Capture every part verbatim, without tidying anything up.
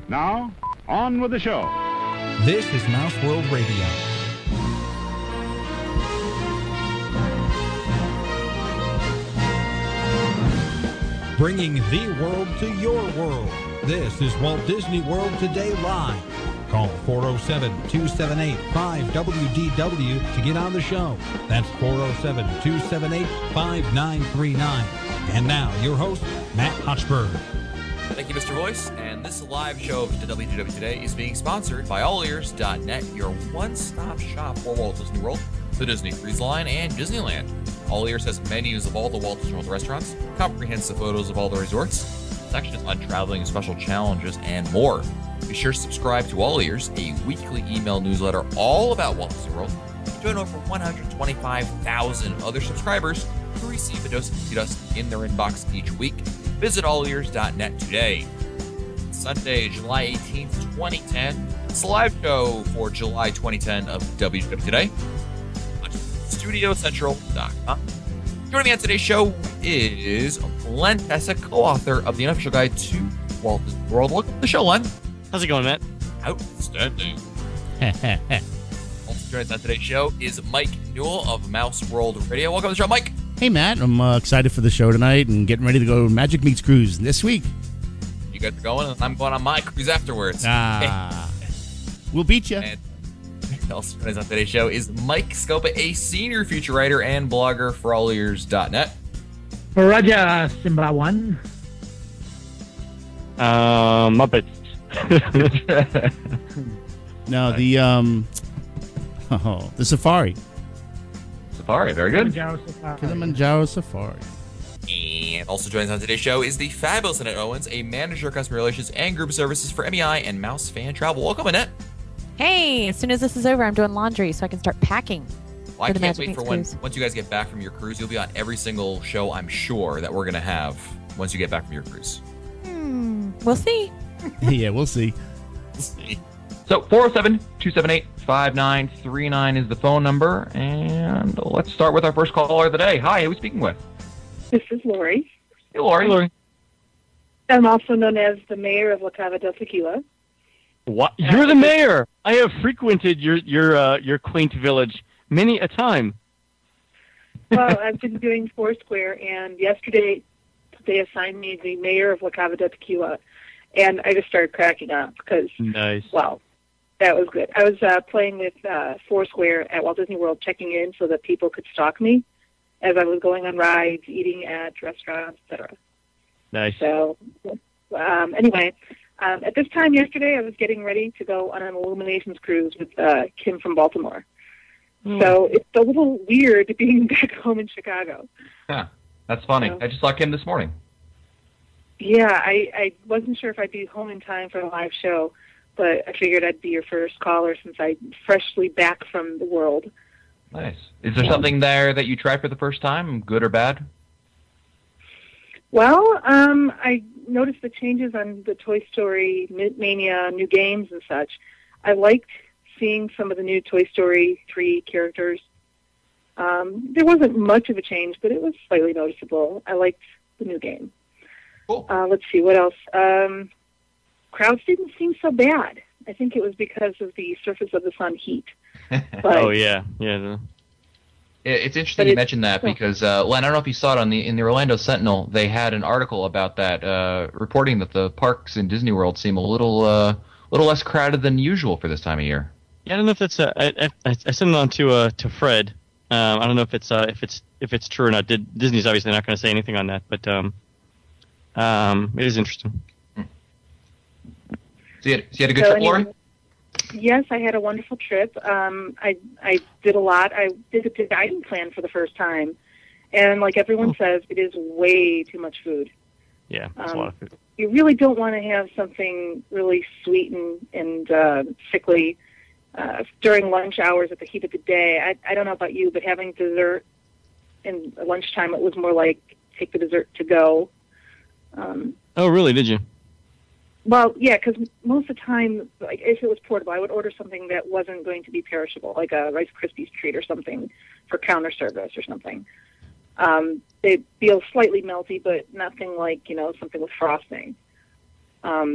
Now, on with the show. This is Mouse World Radio. Bringing the world to your world. This is Walt Disney World Today Live. Call four oh seven, two seven eight, five W D W to get on the show. That's four oh seven, two seven eight, five nine three nine. And now, your host, Matt Hotchberg. Thank you, Mister Voice. And this live show of W D W Today is being sponsored by all ears dot net, your one-stop shop for Walt Disney World, the Disney Cruise Line, and Disneyland. All Ears has menus of all the Walt Disney World restaurants, comprehensive photos of all the resorts, sections on traveling special challenges, and more. Be sure to subscribe to All Ears, a weekly email newsletter all about Walt Disney World. Join over one hundred twenty-five thousand other subscribers who receive a dose of Sea Dust in their inbox each week. Visit all ears dot net today. Sunday, July eighteenth, twenty ten. It's the live show for July twenty ten of W D W Today. studio central dot com. Joining me on today's show is Len Tessa, co-author of the unofficial guide to Walt Disney World. Welcome to the show, Len. How's it going, Matt? Outstanding. Also joining us on today's show is Mike Newell of Mouse World Radio. Welcome to the show, Mike. Hey, Matt. I'm uh, excited for the show tonight and getting ready to go Magic Meets Cruise this week. You guys are going, and I'm going on my cruise afterwards. Ah, we'll beat you. And also joining us on today's show is Mike Scopa, a senior feature writer and blogger for all ears dot net. Raja Simba One. Uh, Muppets. No, the um, oh, the Safari. Safari, very good. Kilimanjaro Safari. Kilimanjaro Safari. And also joining us on today's show is the fabulous Annette Owens, a manager of customer relations and group services for M E I and Mouse Fan Travel. Welcome, Annette. Hey, as soon as this is over, I'm doing laundry so I can start packing. Well, I for the can't Magic wait for Meets when, Cruise. once you guys get back from your cruise, you'll be on every single show, I'm sure, that we're going to have once you get back from your cruise. Hmm, we'll see. Yeah, we'll see. We'll see. So, four oh seven, two seven eight, five nine three nine is the phone number, and let's start with our first caller of the day. Hi, who are we speaking with? This is Lori. Hey, Lori. Hey, Lori. I'm also known as the mayor of La Cava del Tequila. What? You're the mayor. I have frequented your your uh, your quaint village many a time. Well, I've been doing Foursquare, and yesterday they assigned me the mayor of La Cava del Tequila, and I just started cracking up because, Nice. wow, that was good. I was uh, playing with uh, Foursquare at Walt Disney World, checking in so that people could stalk me as I was going on rides, eating at restaurants, et cetera. Nice. So, um, anyway, um, at this time yesterday, I was getting ready to go on an Illuminations cruise with uh, Kim from Baltimore. Mm. So it's a little weird being back home in Chicago. Yeah, that's funny. So, I just saw Kim this morning. yeah, I, I wasn't sure if I'd be home in time for the live show, but I figured I'd be your first caller since I'm freshly back from the world. Nice. Is there something there that you tried for the first time, good or bad? Well, um, I noticed the changes on the Toy Story Mania new games and such. I liked seeing some of the new Toy Story three characters. Um, there wasn't much of a change, but it was slightly noticeable. I liked the new game. Cool. Uh, let's see, what else? Um, crowds didn't seem so bad. I think it was because of the surface of the sun heat. But, Oh yeah, yeah. The... It's interesting But you it- mentioned that because, uh, Len, I don't know if you saw it on the in the Orlando Sentinel. They had an article about that, uh, reporting that the parks in Disney World seem a little, uh, little less crowded than usual for this time of year. Yeah, I don't know if that's. Uh, I, I I sent it on to uh, to Fred. Um, I don't know if it's uh, if it's if it's true or not. Did, Disney's obviously not going to say anything on that, but um, um, it is interesting. So you had, so you had a good So trip, Lori? anyway, yes, I had a wonderful trip. Um, I I did a lot. I did a dining plan for the first time, and like everyone says, it is way too much food. Yeah, it's Um, a lot of food. You really don't want to have something really sweet and and uh, sickly uh, during lunch hours at the heat of the day. I I don't know about you, but having dessert in lunchtime, it was more like take the dessert to go. Um, Oh, really? Did you? Well, yeah, because most of the time, like if it was portable, I would order something that wasn't going to be perishable, like a Rice Krispies treat or something for counter service or something. Um, they feel slightly melty, but nothing like, you know, something with frosting. Um,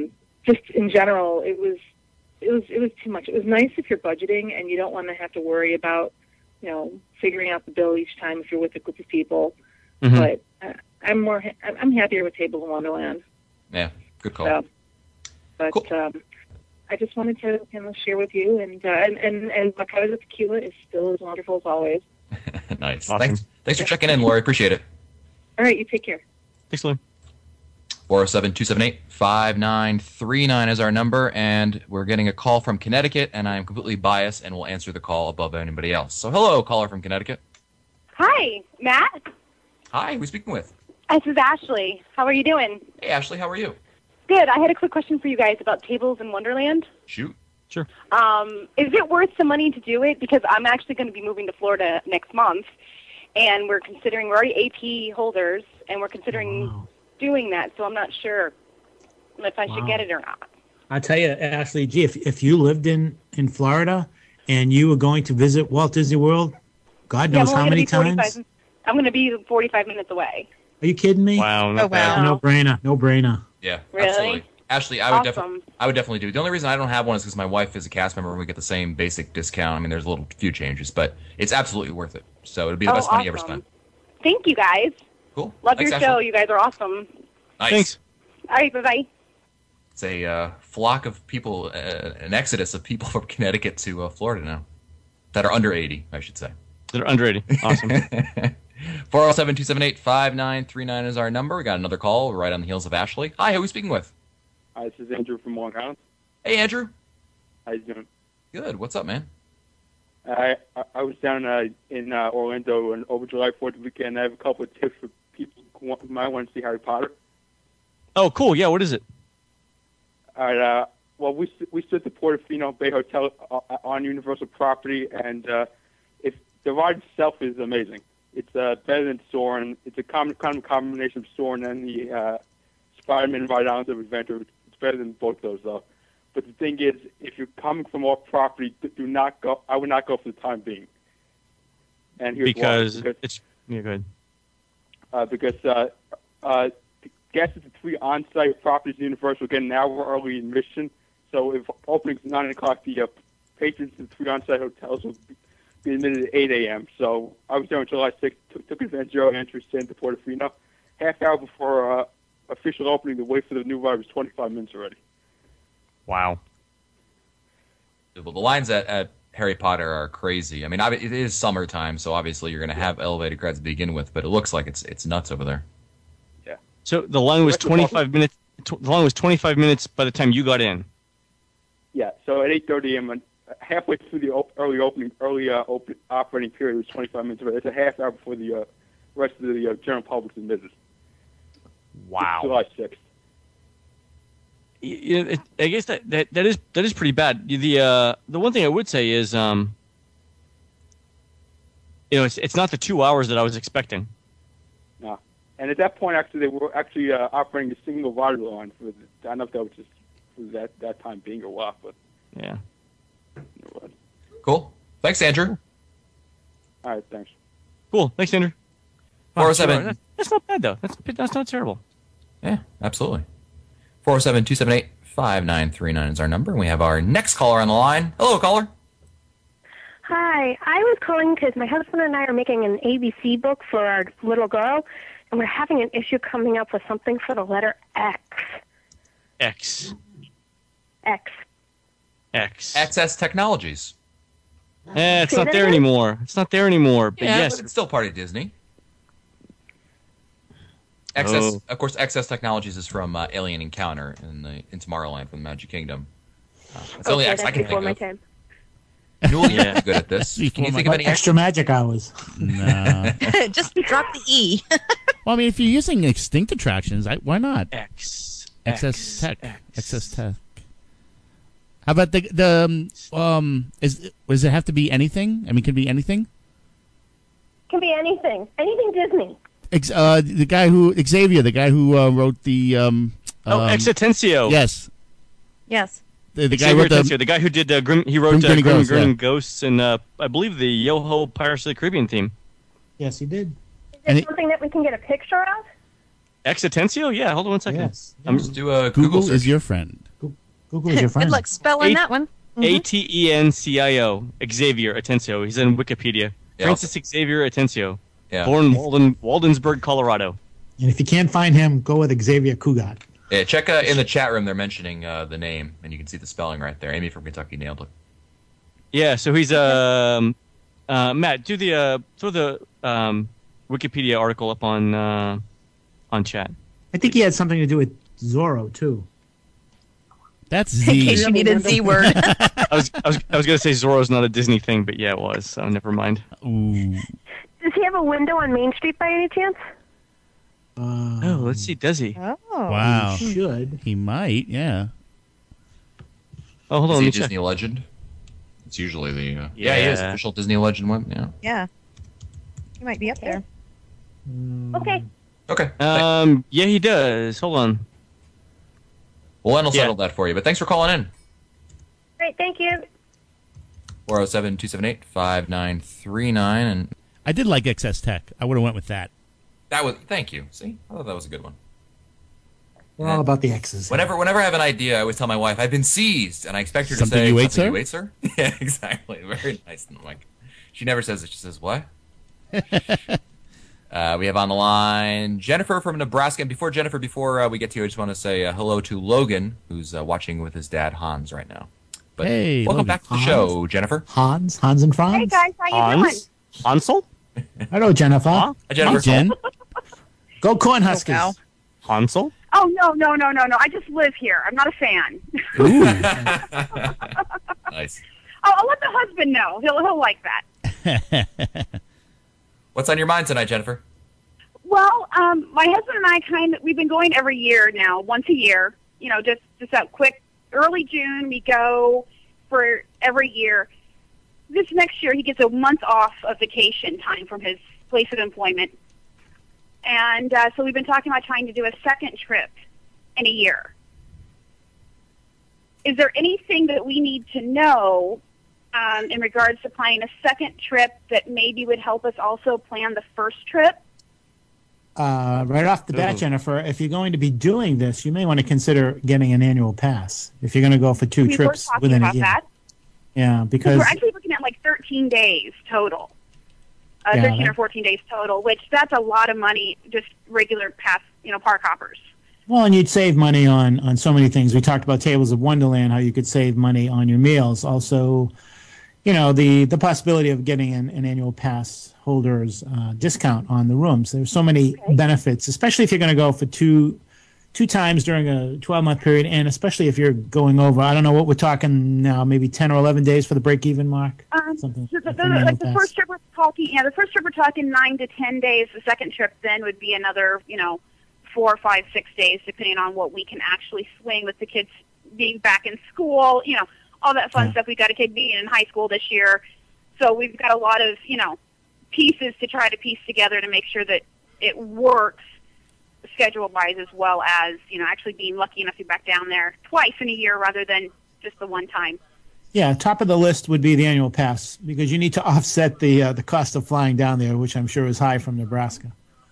just in general, it was it was it was too much. It was nice if you're budgeting and you don't want to have to worry about, you know, figuring out the bill each time if you're with a group of people. Mm-hmm. But uh, I'm more ha- I'm happier with Tables in Wonderland. Yeah, good call. So, but Cool. um, I just wanted to you know, share with you, and uh, and and and Macauda Tequila is still as wonderful as always. Nice. Awesome. Thanks. Thanks for checking in, Lori. Appreciate it. All right, you take care. Thanks, Lou. four oh seven, two seven eight, five nine three nine is our number, and we're getting a call from Connecticut, and I'm completely biased and will answer the call above anybody else. So hello, caller from Connecticut. Hi, Matt. Hi, who's speaking with? This is Ashley. How are you doing? Hey, Ashley, how are you? Good. I had a quick question for you guys about Tables in Wonderland. Shoot. Sure. Um, is it worth the money to do it? Because I'm actually going to be moving to Florida next month, and we're considering, we're already A P holders, and we're considering Wow. doing that, so I'm not sure if I should Wow. get it or not. I tell you, Ashley, gee, if, if you lived in, in Florida and you were going to visit Walt Disney World, God Yeah, knows I'm how only many gonna be times. forty-five I'm going to be forty-five minutes away. Are you kidding me? Wow. Not Oh, bad. wow. No brainer. No brainer. Yeah, Really? absolutely. Ashley, I would Awesome. definitely, I would definitely do it. The only reason I don't have one is because my wife is a cast member and we get the same basic discount. I mean, there's a little few changes, but it's absolutely worth it. So it'll be the Oh, best money you ever awesome. spent. Thank you, guys. Cool. Love Thanks, your show. Ashley. You guys are awesome. Nice. Thanks. All right, bye-bye. It's a uh, flock of people, uh, an exodus of people from Connecticut to uh, Florida now that are under eighty, I should say. They're under eighty. Awesome. four oh seven, two seven eight, five nine three nine is our number. We got another call right on the heels of Ashley. Hi, who are we speaking with? Hi, this is Andrew from Long Island. Hey, Andrew. How you doing? Good. What's up, man? I I, I was down uh, in uh, Orlando and over July fourth weekend. I have a couple of tips for people who, want, who might want to see Harry Potter. Oh, cool. Yeah, what is it? All right. Uh, well, we st- we stood at the Portofino Bay Hotel uh, on Universal property, and uh, if the ride itself is amazing. It's uh, better than Soarin'. It's a com- kind of combination of Soarin' and the uh, Spider-Man Ride Islands of Adventure. It's better than both those, though. But the thing is, if you're coming from off property, do not go. I would not go for the time being. And here's Because why. Because it's yeah, good. uh, because uh, uh, guests at the three on-site properties in Universal get an hour early admission. So if opening's nine o'clock, the uh, patrons of the three on-site hotels will be be admitted at eight a.m. So I was there on July sixth, took, took advantage of early entry, stayed at the Portofino. Half hour before uh, official opening, the wait for the new ride was twenty-five minutes already. Wow. Well, the lines at, at Harry Potter are crazy. I mean, obvi- it is summertime, so obviously you're going to have elevated crowds to begin with, but it looks like it's it's nuts over there. So the line was twenty-five minutes. Tw- the line was twenty-five minutes by the time you got in. Yeah, so at eight thirty a.m., halfway through the op- early opening, early uh, open operating period was twenty-five minutes already. It's a half hour before the uh, rest of the uh, general public's admitted. Wow. July sixth. Yeah, it, I guess that, that, that is that is pretty bad. The uh, the one thing I would say is, um, you know, it's it's not the two hours that I was expecting. No. And at that point, actually, they were actually uh, operating a single rider line for the, I don't know if that was just for that, that time being or what, but Yeah. Cool. Thanks, Andrew. all right, thanks. Cool. Thanks, Andrew. four oh seven. That's, that's not bad though. That's that's not terrible. Yeah, absolutely. four oh seven, two seven eight, five nine three nine is our number, and we have our next caller on the line. Hello, caller. Hi, I was calling because my husband and I are making an A B C book for our little girl, and we're having an issue coming up with something for the letter X. X. X. X. Access Technologies. Eh, it's Say not that there again? anymore. It's not there anymore. But Yeah, yes. but it's still part of Disney. Access, Oh. of course, Access Technologies is from uh, Alien Encounter in the in Tomorrowland from the Magic Kingdom. Uh, it's the only Okay, X I that's can before think my of. time. Newell, you're Yeah. good at this. Can Before you my think of Like any extra magic hours. No. Just drop the E. Well, I mean, if you're using extinct attractions, I, why not? X. Excess X, tech. X. Excess tech. How about the the um, um is does it have to be anything? I mean, can it be anything? Can be anything. Anything Disney. Ex- uh, the guy who Xavier, the guy who uh, wrote the um. Oh, um, Exitensio. Yes, Yes. the, the guy Xavier who wrote Tensio, the. the guy who did uh, Grim, he wrote Grim uh, Grinning Grim Ghosts, Grinning yeah. Ghosts and uh, I believe the Yo-Ho Pirates of the Caribbean theme. Yes, he did. Is And it it- something that we can get a picture of? Exitensio? Yeah, hold on one second. Yes. I'm- Just do a Google, Google search. is your friend. Go- Google's your friend. Good luck spelling A- that one. A T E N C I O. Xavier Atencio. He's in Wikipedia. Yeah, Francis Xavier Atencio. Yeah. Born in Walden, Waldensburg, Colorado. And if you can't find him, go with Xavier Cugat. Yeah, check uh, in the chat room. They're mentioning uh, the name, and you can see the spelling right there. Amy from Kentucky nailed it. Yeah, so he's um uh Matt, do the uh throw the um Wikipedia article up on uh on chat. I think he had something to do with Zorro too. That's In Z. case you needed Z word. I was I was I was gonna say Zorro's not a Disney thing, but yeah, it was. So never mind. Ooh. Does he have a window on Main Street by any chance? Uh, Oh, let's see. Does he? Oh. Wow. He should. He might, yeah. Oh, hold on. Is Let he me a check. Disney legend? It's usually the uh, yeah. he is Yeah. official Disney legend one. Yeah. Yeah. He might be up there. Okay. Okay. Um. Yeah, he does. Hold on. Well, Len will yeah. settle that for you. But thanks for calling in. Great, thank you. four oh seven, two seven eight, five nine three nine. And I did like X S Tech. I would have went with that. that was thank you. See, I thought that was a good one. We're all about the X's. Whenever, whenever I have an idea, I always tell my wife, "I've been seized," and I expect her to Something say, you ate, "Something sir?" you ate, sir?" Yeah, exactly. Very nice. And I'm like, she never says it. She says, "What?" uh, we have on the line Jennifer from Nebraska. And before Jennifer, before uh, we get to you, I just want to say uh, hello to Logan, who's uh, watching with his dad Hans right now. But Hey, welcome Logan. back to the Hans? show, Jennifer. Hans, Hans and Franz. Hey guys, how you doing? Hans. Hansel. Hello, Jennifer. Hi, Jennifer. Hey, Jen. Go Cornhuskers. wow. Hansel. Oh no, no, no, no, no! I just live here. I'm not a fan. Nice. Oh, I'll let the husband know. He'll he'll like that. What's on your mind tonight, Jennifer? Well, um, my husband and I kind of we've been going every year now, once a year. You know, just just that quick. Early June, we go for every year. This next year, he gets a month off of vacation time from his place of employment. And uh, so we've been talking about trying to do a second trip in a year. Is there anything that we need to know um, in regards to planning a second trip that maybe would help us also plan the first trip? Uh, right off the bat, Ooh. Jennifer, if you're going to be doing this, you may want to consider getting an annual pass if you're going to go for two we trips were talking within about a year. that. Yeah, because We're actually looking at like thirteen days total. Uh, Yeah, thirteen that- or fourteen days total, which that's a lot of money, just regular pass, you know, park hoppers. well, and you'd save money on on so many things. We talked about Tables of Wonderland, how you could save money on your meals. Also, you know, the the possibility of getting an, an annual pass holder's uh, discount on the rooms. There's so many benefits, especially if you're going to go for two two times during a twelve month period, and especially if you're going over. I don't know what we're talking now, maybe ten or eleven days for the break even mark. Um, Something so the, like the, an annual like the pass. first trip we're talking, yeah, the first trip we're talking nine to ten days. The second trip then would be another, you know, four, five, six days, depending on what we can actually swing with the kids being back in school. You know, all that fun Yeah. stuff. We got a kid being in high school this year, so we've got a lot of, you know, pieces to try to piece together to make sure that it works schedule-wise, as well as, you know, actually being lucky enough to be back down there twice in a year rather than just the one time. Yeah, top of the list would be the annual pass because you need to offset the uh, the cost of flying down there, which I'm sure is high from Nebraska.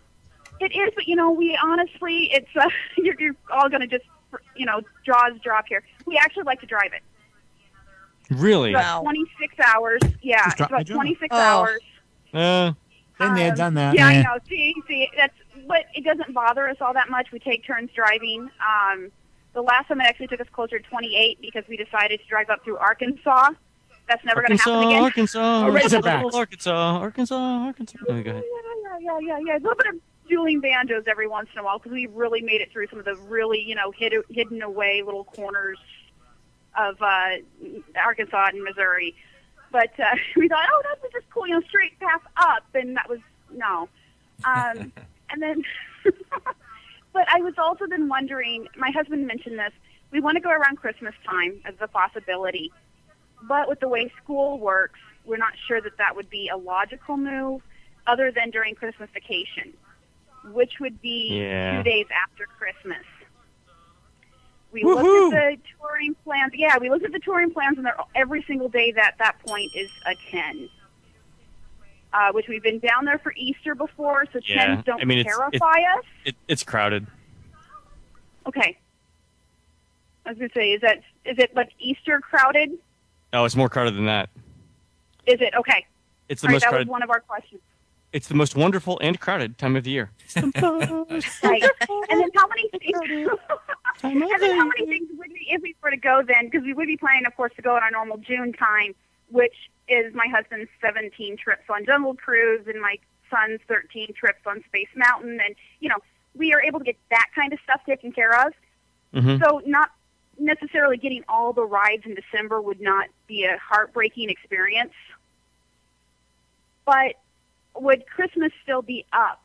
It is, but you know, we honestly, it's uh, you're, you're all going to just, you know, jaws drop here. We actually like to drive it. Really? It's about twenty-six hours. Yeah, Just it's drop my about jaw. twenty-six Oh. hours. Uh, Been there, Um, done that. Yeah, I Eh. know. See, see, that's, but it doesn't bother us all that much. We take turns driving. Um, the last time it actually took us closer to twenty-eight because we decided to drive up through Arkansas. That's never going to Arkansas, happen again. Arkansas, Oh, Razorbacks. little Arkansas, Arkansas, Arkansas. Oh, go ahead. Yeah, yeah, yeah, yeah. A little bit of dueling banjos every once in a while because we really made it through some of the really, you know, hid, hidden away little corners of uh, Arkansas and Missouri. But uh, we thought, oh, that was just cool, you know, straight path up, and that was no. Um, and then, but I was also then wondering. My husband mentioned this. We want to go around Christmas time as a possibility, but with the way school works, we're not sure that that would be a logical move, other than during Christmas vacation, which would be Yeah. two days after Christmas. We Woohoo! looked at the touring plans. Yeah, we looked at the touring plans, and they're, every single day that that point is a ten. Uh, which we've been down there for Easter before, so Yeah, tens don't I mean, it's- terrify us. It, it's crowded. Okay. I was going to say, is that is it like Easter crowded? Oh, it's more crowded than that. Is it? Okay. It's the All right, most that crowded. was one of our questions. It's the most wonderful and crowded time of the year. Right. And then how many things? and then how many things would we, if we were to go then? Because we would be planning, of course, to go in our normal June time, which is my husband's seventeen trips on Jungle Cruise and my son's thirteen trips on Space Mountain, and you know we are able to get that kind of stuff taken care of. Mm-hmm. So not necessarily getting all the rides in December would not be a heartbreaking experience. But would Christmas still be up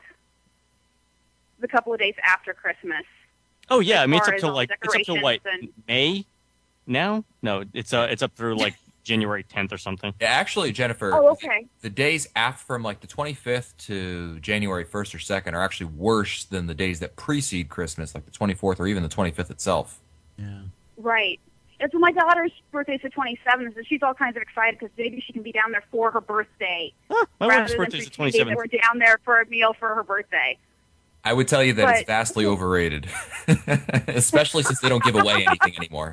the couple of days after Christmas? Oh yeah, I mean it's far up as to all like the it's up to what decorations May now? No, it's uh it's up through like January tenth or something. Yeah, actually, Jennifer. Oh, okay. The days after, from like the twenty-fifth to January first or second, are actually worse than the days that precede Christmas, like the twenty-fourth or even the twenty-fifth itself. Yeah. Right. And so my daughter's birthday is the twenty-seventh, and she's all kinds of excited because maybe she can be down there for her birthday. Huh, my rather wife's than birthday's for the two days that twenty-seventh. we're down there for a meal for her birthday. I would tell you that But- it's vastly overrated, especially since they don't give away anything anymore.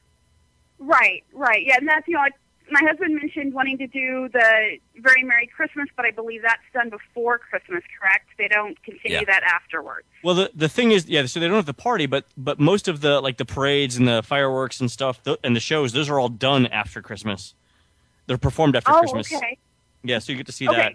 Right, right. Yeah, and that's, you know, like my husband mentioned wanting to do the Very Merry Christmas, but I believe that's done before Christmas, correct? They don't continue Yeah. that afterwards. Well, the the thing is, yeah, so they don't have the party, but but most of the like the parades and the fireworks and stuff th- and the shows, those are all done after Christmas. They're performed after Oh, Christmas. okay. Yeah, so you get to see Okay. that.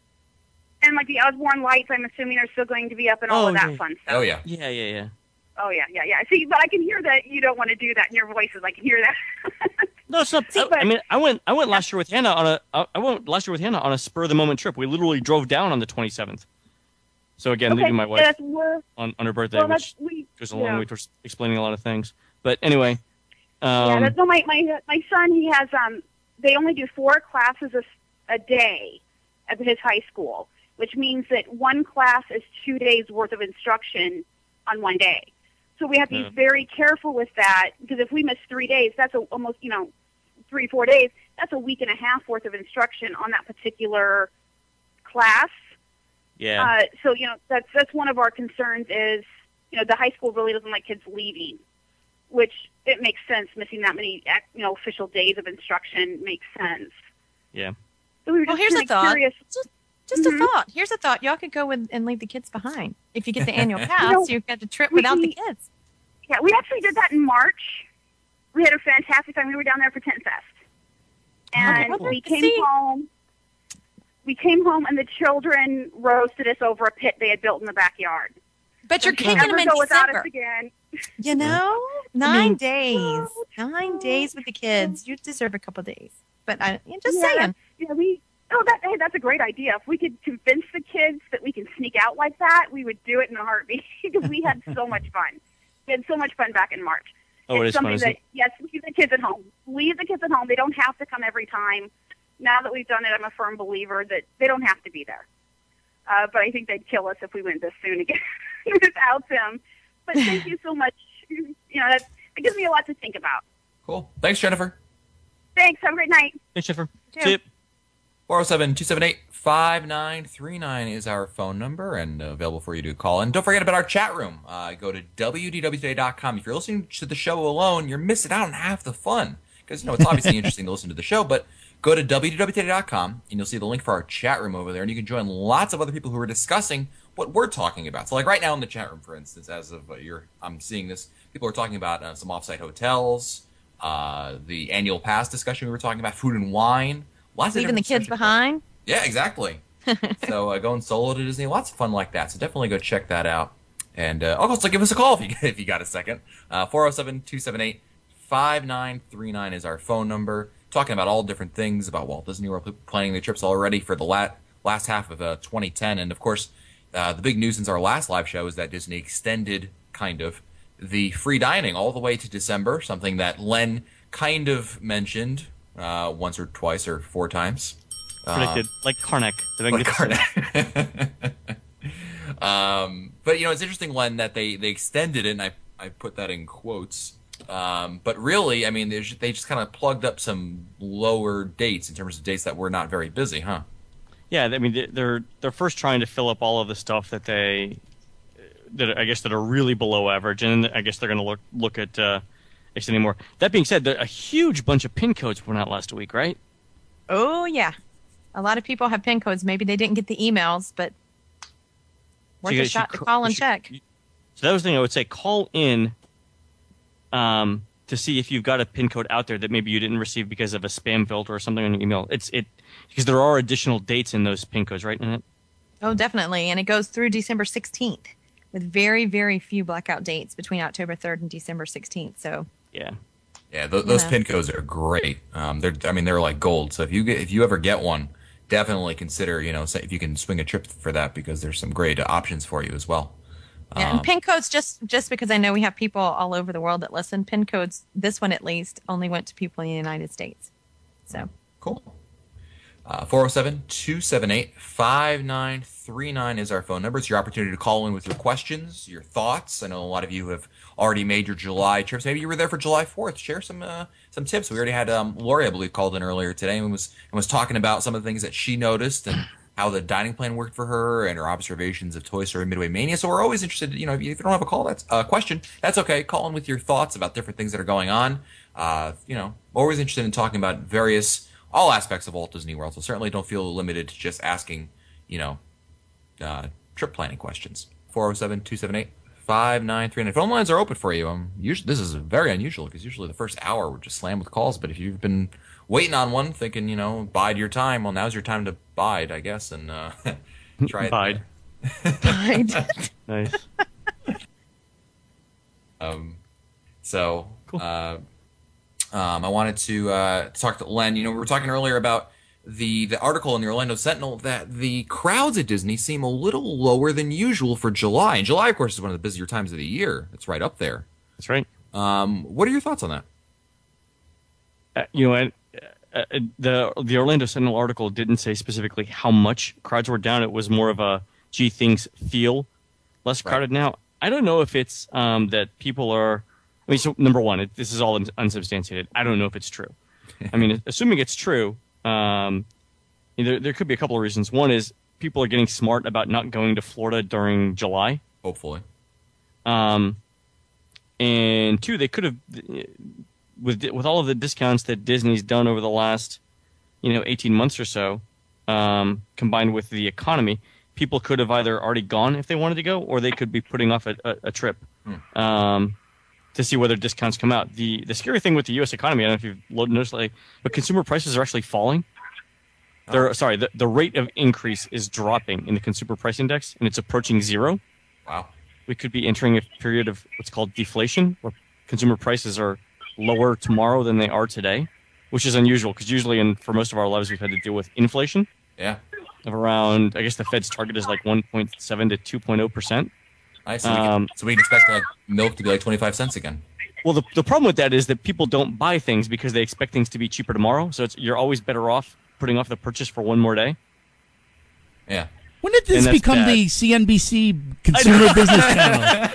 And like the Osborne lights, I'm assuming are still going to be up and all Oh, of that yeah. fun stuff. Oh yeah. Yeah, yeah, yeah. Oh, yeah, yeah, yeah. See, but I can hear that you don't want to do that in your voices. I can hear that. No, it's not. I, I mean, I went I went last year with Hannah on a I I went last year with Hannah on a spur of the moment trip. We literally drove down on the twenty-seventh. So again, Okay, leaving my wife yeah, that's wor- on, on her birthday, well, which that's, we, goes a long yeah. way towards explaining a lot of things. But anyway, yeah, um, that's, no, my, my, my son, he has, um, they only do four classes a, a day at his high school, which means that one class is two days worth of instruction on one day. So we have to Yeah. be very careful with that, because if we miss three days, that's a, almost, you know, three, four days, that's a week and a half worth of instruction on that particular class. yeah. Uh, so, you know, that's that's one of our concerns is, you know, the high school really doesn't like kids leaving, which it makes sense. Missing that many, you know, official days of instruction makes sense. Yeah. So we were Well, just here's a kinda thought. curious. Just, just a thought. Here's a thought. Y'all could go and, and leave the kids behind. If you get the annual pass, know, you've got the trip we- without the we- kids. Yeah, we actually did that in March. We had a fantastic time. We were down there for Tent Fest. And Okay. we came See? home. We came home, and the children roasted us over a pit they had built in the backyard. But you're Don't kicking ever them in go without December. us again. You know, nine mean- days, nine days with the kids. You deserve a couple days. But I, I'm just Yeah, saying. that's- Yeah, we. Oh, that hey, that's a great idea. If we could convince the kids that we can sneak out like that, we would do it in a heartbeat because we had so much fun. We had so much fun back in March. Oh, it it's is fun, something isn't that it? yes, leave the kids at home. Leave the kids at home. They don't have to come every time. Now that we've done it, I'm a firm believer that they don't have to be there. Uh, but I think they'd kill us if we went this soon again without them. But thank you so much. You know, that, that gives me a lot to think about. Cool. Thanks, Jennifer. Thanks. Have a great night. Thanks, Jennifer. Too. See ya. four oh seven, two seven eight, five nine three nine is our phone number and available for you to call in. Don't forget about our chat room. Uh, go to W D W today dot com. If you're listening to the show alone, you're missing out on half the fun. Because, you know, it's obviously interesting to listen to the show, but go to W D W today dot com and you'll see the link for our chat room over there, and you can join lots of other people who are discussing what we're talking about. So, like right now in the chat room, for instance, as of uh, your, I'm seeing this, people are talking about uh, some offsite hotels, uh, the annual pass discussion we were talking about, food and wine. Lots of Leaving the different kids behind. Yeah, exactly. so uh, going solo to Disney, lots of fun like that. So definitely go check that out. And uh, also give us a call if you, if you got a second. Uh, four oh seven, two seven eight, five nine three nine is our phone number. Talking about all different things about Walt Disney World, planning the trips already for the lat, last half of uh, twenty ten. And of course, uh, the big news since our last live show is that Disney extended, kind of, the free dining all the way to December, something that Len kind of mentioned uh, once or twice or four times. Predicted, Uh, like Karnak. The like Magnificent. Karnak. um, but, you know, it's interesting, Len, that they, they extended it, and I, I put that in quotes. Um, but really, I mean, they just, they just kind of plugged up some lower dates in terms of dates that were not very busy, huh? Yeah, I mean, they're they're first trying to fill up all of the stuff that they that I guess that are really below average, and I guess they're going to look look at uh, extend anymore. That being said, there, a huge bunch of pin codes went out last week, right? Oh, yeah. A lot of people have pin codes. Maybe they didn't get the emails, but worth you a guys shot should to ca- call and you check. So that was the thing I would say. Call in um, to see if you've got a pin code out there that maybe you didn't receive because of a spam filter or something on your email. It's it because there are additional dates in those pin codes, right, Nanette? Oh, definitely. And it goes through December sixteenth with very, very few blackout dates between October third and December sixteenth. So yeah. Yeah, th- those Yeah. pin codes are great. Um, they're, I mean, they're like gold. So if you get, if you ever get one, definitely consider, you know, say if you can swing a trip for that because there's some great uh, options for you as well. Yeah, Um, and pin codes, just just because I know we have people all over the world that listen, pin codes, this one at least, only went to people in the United States. So Cool. Uh, four oh seven, two seven eight, five nine three nine is our phone number. It's your opportunity to call in with your questions, your thoughts. I know a lot of you have already made your July trips. Maybe you were there for July fourth. Share some uh, some tips. We already had um, Lori, I believe, called in earlier today and was and was talking about some of the things that she noticed and how the dining plan worked for her and her observations of Toy Story Midway Mania. So we're always interested. You know, if you don't have a call, that's a uh, question. That's okay. Call in with your thoughts about different things that are going on. Uh, you know, always interested in talking about various. All aspects of Walt Disney World, so certainly don't feel limited to just asking, you know, uh, trip planning questions. four oh seven, two seven eight, five nine three nine. Phone lines are open for you. Um, usually, this is very unusual because usually the first hour we're just slammed with calls, but if you've been waiting on one thinking, you know, bide your time, well, now's your time to bide, I guess, and uh, try it. Bide. Bide. Nice. Um, so, uh, Um, I wanted to uh, talk to Len. You know, we were talking earlier about the the article in the Orlando Sentinel that the crowds at Disney seem a little lower than usual for July. And July, of course, is one of the busier times of the year. It's right up there. That's right. Um, what are your thoughts on that? Uh, you know, and, uh, uh, the the Orlando Sentinel article didn't say specifically how much crowds were down. It was more of a, gee, things feel less crowded now. I don't know if it's um, that people are. I mean, so number one, it, this is all unsubstantiated. I don't know if it's true. I mean, assuming it's true, um, there, there could be a couple of reasons. One is people are getting smart about not going to Florida during July. Hopefully. Um, and two, they could have, with with all of the discounts that Disney's done over the last, you know, eighteen months or so, um, combined with the economy, people could have either already gone if they wanted to go, or they could be putting off a, a, a trip. Hmm. Um, to see whether discounts come out. The the scary thing with the U S economy, I don't know if you've noticed, like, but consumer prices are actually falling. They're sorry, the, the rate of increase is dropping in the consumer price index, and it's approaching zero. Wow. We could be entering a period of what's called deflation, where consumer prices are lower tomorrow than they are today, which is unusual because usually, in for most of our lives, we've had to deal with inflation. Yeah. Of around, I guess the Fed's target is like one point seven to two point zero percent. Nice. So, we can, Um, so we can expect like milk to be like twenty-five cents again. Well, the the problem with that is that people don't buy things because they expect things to be cheaper tomorrow. So it's, you're always better off putting off the purchase for one more day. Yeah. When did this And that's become bad. the C N B C Consumer Business Channel?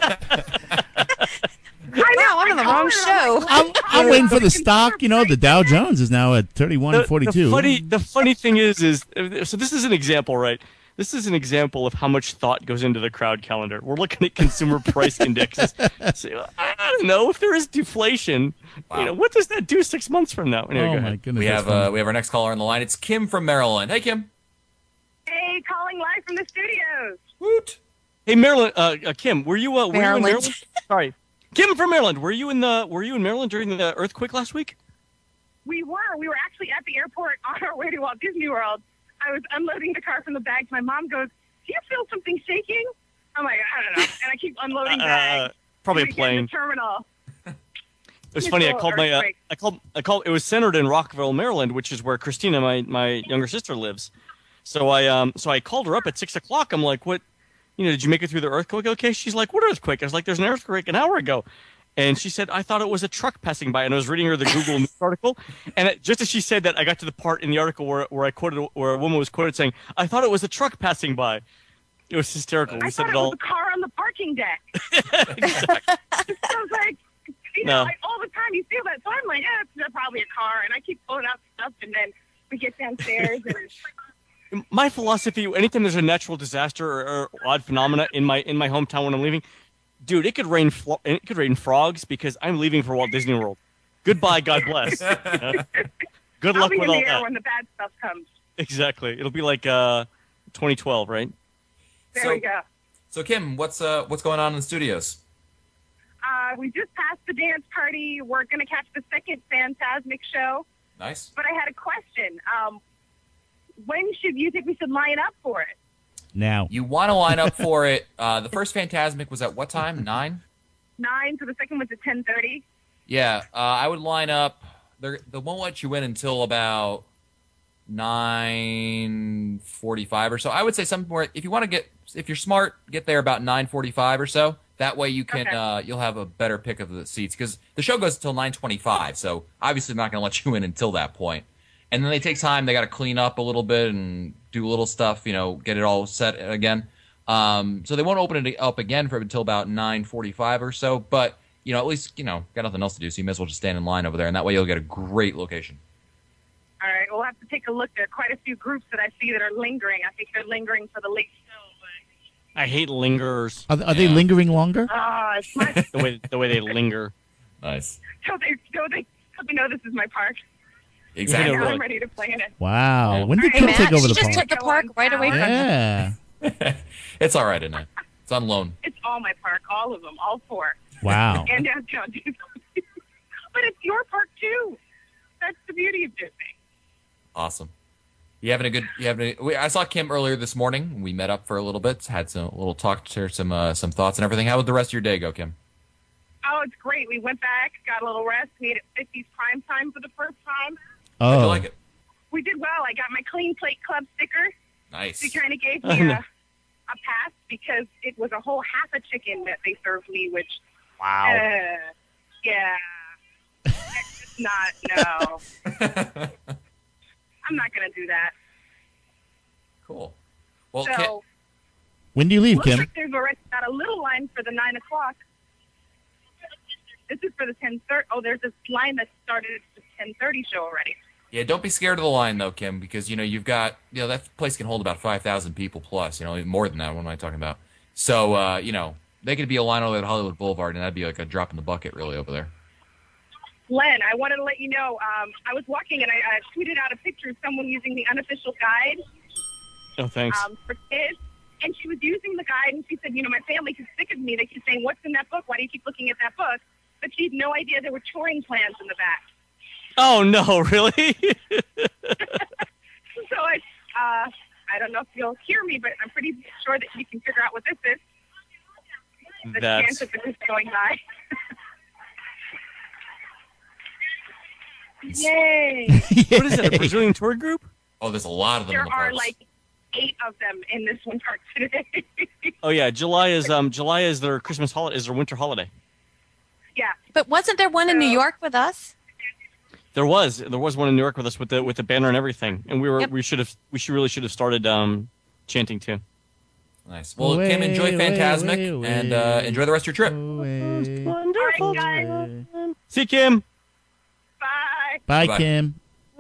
I know, I'm on the wrong show. I'm, I'm waiting for the stock. You know, the Dow Jones is now at thirty-one forty-two. The funny, the funny thing is, is so this is an example, right? This is an example of how much thought goes into the crowd calendar. We're looking at consumer price indexes. So, I don't know if there is deflation. Wow. You know, what does that do six months from now? Anyway, Oh, go my ahead. goodness. We that's have uh, funny. we have our next caller on the line. It's Kim from Maryland. Hey, Kim. Hey, calling live from the studios. Woot. Hey, Maryland, uh, uh, Kim, were you uh, were you in Maryland. Maryland? Sorry, Kim from Maryland. Were you in the Were you in Maryland during the earthquake last week? We were. We were actually at the airport on our way to Walt Disney World. I was unloading the car from the bags. My mom goes, "Do you feel something shaking?" I'm like, "I don't know." And I keep unloading Uh, bags. probably a We get in plane. the terminal. It was funny. I Little called my. Uh, earthquake. I called. I called. It was centered in Rockville, Maryland, which is where Christina, my my younger sister, lives. So I um. So I called her up at six o'clock. I'm like, "What? You know, did you make it through the earthquake? Okay." She's like, "What earthquake?" I was like, "There's an earthquake an hour ago." And she said, "I thought it was a truck passing by." And I was reading her the Google News article, and it, just as she said that, I got to the part in the article where where I quoted where a woman was quoted saying, "I thought it was a truck passing by." It was hysterical. We I said thought it it was all. a car on the parking deck. Exactly. I was like, you know, No. like all the time you feel that. So I'm like, yeah, it's probably a car. And I keep pulling out stuff, and then we get downstairs, and My philosophy: anytime there's a natural disaster or, or odd phenomena in my in my hometown when I'm leaving, Dude, it could rain. Flo- it could rain frogs because I'm leaving for Walt Disney World. Goodbye, God bless. Uh, good I'll luck be with in all the air that. when the bad stuff comes. Exactly. It'll be like uh, twenty twelve, right? There So- we go. So Kim, what's uh what's going on in the studios? Uh, we just passed the dance party. We're going to catch the second Fantasmic show. Nice. But I had a question. Um, when should you think we should line up for it? Now. You want to line up for it. Uh, the first Fantasmic was at what time? Nine? Nine. So the second one's at ten thirty. Yeah, uh, I would line up. They're, they won't let you in until about nine forty-five or so. I would say somewhere, if you want to get, if you're smart, get there about nine forty-five or so. That way you can, Okay. uh, you'll have a better pick of the seats because the show goes until nine twenty-five. So obviously I'm not going to let you in until that point. And then they take time. They got to clean up a little bit and do a little stuff, you know, get it all set again. Um, so they won't open it up again for until about nine forty-five or so. But, you know, at least, you know, got nothing else to do. So you may as well just stand in line over there. And that way you'll get a great location. All right. We'll have to take a look. There are quite a few groups that I see that are lingering. I think they're lingering for the late show. I hate lingerers. Are, are they lingering longer? Ah, it's my. The way the way they linger. Nice. Don't they? Don't they? Don't they know this is my park? Exactly. Yeah, really. I'm ready to play in it. Wow. When did Hey, Kim Matt, take over she the just park? took the park right away from you. Yeah. It's all right, isn't it? It's on loan. It's all my park, all of them, all four. Wow. And downtown Disney. But it's your park too. That's the beauty of Disney. Awesome. You having a good? You having? A, we, I saw Kim earlier this morning. We met up for a little bit, had some a little talk, share some uh, some thoughts and everything. How would the rest of your day go, Kim? Oh, it's great. We went back, got a little rest, made it fifties prime time for the first time. How'd you Oh. like it? We did well. I got my Clean Plate Club sticker. Nice. She kind of gave Oh, me no. a, a pass because it was a whole half a chicken that they served me, which, Wow. uh, yeah, that's just not, no. I'm not going to do that. Cool. Well, so, Kim, When do you leave, looks Kim? like they've already got a little line for the nine o'clock. This is for the ten thirty. Oh, there's this line that started at the ten thirty show already. yeah, don't be scared of the line though, Kim, because you know you've got you know that place can hold about five thousand people plus. You know, even more than that. What am I talking about? So uh, you know they could be a line over at Hollywood Boulevard, and that'd be like a drop in the bucket, really, over there. Len, I wanted to let you know, um, I was walking and I, I tweeted out a picture of someone using the unofficial guide Oh, thanks. um, for kids. And she was using the guide and she said, you know, my family is sick of me. They keep saying, what's in that book? Why do you keep looking at that book? But she had no idea there were touring plans in the back. Oh no, really? So I, uh, I don't know if you'll hear me, but I'm pretty sure that you can figure out what this is. The That's chance of it just going by. Yay! what is that? A Brazilian tour group? Oh, there's a lot of them in There the are parks. like eight of them in this one park today. Oh yeah, July is um July is their Christmas holiday, is their winter holiday. Yeah. But wasn't there one in New So- York with us? There was there was one in New York with us with the with the banner and everything, and we were Yep. we should have we should really should have started um chanting too. Nice. Well, Way, Kim, enjoy way, Fantasmic way, and uh, way. enjoy the rest of your trip. Wonderful. All right, guys. See Kim. Bye. Bye, Bye. Kim.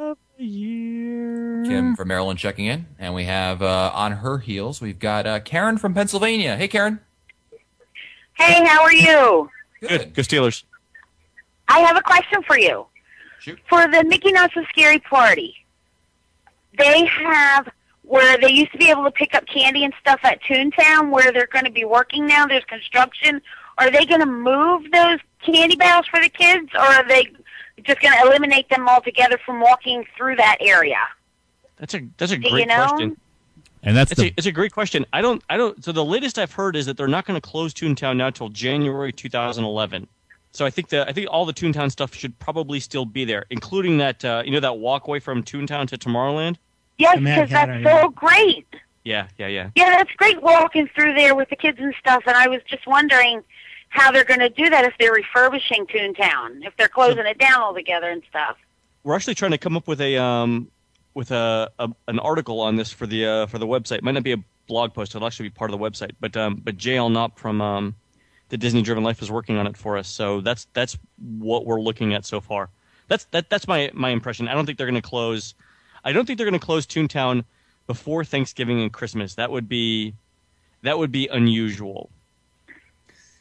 Kim from Maryland checking in, and we have uh, on her heels we've got uh, Karen from Pennsylvania. Hey, Karen. Hey, how are you? Good. Go Steelers. I have a question for you. Shoot. For the Mickey Mouse and Scary Party, they have where they used to be able to pick up candy and stuff at Toontown, where they're going to be working now. There's construction. Are they going to move those candy barrels for the kids, or are they just going to eliminate them altogether from walking through that area? That's a that's a Do great you know? question. And that's It's the a, it's a great question. I don't I don't. So the latest I've heard is that they're not going to close Toontown now till January two thousand eleven. So I think the I think all the Toontown stuff should probably still be there, including that uh, you know that walkway from Toontown to Tomorrowland. Yes, The Mad because that's Hatter, so yeah. great. Yeah, yeah, yeah. Yeah, that's great walking through there with the kids and stuff. And I was just wondering how they're going to do that if they're refurbishing Toontown, if they're closing it down altogether and stuff. We're actually trying to come up with a um with a, a an article on this for the uh, for the website. It might not be a blog post; it'll actually be part of the website. But um but J L Knopp from um the Disney Driven Life is working on it for us. So that's that's what we're looking at so far. That's that that's my my impression. I don't think they're going to close. I don't think they're going to close Toontown before Thanksgiving and Christmas. That would be that would be unusual.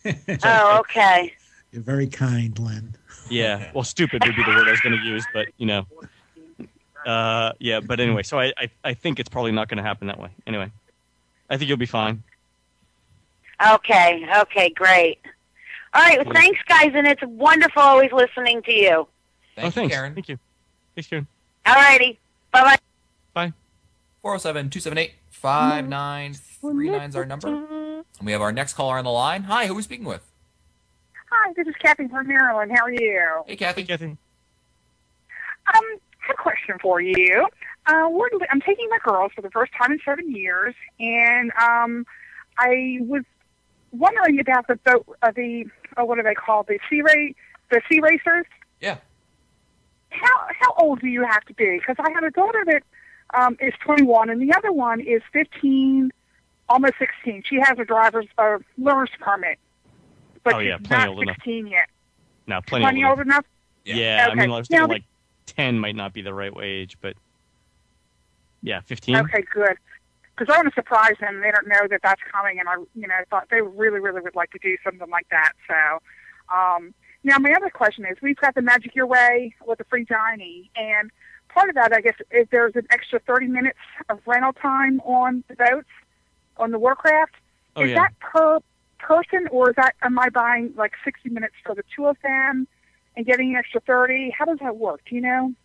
Oh, okay. You're very kind, Len. Yeah. Well, stupid would be the word I was going to use, but you know. Uh, yeah. But anyway, so I, I, I think it's probably not going to happen that way. Anyway, I think you'll be fine. Okay. Okay. Great. All right. Well, thanks, guys, and it's wonderful always listening to you. Thank oh, thanks. you, Karen. Thank you. Thanks, Karen. All righty. Bye bye. Bye. four oh seven, two seven eight, five nine three nine is our number. And we have our next caller on the line. Hi, who are we speaking with? Hi, this is Kathy from Maryland. How are you? Hey, Kathy. Hey, Kathy. Um, I have a question for you. Uh, we're, I'm taking my girls for the first time in seven years, and um, I was wondering about the boat, uh, the uh, what are they called? The sea race, the sea racers. Yeah. How how old do you have to be? Because I have a daughter that um, is twenty-one, and the other one is fifteen, almost sixteen. She has a driver's uh, learner's permit, but Oh, yeah, she's plenty not old enough. sixteen yet. No, plenty, Plenty old old enough. Yeah, yeah Okay. I mean, I was Now thinking the- like ten might not be the right age, but yeah, fifteen. Okay, good. Because I want to surprise them. They don't know that that's coming, and I, you know, thought they really, really would like to do something like that. So, um, now my other question is, we've got the Magic Your Way with the free dining, and part of that, I guess, is there's an extra thirty minutes of rental time on the boats, on the Warcraft. Oh, is yeah. that per person, or is that am I buying like sixty minutes for the two of them and getting an extra thirty? How does that work? Do you know?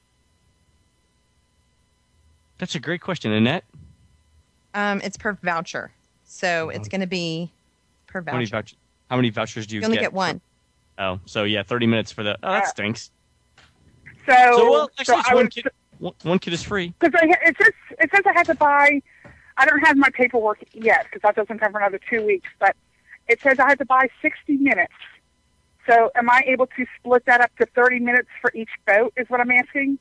That's a great question, Annette. Um, it's per voucher, so it's going to be per How many voucher. vouchers? How many vouchers do you, You only get? get one. Oh, so yeah, thirty minutes for the. Oh, that stinks. So, So well, actually, so it's I one was, kid. One, one kid is free. Because it says it says I had to buy. I don't have my paperwork yet because that doesn't come for another two weeks. But it says I had to buy sixty minutes. So am I able to split that up to thirty minutes for each boat? Is what I'm asking.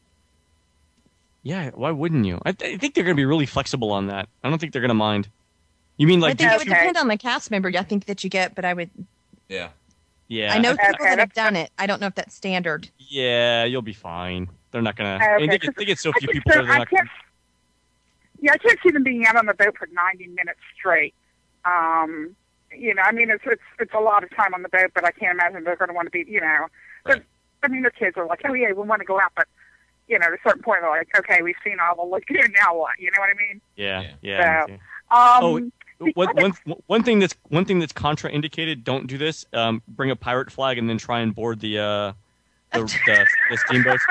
Yeah, why wouldn't you? I, th- I think they're going to be really flexible on that. I don't think they're going to mind. You mean I like? think do it would two- depend on the cast member. I think that you get, but I would. Yeah. Yeah. I know I- people that have done it. I don't know if that's standard. Yeah, you'll be fine. They're not going to. Okay, I mean, they get, 'cause they get so I few just people there. don't- They're I not. can't. Yeah, I can't see them being out on the boat for ninety minutes straight. Um, you know, I mean, it's it's it's a lot of time on the boat, but I can't imagine they're going to want to be. You know, they're- I mean, the kids are like, oh yeah, we want to go out, but you know, at a certain point, they're like, okay, we've seen all the look here. Now what? You know what I mean? Yeah, yeah. So, yeah. um, oh, one, one, one thing that's one thing that's contraindicated. Don't do this. Um, bring a pirate flag and then try and board the uh, the, the, the steamboats.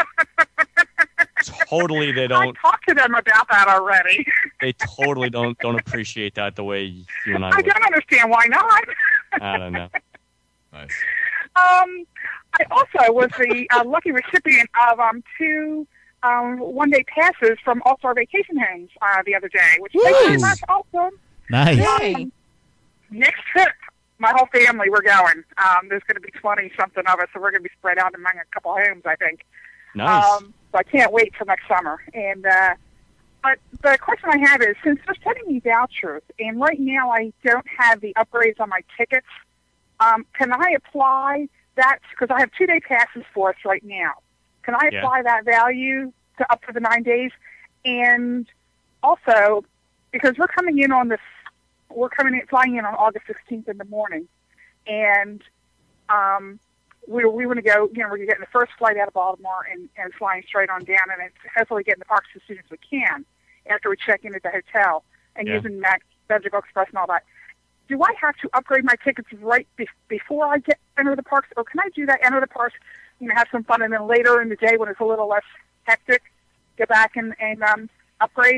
Totally, they don't. talked to them about that already. They totally don't don't appreciate that the way you and I I would. don't understand why not. I don't know. Nice. Um, I also was the uh, lucky recipient of um, two um, one-day passes from All-Star Vacation Homes uh, the other day, which is very Woo! much awesome. Nice. Um, next trip, my whole family, we're going. Um, there's going to be twenty-something of us, so we're going to be spread out among a couple homes, I think. Nice. Um, so I can't wait till next summer. And uh, but the question I have is, since they're sending me vouchers, and right now I don't have the upgrades on my tickets, um, can I apply that? Because I have two-day passes for us right now. Can I Yeah. apply that value to up to the nine days? And also, because we're coming in on this, we're coming in, flying in on August sixteenth in the morning, and um, we we want to go. You know, we're getting the first flight out of Baltimore and, and flying straight on down, and it's hopefully getting the parks as soon as we can after we check in at the hotel and Yeah. using Mac Magical Express and all that. Do I have to upgrade my tickets right be- before I get enter the parks, or can I do that, enter the parks, you know, have some fun, and then later in the day when it's a little less hectic, get back and, and um, upgrade?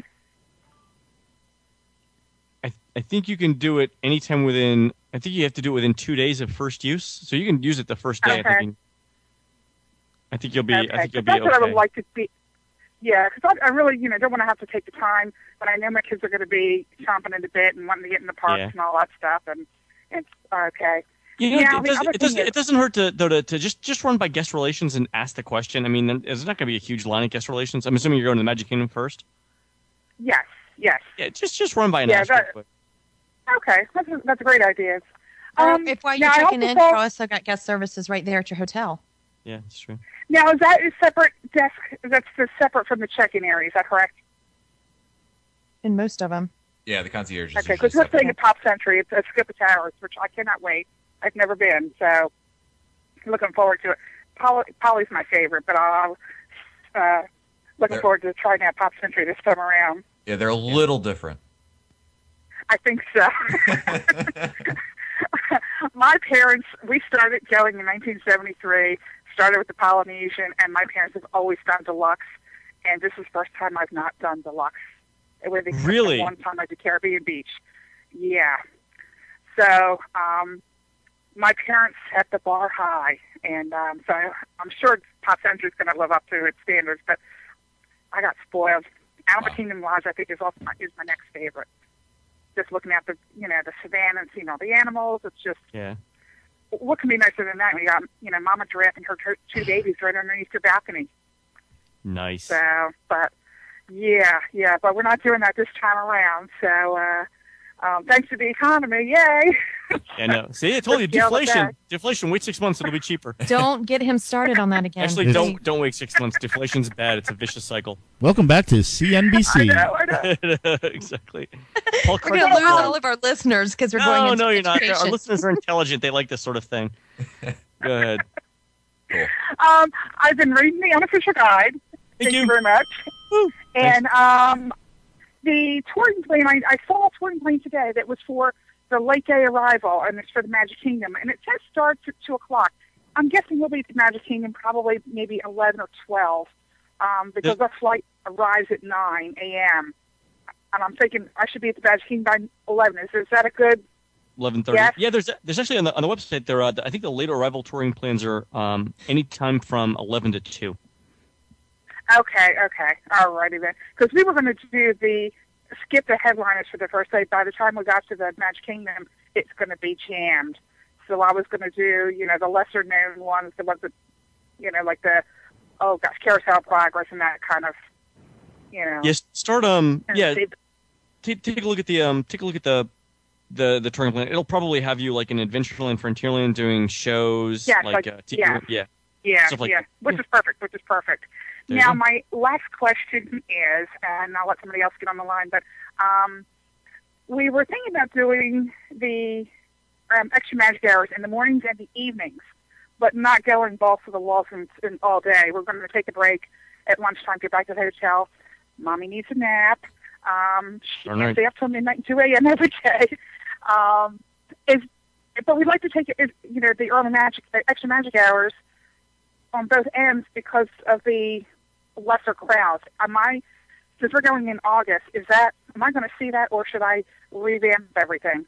I I think you can do it anytime within. I think you have to do it within two days of first use, so you can use it the first day. I Okay. think. I think you'll be. Okay, I think you'll 'cause be that's what I okay. would like to be. Yeah, because I, I really, you know, don't want to have to take the time, but I know my kids are going to be chomping at the bit and wanting to get in the parks Yeah. and all that stuff, and it's okay. You know, Now, it, the doesn't, other it, doesn't, thing is- it doesn't hurt to, though, to to just just run by guest relations and ask the question. I mean, there's not going to be a huge line of guest relations. I'm assuming you're going to the Magic Kingdom first. Yes, yes. Yeah, just just run by and Yeah, ask. real that- quick. Okay, that's a, that's a great idea. Or Um, if while now, you're I checking also in, saw- you also got guest services right there at your hotel. Yeah, that's true. Now, is that a separate desk? That's the separate from the check-in area. Is that correct? In most of them. Yeah, the concierge is Okay, usually because we're separate. staying at Pop Century. It's at Skip the Towers, which I cannot wait. I've never been, so looking forward to it. Polly, Polly's my favorite, but I'll uh, looking They're- forward to trying out Pop Century this time around. Yeah, they're a little different. I think so. My parents, we started going in nineteen seventy-three, started with the Polynesian, and my parents have always done deluxe, and this is the first time I've not done deluxe. It was the Really? one time I did Caribbean Beach. Yeah. So um, my parents set the bar high, and um, so I'm sure Pop Century is going to live up to its standards, but I got spoiled. Animal Wow. Kingdom Lodge, I think, is also my, is my next favorite. Just looking at the, you know, the savannah and seeing all the animals, it's just, Yeah. what can be nicer than that? We got, you know, Mama Giraffe and her two two babies right underneath your balcony. Nice. So, but yeah, yeah, but we're not doing that this time around. So, uh, um, thanks to the economy, yay! Yeah, no. See, I told you, Let's scale it deflation. back. Deflation. Wait six months, it'll be cheaper. Don't get him started on that again. Actually, don't don't wait six months. Deflation's bad. It's a vicious cycle. Welcome back to C N B C. I know, I know. Exactly. Paul We're going to lose all of our listeners because we're going No, into no, you're not. Our education. listeners are intelligent. They like this sort of thing. Go ahead. Um, I've been reading the unofficial guide. Thank, you. very much. And um, the touring plane, I, I saw a touring plane today that was for the late day arrival, and it's for the Magic Kingdom, and it says starts at two o'clock. I'm guessing we'll be at the Magic Kingdom probably maybe eleven or twelve, um, because our flight arrives at nine a.m. And I'm thinking I should be at the Magic Kingdom by eleven. Is, is that a good? Eleven thirty. Yes. Yeah, there's there's actually on the on the website there. Uh, I think the late arrival touring plans are um any time from eleven to two. Okay, okay. All righty then. Because we were going to do the skip the headliners for the first day. By the time we got to the Magic Kingdom, it's going to be jammed. So I was going to do, you know, the lesser known ones, the ones that, you know, like the, oh gosh, Carousel Progress and that kind of, you know. Yes, start um and yeah. save- Take take a look at the um take a look at the the the touring plan. It'll probably have you like in Adventureland, Frontierland doing shows Yeah, like like- uh, Tiki yeah. Room- yeah. Yeah, Stuff like yeah, that. which is perfect, which is perfect. There you Now, go. my last question is, and I'll let somebody else get on the line, but um, we were thinking about doing the um, extra magic hours in the mornings and the evenings, but not going balls to the walls and, and all day. We're going to take a break at lunchtime, get back to the hotel. Mommy needs a nap. Um, she All can't right. stay up till midnight and two a.m. every day. Um, is, but we'd like to take it, you know, the early magic, extra magic hours on both ends because of the lesser crowds. Am I, since we're going in August, is that, am I going to see that, or should I revamp everything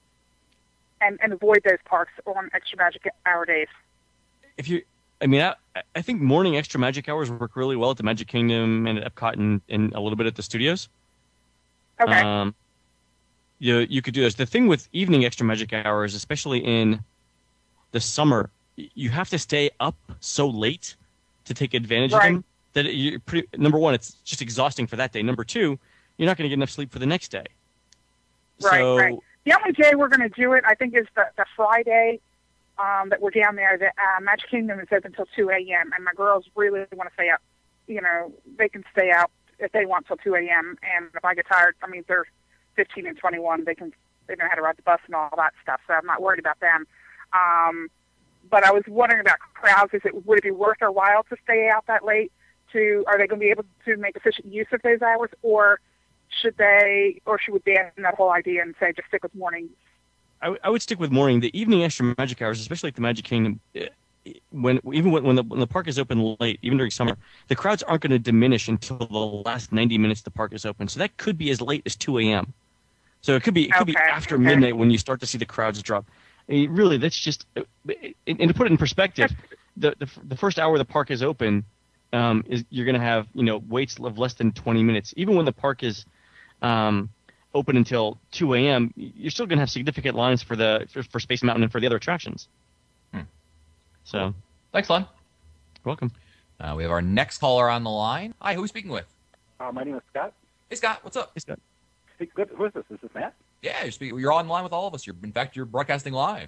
and, and avoid those parks on extra magic hour days? If you, I mean, I, I think morning extra magic hours work really well at the Magic Kingdom and at Epcot and, and a little bit at the studios. Okay. Um, you you could do this. The thing with evening extra magic hours, especially in the summer, y- you have to stay up so late to take advantage Right. of them that you pretty. Number one, it's just exhausting for that day. Number two, you're not going to get enough sleep for the next day. Right, so, right. The only day we're going to do it, I think, is the, the Friday um, that we're down there. The uh, Magic Kingdom is open until two a.m., and my girls really want to stay up. You know, they can stay out if they want till two a.m., and if I get tired, I mean, they're fifteen and twenty-one. They can, they know how to ride the bus and all that stuff, so I'm not worried about them. Um, but I was wondering about crowds. Is it, would it be worth our while to stay out that late? To, are they going to be able to make efficient use of those hours, or should they, or should we ban that whole idea and say just stick with morning? I, w- I would stick with morning. The evening extra magic hours, especially at the Magic Kingdom, eh, when even when, when the when the park is open late, even during summer, the crowds aren't going to diminish until the last ninety minutes the park is open. So that could be as late as two a.m. So it could be it could be Okay, after okay. midnight when you start to see the crowds drop. I mean, really, that's just and and to put it in perspective, the the, the first hour the park is open, um, is you're going to have you know waits of less than twenty minutes. Even when the park is um, open until two a.m., you're still going to have significant lines for the for, for Space Mountain and for the other attractions. Hmm. So, Thanks, Lon. you're welcome. Uh, we have our next caller on the line. Hi, who are we speaking with? Uh, my name is Scott. Hey, Scott. What's up? Hey, Scott. Hey, good. Who is this? Is this Matt? Yeah, you're speaking. You're on line with all of us. You're, in fact, you're broadcasting live.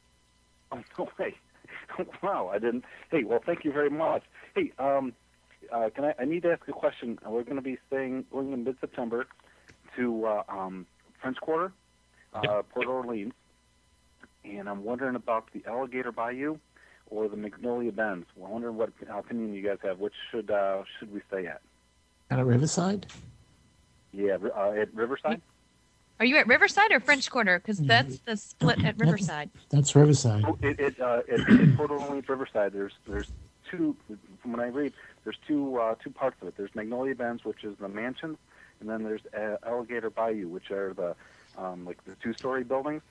Oh, no way. Wow, I didn't. Hey, well, thank you very much. Hey, um, uh, can I? I need to ask a question. Uh, We're going to be staying, going in mid-September to uh, um, French Quarter, uh, Yep. Port Orleans, and I'm wondering about the Alligator Bayou or the Magnolia Bends. I'm wondering what opinion you guys have. Which should uh, should we stay at? At Riverside? Yeah, uh, at Riverside. Are you at Riverside or French Quarter? Because that's the split at Riverside. That's Riverside. Oh, it it, uh, it, it totally only at Riverside. There's there's two. From what I read, there's two uh, two parts of it. There's Magnolia Bends, which is the mansions, and then there's uh, Alligator Bayou, which are the um, like the two-story buildings.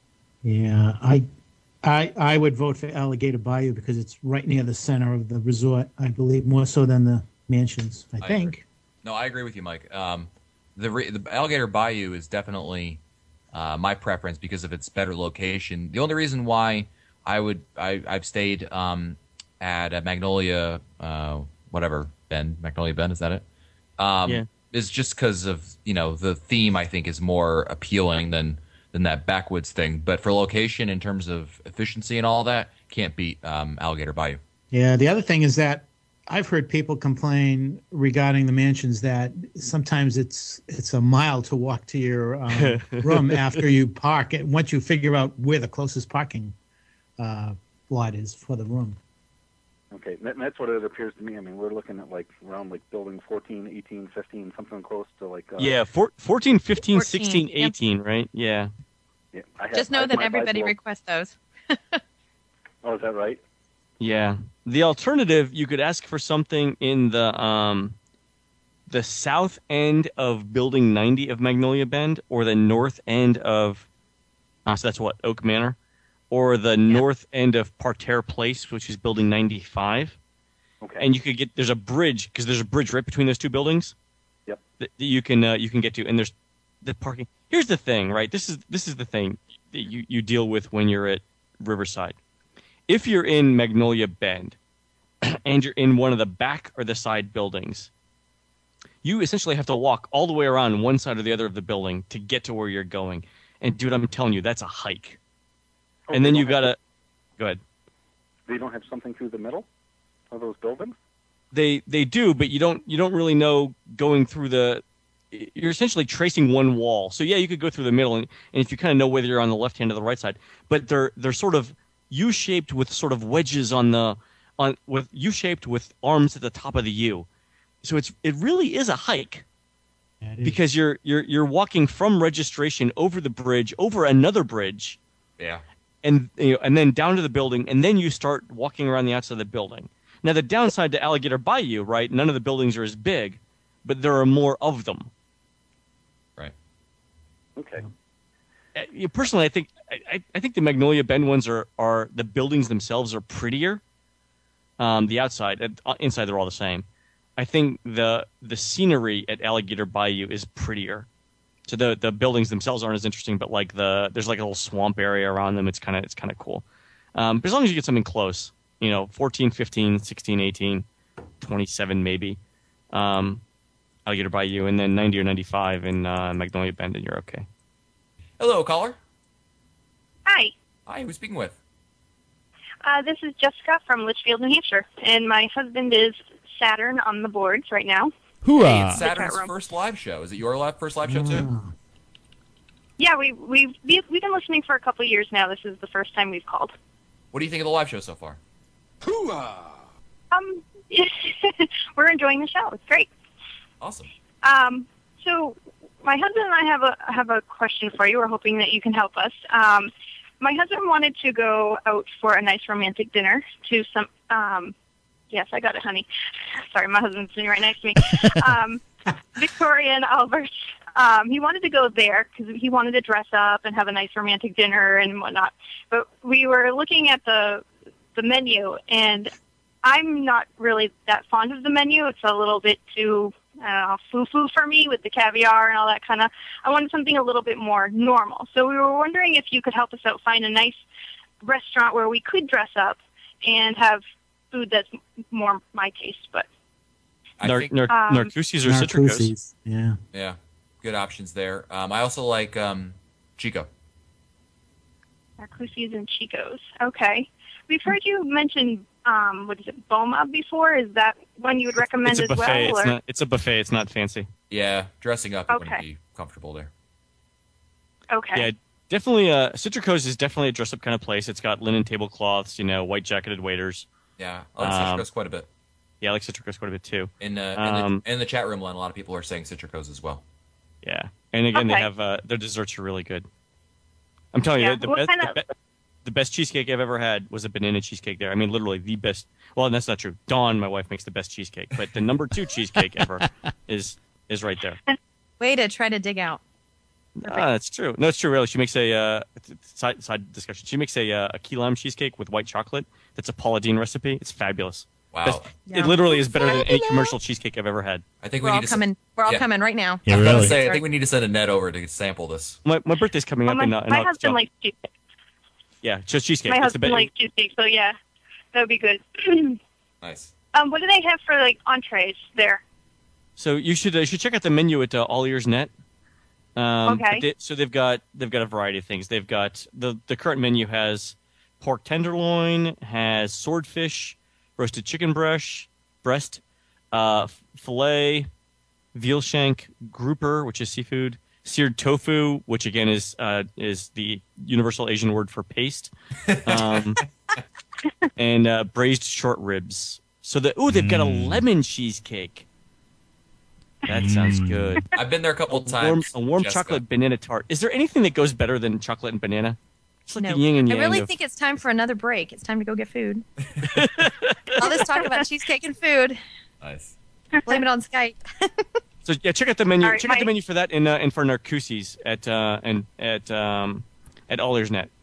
Yeah, I, I, I would vote for Alligator Bayou because it's right near the center of the resort. I believe more so than the mansions. I, I think. agree. No, I agree with you, Mike. Um, the re- the Alligator Bayou is definitely uh, my preference because of its better location. The only reason why I would I I've stayed um, at uh, Magnolia uh, whatever Bend Magnolia Bend is that it? Um, Yeah. Is just because of you know the theme I think is more appealing than than that backwoods thing. But for location in terms of efficiency and all that, can't beat um, Alligator Bayou. Yeah, the other thing is that I've heard people complain regarding the mansions that sometimes it's it's a mile to walk to your um, room after you park. And once you figure out where the closest parking uh, lot is for the room. Okay, that, that's what it appears to me. I mean, we're looking at like around like building fourteen, eighteen, fifteen, something close to like. Uh, Yeah, four, fourteen, fifteen, fourteen, sixteen, yep. eighteen, right? Yeah. Yeah, I have, Just I know have that my everybody bicycle- requests those. Oh, is that right? Yeah. The alternative, you could ask for something in the um, the south end of Building ninety of Magnolia Bend, or the north end of, uh, so that's what, Oak Manor, or the north end of Parterre Place, which is Building ninety-five. Okay. And you could get, there's a bridge, because there's a bridge right between those two buildings. Yep. That that you can uh, you can get to, and there's the parking. Here's the thing, right? This is this is the thing that you, you deal with when you're at Riverside. If you're in Magnolia Bend and you're in one of the back or the side buildings, you essentially have to walk all the way around one side or the other of the building to get to where you're going. And dude, I'm telling you, that's a hike. Oh, and they then don't you have- gotta go ahead. They don't have something through the middle of those buildings. They they do, but you don't you don't really know going through the. You're essentially tracing one wall. So yeah, you could go through the middle, and, and if you kind of know whether you're on the left hand or the right side, but they're they're sort of U-shaped with sort of wedges on the on with U-shaped with arms at the top of the U. So it's it really is a hike. Yeah, it is. Because you're you're you're walking from registration over the bridge, over another bridge, Yeah. and you know, and then down to the building, and then you start walking around the outside of the building. Now the downside to Alligator Bayou, right? None of the buildings are as big, but there are more of them. Right. Okay. Uh, you- Personally, I think I, I think the Magnolia Bend ones are, are the buildings themselves are prettier. Um, the outside, uh, inside, they're all the same. I think the the scenery at Alligator Bayou is prettier. So the the buildings themselves aren't as interesting, but like the there's like a little swamp area around them. It's kind of it's kind of cool. Um, but as long as you get something close, you know, fourteen, fifteen, sixteen, eighteen, twenty-seven maybe. Um, Alligator Bayou, and then ninety or ninety-five in uh, Magnolia Bend, and you're okay. Hello, caller. Hi, Hi, who's speaking with? uh, this is Jessica from Litchfield, New Hampshire, and my husband is Saturn on the boards right now. Hey, it's Saturn's Chat room. first live show. Is it your live, first live show too? Yeah, we we've we've been listening for a couple of years now. This is the first time we've called. What do you think of the live show so far? Um, we're enjoying the show. It's great. Awesome. Um, so my husband and I have a have a question for you. We're hoping that you can help us. Um, my husband wanted to go out for a nice romantic dinner to some. Um, yes, I got it, honey. Sorry, my husband's sitting right next to me. Um, Victoria and Albert. Um, he wanted to go there because he wanted to dress up and have a nice romantic dinner and whatnot. But we were looking at the the menu, and I'm not really that fond of the menu. It's a little bit too uh, foo-foo for me with the caviar and all that kind of. I wanted something a little bit more normal. So we were wondering if you could help us out find a nice restaurant where we could dress up and have food that's more my taste. But I Nar- think nar- Um, Narcoossee's or Citricos. Narcoossee's, yeah. yeah, good options there. Um, I also like um, Chico. Narcoossee's and Chico's. Okay. We've heard you mention, um, what is it, Boma before? Is that one you would recommend It's a as buffet. well? it's or? not. It's a buffet. It's not fancy. Yeah, dressing up it wouldn't Okay. be comfortable there. Okay. Yeah, Definitely, uh, Citrico's is definitely a dress-up kind of place. It's got linen tablecloths, you know, white jacketed waiters. Yeah, I like Um, Citrico's quite a bit. Yeah, I like Citrico's quite a bit too. In, uh, in, Um, the, in the chat room, Len, a lot of people are saying Citrico's as well. Yeah, and again, they Okay. have uh, their desserts are really good. I'm telling Yeah, you, the, what best, kind the, of- be- the best cheesecake I've ever had was a banana cheesecake there. I mean, literally the best. Well, that's not true. Dawn, my wife, makes the best cheesecake, but the number two cheesecake ever is is right there. Way to try to dig out. Ah, that's true. No, it's true. Really, she makes a uh, side side discussion. She makes a uh, a key lime cheesecake with white chocolate. That's a Paula Deen recipe. It's fabulous. Wow. Best- Yeah. It literally is better than any commercial cheesecake I've ever had. I think We're we all need to coming. We're all yeah. coming right now. I was gonna say, I think we need to send a net over to sample this. My my birthday's coming Well, up my in, uh, in my August, husband so- likes cheesecake. Yeah, just cheesecake. My It's the husband be- likes cheesecake, so yeah, that would be good. Nice. um, what do they have for like entrees there? So you should uh, you should check out the menu at uh, All Ears Net. Um, Okay. but they- so they've got they've got a variety of things. They've got the the current menu has pork tenderloin, has swordfish, roasted chicken breast, breast, uh, fillet, veal shank, grouper, which is seafood, seared tofu, which again is uh, is the universal Asian word for paste, um, and uh, braised short ribs. So the ooh, they've got a lemon cheesecake. That sounds good. I've been there a couple A warm, times. a warm Jessica. chocolate banana tart. Is there anything that goes better than chocolate and banana? It's like No. the yin and yang. I really of- think it's time for another break. It's time to go get food. All this talk about cheesecake and food. Nice. Blame it on Skype. So yeah, check out the menu. All right, check out the my- menu for that and uh, and for Narcoosse's at uh, and at um, at All Ears Net.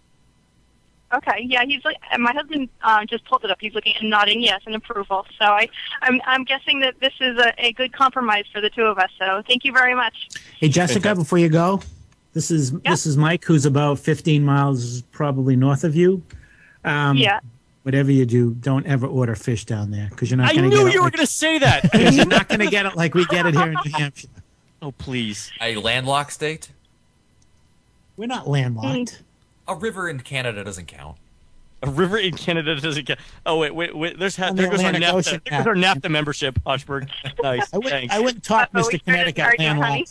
Okay, yeah, he's like and my husband um, just pulled it up. He's looking and nodding yes in approval. So I, I'm I'm guessing that this is a, a good compromise for the two of us. So thank you very much. Hey, Jessica, before you go, this is this is Mike, who's about fifteen miles probably north of you. Um, Yeah. Whatever you do, don't ever order fish down there because you're not I going to knew get it. you were like- going to say that. you're not going to get it like we get it here in New Hampshire. Oh, please. A landlocked state? We're not landlocked. A river in Canada doesn't count. A river in Canada doesn't count. Oh wait, wait, wait. There's ha- On there the goes our Atlantic NAFTA. Ocean There goes our NAFTA membership, Oshberg. Nice. I wouldn't, Thanks. I wouldn't talk Uh-oh, Mister we started Connecticut arguing, honey.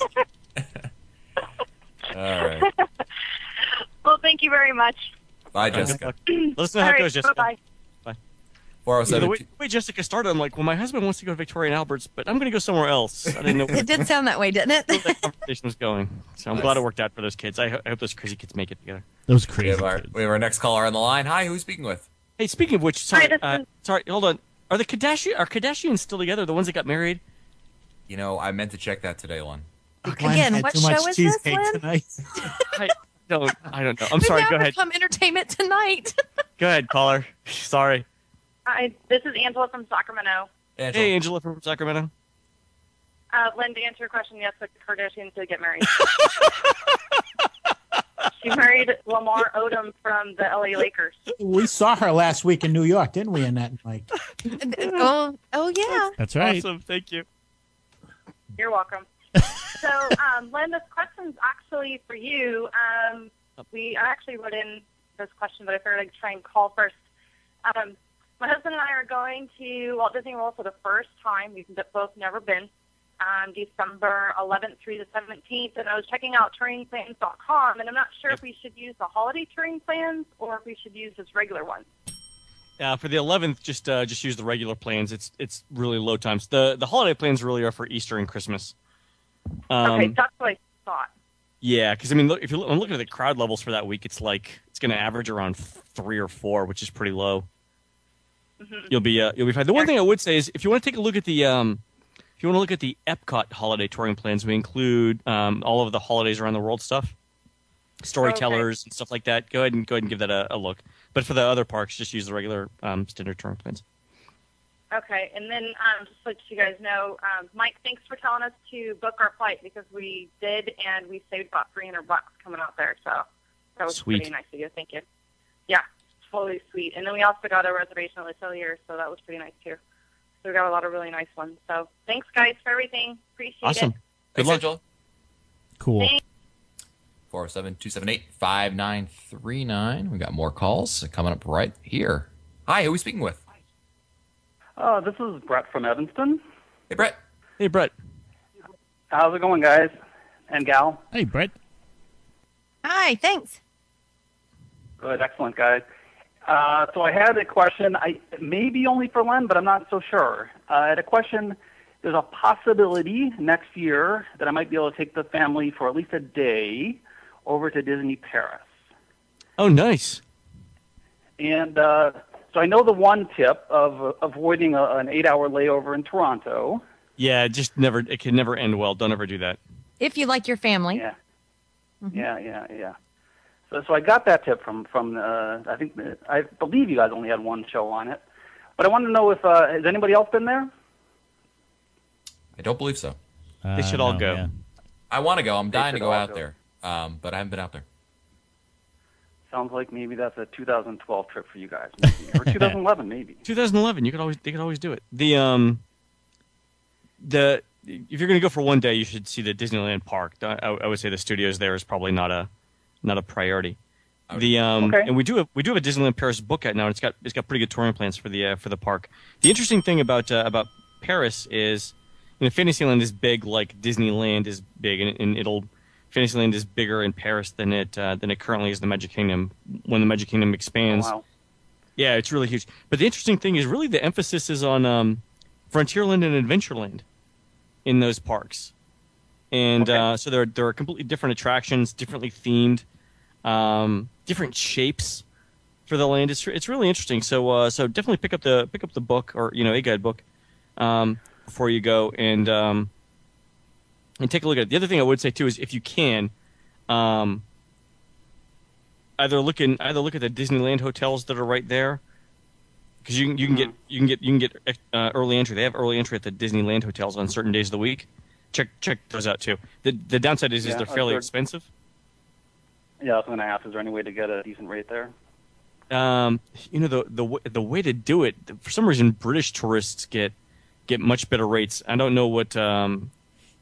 landlocked. All right. Well, thank you very much. Bye, Jessica. Let us know how All it right, goes, Jessica. bye-bye. four oh Yeah, the seven. way, the way Jessica started, I'm like, well, my husband wants to go to Victoria and Albert's, but I'm going to go somewhere else. I didn't know where It did sound that way, didn't it? the conversation was going. So I'm Nice. glad it worked out for those kids. I, ho- I hope those crazy kids make it together. Those We crazy. have, our, we have our next caller on the line. Hi, who's speaking with? Hey, speaking of which, sorry, Hi, this uh, is- sorry, hold on. Are the Kardashian are Kardashians still together? The ones that got married? You know, I meant to check that today, Lon. Glenn Again, had what too much show is this, cheesecake Lynn? tonight. I don't. I don't know. I'm We've sorry. now Go ahead. become entertainment tonight. Go ahead, caller. Sorry. Hi, this is Angela from Sacramento. Angela. Hey, Angela from Sacramento. Uh, Lynn, to answer your question, yes, the Kardashians did get married. She married Lamar Odom from the L A Lakers. We saw her last week in New York, didn't we, Annette and Mike? oh, oh yeah. That's right. Awesome. Thank you. You're welcome. So, um, Lynn, this question's actually for you. Um, we I actually wrote in this question, but I figured I'd try and call first. Um, my husband and I are going to Walt Disney World for the first time. We've both never been. Um, December eleventh through the seventeenth, and I was checking out touring plans dot com, and I'm not sure if we should use the holiday touring plans or if we should use this regular one. Uh, for the eleventh, just uh, just use the regular plans. It's it's really low times. The the holiday plans really are for Easter and Christmas. Um, Okay, that's what I thought. Yeah, because I mean, look, if you look, I'm looking at the crowd levels for that week, it's like it's going to average around three or four, which is pretty low. Mm-hmm. You'll be uh, you'll be fine. The one thing I would say is, if you want to take a look at the um, if you want to look at the Epcot holiday touring plans, we include um, all of the holidays around the world stuff, storytellers and stuff like that. Go ahead and go ahead and give that a, a look. But for the other parks, just use the regular um, standard touring plans. Okay, and then um, just so that you guys know, um, Mike, thanks for telling us to book our flight because we did, and we saved about three hundred bucks coming out there. So that was Sweet. pretty nice of you. Thank you. Yeah, totally sweet. And then we also got a reservation at Le Cellier, so that was pretty nice too. So we got a lot of really nice ones. So thanks, guys, for everything. Appreciate Awesome. it. Good Thanks, luck. Angela. Cool. Thanks. four oh seven, two seven eight, five nine three nine. We got more calls coming up right here. Hi, who are we speaking with? Oh, this is Brett from Evanston. Hey, Brett. Hey, Brett. How's it going, guys and gal? Hey, Brett. Hi, thanks. Good, excellent, guys. Uh, so I had a question, I maybe only for Len, but I'm not so sure. Uh, I had a question. There's a possibility next year that I might be able to take the family for at least a day over to Disney Paris. Oh, nice. And uh, so I know the one tip of uh, avoiding a, an eight-hour layover in Toronto. Yeah, just never. It can never end well. Don't ever do that. If you like your family. Yeah. Yeah, yeah, yeah. So, so I got that tip from from uh, I think the, I believe you guys only had one show on it, but I wanted to know if uh, has anybody else been there? I don't believe so. They should all no, go. yeah. I want to go. I'm They dying to should go all out go. there, um, but I haven't been out there. Sounds like maybe that's a two thousand twelve trip for you guys, maybe. Or two thousand eleven maybe. twenty eleven. You could always. They could always do it. The um. The if you're going to go for one day, you should see the Disneyland park. I, I would say the studios there is probably not a not a priority. The um Okay. and we do have, we do have a Disneyland Paris book out now, and it's got it's got pretty good touring plans for the uh, for the park. The interesting thing about uh, about Paris is, you know, Fantasyland is big like Disneyland is big, and, and it'll Fantasyland is bigger in Paris than it uh, than it currently is in the Magic Kingdom. When the Magic Kingdom expands, Oh, wow. yeah, it's really huge. But the interesting thing is really the emphasis is on um, Frontierland and Adventureland in those parks, and Okay. uh, so there there are completely different attractions, differently themed. Um, different shapes for the land. It's it's really interesting. So uh, so definitely pick up the pick up the book or you know a guide book um, before you go and um, and take a look at it. The other thing I would say too is if you can, um, either look in either look at the Disneyland hotels that are right there because you can you can get you can get you can get uh, early entry. They have early entry at the Disneyland hotels on certain days of the week. Check check those out too. The the downside is, Yeah, is they're I've fairly heard- expensive. Yeah, I was going to ask, is there any way to get a decent rate there? Um, you know the the w- the way to do it. For some reason, British tourists get get much better rates. I don't know what. Um,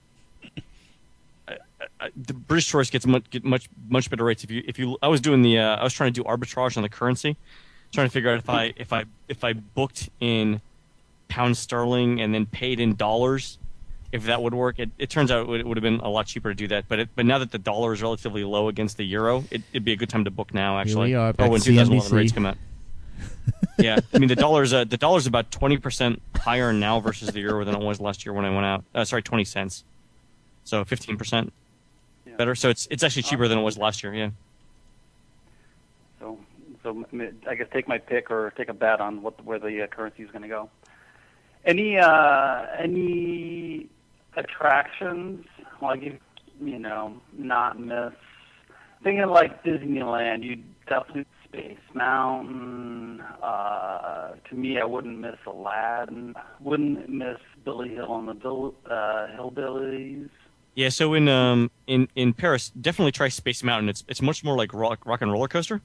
I, I, the British tourists gets much get much much better rates if you if you. I was doing the. Uh, I was trying to do arbitrage on the currency, trying to figure out if I if I if I booked in pound sterling and then paid in dollars, if that would work. It, it turns out it would, it would have been a lot cheaper to do that. But it, but now that the dollar is relatively low against the euro, it, it'd be a good time to book now. Actually, we are, or back when to C N B twenty eleven C. rates come out. Yeah, I mean the dollar's uh, the dollar's about twenty percent higher now versus the euro than it was last year when I went out. Uh, sorry, twenty cents. So fifteen percent better. So it's it's actually cheaper than it was last year. Yeah. So, so m- I guess take my pick or take a bet on what where the uh, currency is going to go. Any uh, any attractions like you you know not miss? Thinking like Disneyland, you definitely Space Mountain. Uh, to me, I wouldn't miss Aladdin. Wouldn't miss Billy Hill on the Bill, uh, Hillbillies. Yeah, so in um in, in Paris, definitely try Space Mountain. It's it's much more like rock rock and roller coaster.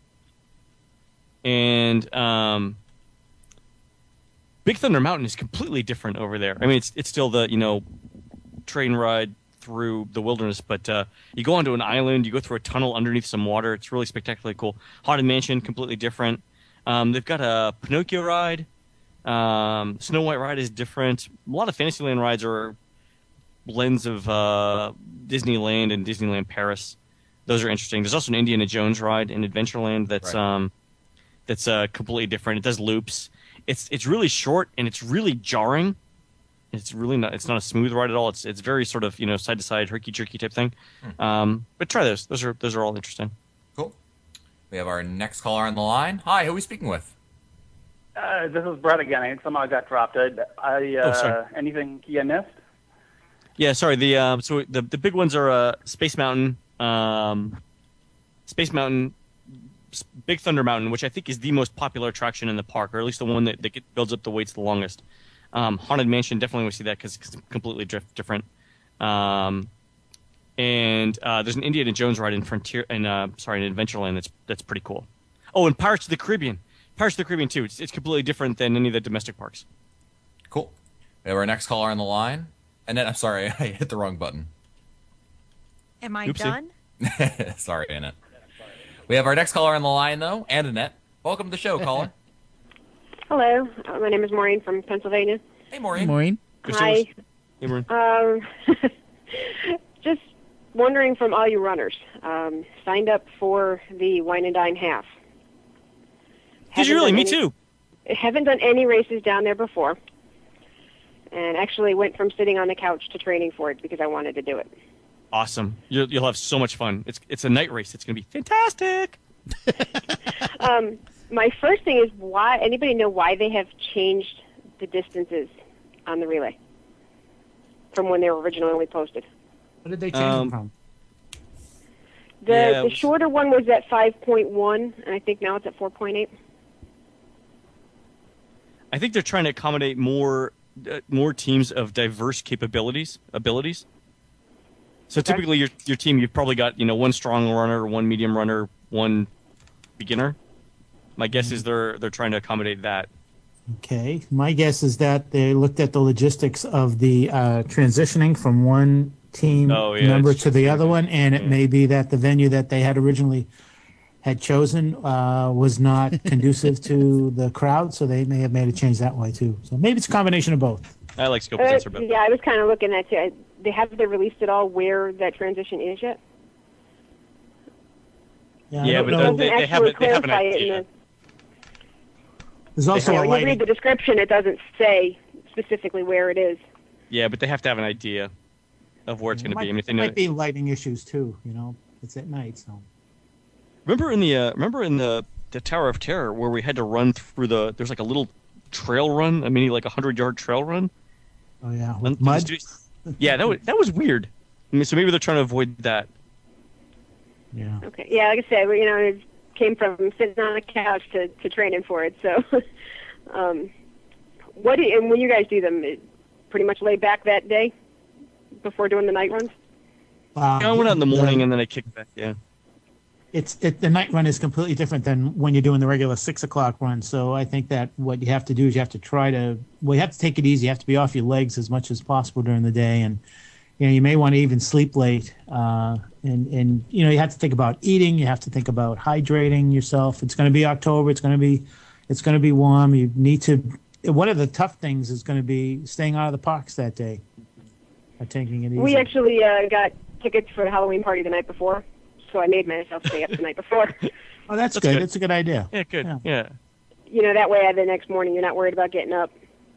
And um, Big Thunder Mountain is completely different over there. I mean, it's it's still the you know train ride through the wilderness, but uh, you go onto an island, you go through a tunnel underneath some water. It's really spectacularly cool. Haunted Mansion, completely different. Um, they've got a Pinocchio ride. Um, Snow White ride is different. A lot of Fantasyland rides are blends of uh, Disneyland and Disneyland Paris. Those are interesting. There's also an Indiana Jones ride in Adventureland that's Right. um, that's uh, completely different. It does loops. It's it's really short and it's really jarring. It's really not. It's not a smooth ride at all. It's it's very sort of you know side to side herky jerky type thing. Um, but try those. Those are those are all interesting. Cool. We have our next caller on the line. Hi, who are we speaking with? Uh, this is Brett again. I somehow got dropped. I, I uh, Oh, sorry. anything key I missed? Yeah, sorry. The um, so the the big ones are uh, Space Mountain, um, Space Mountain, S- Big Thunder Mountain, which I think is the most popular attraction in the park, or at least the one that, that get, builds up the waits the longest. Um, Haunted Mansion, definitely want to see that because it's completely diff- different. Um, and uh, there's an Indiana Jones ride in Frontier, and uh, sorry, in Adventureland that's that's pretty cool. Oh, and Pirates of the Caribbean, Pirates of the Caribbean too. It's it's completely different than any of the domestic parks. Cool. We have our next caller on the line. Annette, I'm sorry, I hit the wrong button. Am I Oopsie. done? Sorry, Annette. We have our next caller on the line, though, and Annette. Welcome to the show, caller. Hello, uh, my name is Maureen from Pennsylvania. Hey, Maureen. Maureen. Hi. Hey, Maureen. Um, just wondering from all you runners, um, signed up for the Wine and Dine Half. Did you Haven't really? done Me any- too. I haven't done any races down there before, and actually went from sitting on the couch to training for it because I wanted to do it. Awesome. You'll, you'll have so much fun. It's it's a night race. It's going to be fantastic. Um, my first thing is why. Anybody know why they have changed the distances on the relay from when they were originally posted? What did they change Um, them from? The Yeah, it the was- shorter one was at five point one, and I think now it's at four point eight. I think they're trying to accommodate more uh, more teams of diverse capabilities, abilities. So Okay. typically, your your team, you've probably got you know one strong runner, one medium runner, one beginner. My guess is they're they're trying to accommodate that. Okay. My guess is that they looked at the logistics of the uh, transitioning from one team Oh, yeah, member it's to the other one, and it Yeah. may be that the venue that they had originally had chosen uh, was not conducive to the crowd, so they may have made a change that way too. So maybe it's a combination of both. I like scope Uh, sensor better. yeah, I was kind of looking at it. They have they released it all where that transition is yet? Yeah, I Yeah, don't but know. the- they, they have Actually a, they have an clarify it in idea. the- There's also Yeah, a when you read lighting. the description, it doesn't say specifically where it is. Yeah, but they have to have an idea of where it's going to might, be. I mean, if they there know, might be lighting issues too. You know, it's at night, so. remember in the uh, remember in the the Tower of Terror where we had to run through the there's like a little trail run, I mean like a hundred yard trail run. Oh yeah, And with the mud. students- Yeah, that was that was weird. I mean, so maybe they're trying to avoid that. Yeah. Okay. Yeah, like I said, you know, it came from sitting on the couch to, to training for it. So, um, what do you, and when you guys do them, it pretty much lay back that day before doing the night runs. Uh, I went out in the the- morning and then I kicked back. Yeah. It's it, the night run is completely different than when you're doing the regular six o'clock run. So I think that what you have to do is you have to try to well, you have to take it easy. You have to be off your legs as much as possible during the day, and you know you may want to even sleep late. Uh, and and you know you have to think about eating. You have to think about hydrating yourself. It's going to be October. It's going to be it's going to be warm. You need to. One of the tough things is going to be staying out of the parks that day. Or taking it easy. We actually uh, got tickets for the Halloween party the night before, so I made myself stay up the night before. Oh, that's, That's good. good. That's a good idea. Yeah, good. Yeah. Yeah. You know, that way the next morning you're not worried about getting up.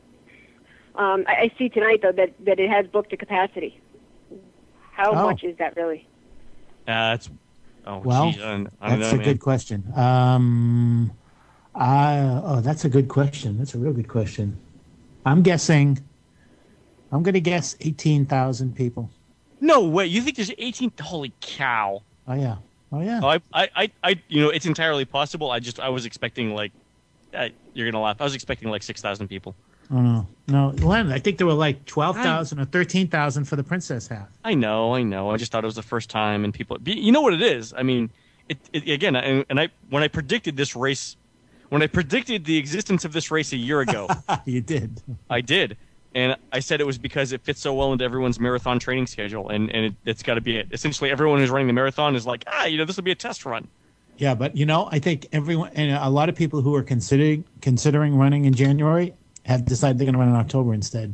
Um, I, I see tonight though that, that it has booked to capacity. How Oh. much is that really? Uh, it's oh, Well, geez, I don't, I don't that's know, a man. good question. Um, I, oh, that's a good question. That's a real good question. I'm guessing. I'm going to guess eighteen thousand people. No way. You think there's eighteen? Holy cow. Oh yeah. Oh yeah. Oh, I, I, I, I, you know, it's entirely possible. I just, I was expecting like, uh, you're gonna laugh. I was expecting like six thousand people. Oh no, no, Len. I think there were like twelve thousand or thirteen thousand for the princess half. I know, I know. I just thought it was the first time, and people, you know what it is. I mean, it, it again, and, and I, when I predicted this race, when I predicted the existence of this race a year ago, You did. I did, and I said it was because it fits so well into everyone's marathon training schedule, and and it, it's got to be it. Essentially, everyone who's running the marathon is like, ah, you know, this will be a test run. Yeah, but you know, I think everyone and a lot of people who are considering considering running in January have decided they're going to run in October instead.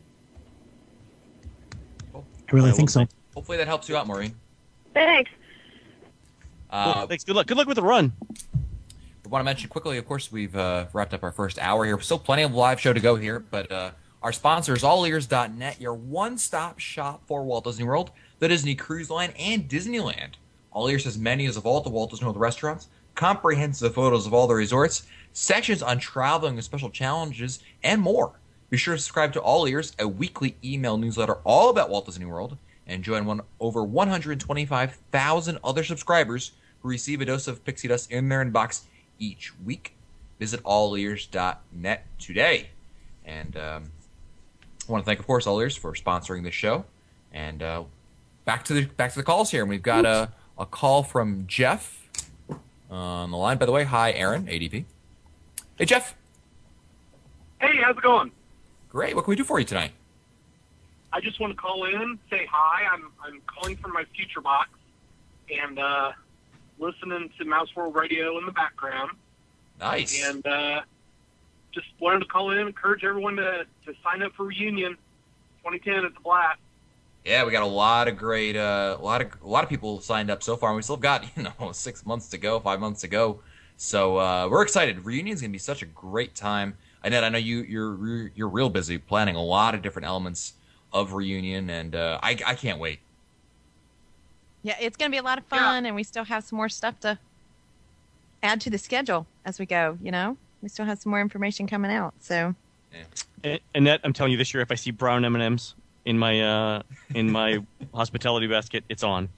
I really Well, think so. Hopefully that helps you out, Maureen. Thanks. Uh, Cool. Thanks. Good luck. Good luck with the run. We want to mention quickly, of course, we've uh, wrapped up our first hour here. Still plenty of live show to go here, but uh, our sponsor is all ears dot net, your one-stop shop for Walt Disney World, the Disney Cruise Line, and Disneyland. All Ears has menus of all the Walt Disney World restaurants, comprehensive photos of all the resorts, sections on traveling with special challenges, and more. Be sure to subscribe to All Ears, a weekly email newsletter all about Walt Disney World, and join one over one hundred twenty-five thousand other subscribers who receive a dose of pixie dust in their inbox each week. Visit all ears dot net today. And um, I want to thank, of course, All Ears for sponsoring this show. And uh, back to the back to the calls here. And we've got a, a call from Jeff on the line. By the way, hi, Aaron, A D P. Hey, Jeff. Hey, how's it going? Great. What can we do for you tonight? I just want to call in, say hi. I'm I'm calling from my future box, and uh, listening to Mouse World Radio in the background. Nice. And uh, just wanted to call in and encourage everyone to, to sign up for Reunion twenty ten. It's a blast. Yeah, we got a lot of great, uh, a lot of a lot of people signed up so far, and we still got you know six months to go, five months to go. So uh, we're excited. Reunion's gonna be such a great time. Annette, I know you you're you're real busy planning a lot of different elements of Reunion, and uh, I I can't wait. Yeah, it's going to be a lot of fun, and we still have some more stuff to add to the schedule as we go. You know, we still have some more information coming out. So, And- Annette, I'm telling you, this year, if I see brown M and M's in my uh, in my hospitality basket, it's on.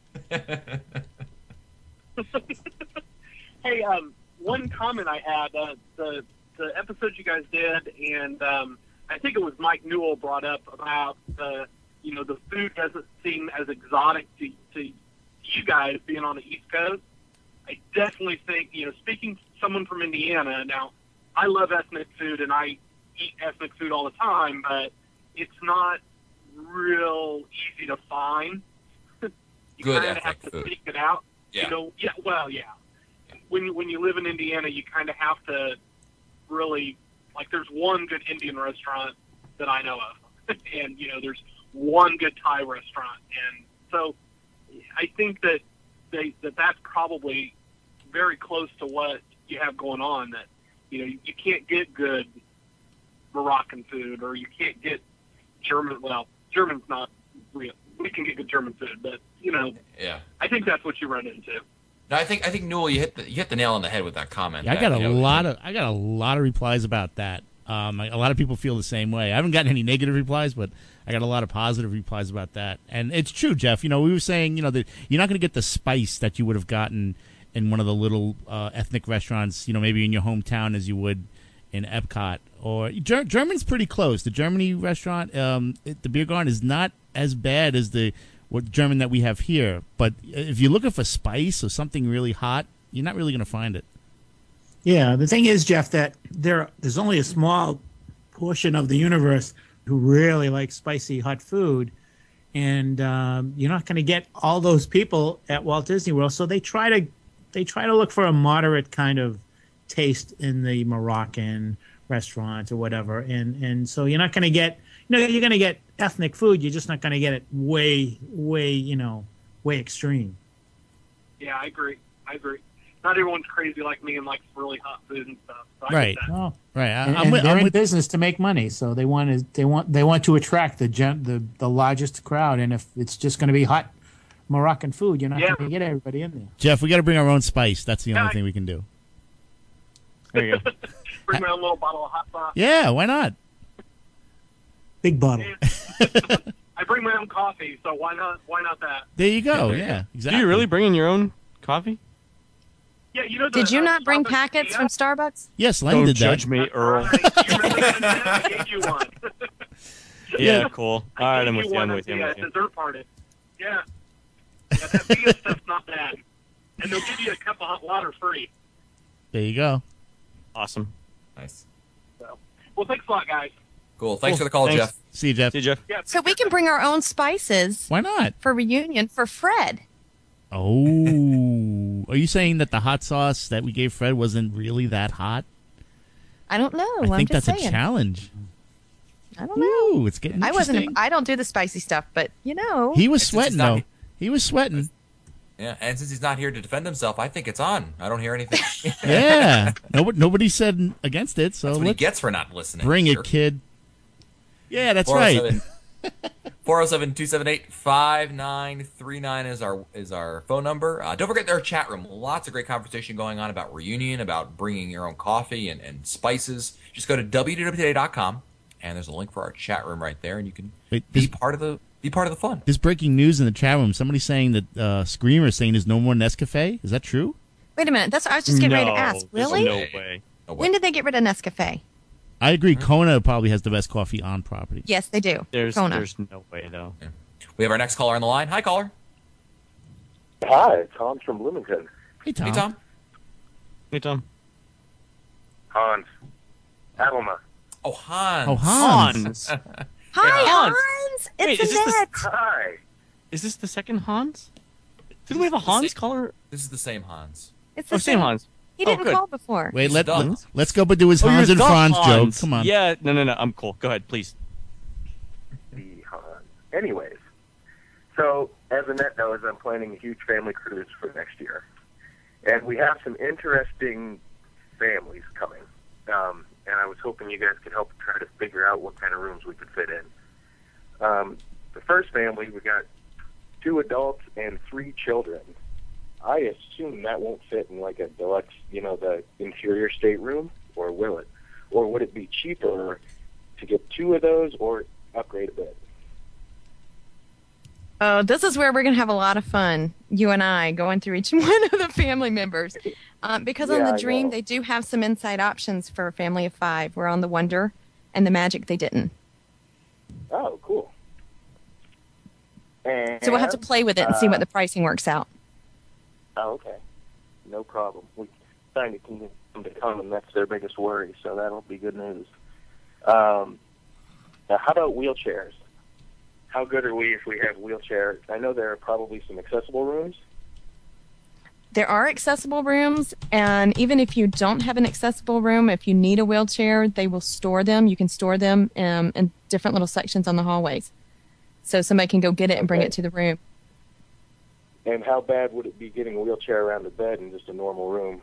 Hey, um, one comment I had, uh, the the episode you guys did, and um, I think it was Mike Newell brought up about the, you know, the food doesn't seem as exotic to, to you guys being on the East Coast. I definitely think, you know, speaking to someone from Indiana, now, I love ethnic food, and I eat ethnic food all the time, but it's not real easy to find. You Good kind of have ethnic to food. seek it out. Yeah. You know, yeah, well, yeah. When when you live in Indiana, you kind of have to really, like, there's one good Indian restaurant that I know of, and you know, there's one good Thai restaurant, and so I think that they that that's probably very close to what you have going on. That you know, you, you can't get good Moroccan food, or you can't get German. Well, German's not real. We can get good German food, but you know, Yeah. I think that's what you run into. No, I think I think Newell, you hit the you hit the nail on the head with that comment. Yeah, I that, got a you know, lot of I got a lot of replies about that. Um, a lot of people feel the same way. I haven't gotten any negative replies, but I got a lot of positive replies about that. And it's true, Jeff. You know, we were saying, you know, that you're not going to get the spice that you would have gotten in one of the little uh, ethnic restaurants, you know, maybe in your hometown as you would in Epcot. Or Ger- German's pretty close. The Germany restaurant, um, it, the Beer Garden, is not as bad as the what German that we have here. But if you're looking for spice or something really hot, you're not really going to find it. Yeah, the thing is, Jeff, that there there's only a small portion of the universe who really like spicy hot food, and um, you're not going to get all those people at Walt Disney World. So they try to they try to look for a moderate kind of taste in the Moroccan restaurants or whatever, and and so you're not going to get you know you're going to get ethnic food. You're just not going to get it way way you know way extreme. Yeah, I agree. I agree. Not everyone's crazy like me and likes really hot food and stuff. So I get Right. that. Oh, right. And, I'm and with- they're I'm in with- business to make money, so they want to they want they want to attract the gen, the the largest crowd. And if it's just going to be hot Moroccan food, you're not Yeah. going to get everybody in there. Jeff, we got to bring our own spice. That's the Yeah, only I- thing we can do. There you go. Bring my own little bottle of hot sauce. Yeah, why not? Big bottle. I bring my own coffee, so why not? Why not that? There you go. Yeah, exactly. Do you really bring in your own coffee? Yeah, you know. The, did you uh, not bring Starbucks packets from Starbucks? Yes, Len Don't did judge that. me, Earl. I gave you one. Yeah, cool. All right, I I'm gave with you. one I'm at with you. the I'm uh, with you. dessert party. Yeah. Yeah, that vegan stuff's not bad. And they'll give you a cup of hot water free. There you go. Awesome. Nice. So, well, thanks a lot, guys. Cool. Thanks Cool. for the call, Thanks. Jeff. See you, Jeff. See you, Jeff. Yeah. So we can bring our own spices Why not? for reunion for Fred. Oh, are you saying that the hot sauce that we gave Fred wasn't really that hot? I don't know. I I'm think just that's saying. a challenge. I don't know. Ooh, it's getting I interesting. wasn't. I don't do the spicy stuff, but you know. He was And since sweating he's not- though. He was sweating. Yeah, and since he's not here to defend himself, I think it's on. I don't hear anything. Yeah. Nobody, nobody said against it. So That's what he let's gets for not listening. bring Sure. it, kid. Yeah, that's right. four oh seven, two seven eight, five nine three nine is our is our phone number. Uh, don't forget our chat room. Lots of great conversation going on about reunion, about bringing your own coffee and, and spices. Just go to w w w today dot com and there's a link for our chat room right there, and you can Wait, be this- part of the be part of the fun. There's breaking news in the chat room. Somebody's saying that uh, Screamer is saying there's no more Nescafe. Is that true? Wait a minute. That's. I was just getting ready to No, ask. there's Really? No way. No way. When did they get rid of Nescafe? I agree. Kona probably has the best coffee on property. Yes, they do. There's Kona. there's no way though. We have our next caller on the line. Hi, caller. Hi, Tom from Bloomington. Hey, Tom. Hey, Tom. Hey, Tom. Hans. Adelma. Oh, Hans. Oh, Hans. Hans. Hi, Hans. Hans. Wait, It's is this the- Annette. Hi. Is this the second Hans? Did we have a Hans caller? This is the same Hans. It's the Oh, same Hans. He Oh, didn't good. call before. Wait, He's let, done. let, let's go but do his Oh, Hans you're and the Franz Hans. joke. Come on. Yeah, no, no, no. I'm cool. Go ahead, please. The Hans. Anyways, so as Annette knows, I'm planning a huge family cruise for next year. And we have some interesting families coming, um, and I was hoping you guys could help try to figure out what kind of rooms we could fit in. Um, the first family, we got two adults and three children. I assume that won't fit in like a deluxe, you know, the interior stateroom, or will it? Or would it be cheaper to get two of those or upgrade a bed? Oh, this is where we're going to have a lot of fun, you and I, going through each one of the family members. Um, because on Yeah, the I Dream, know. they do have some inside options for a family of five. We're on the Wonder and the Magic, they didn't. Oh, cool. And, So we'll have to play with it and see what the pricing works out. Oh, okay. No problem. We signed it to them to come, and that's their biggest worry, so that'll be good news. Um, now, how about wheelchairs? How good are we if we have wheelchairs? I know there are probably some accessible rooms. There are accessible rooms, and even if you don't have an accessible room, if you need a wheelchair, they will store them. You can store them um, in different little sections on the hallways. So somebody can go get it and bring Okay. it to the room. And how bad would it be getting a wheelchair around the bed in just a normal room?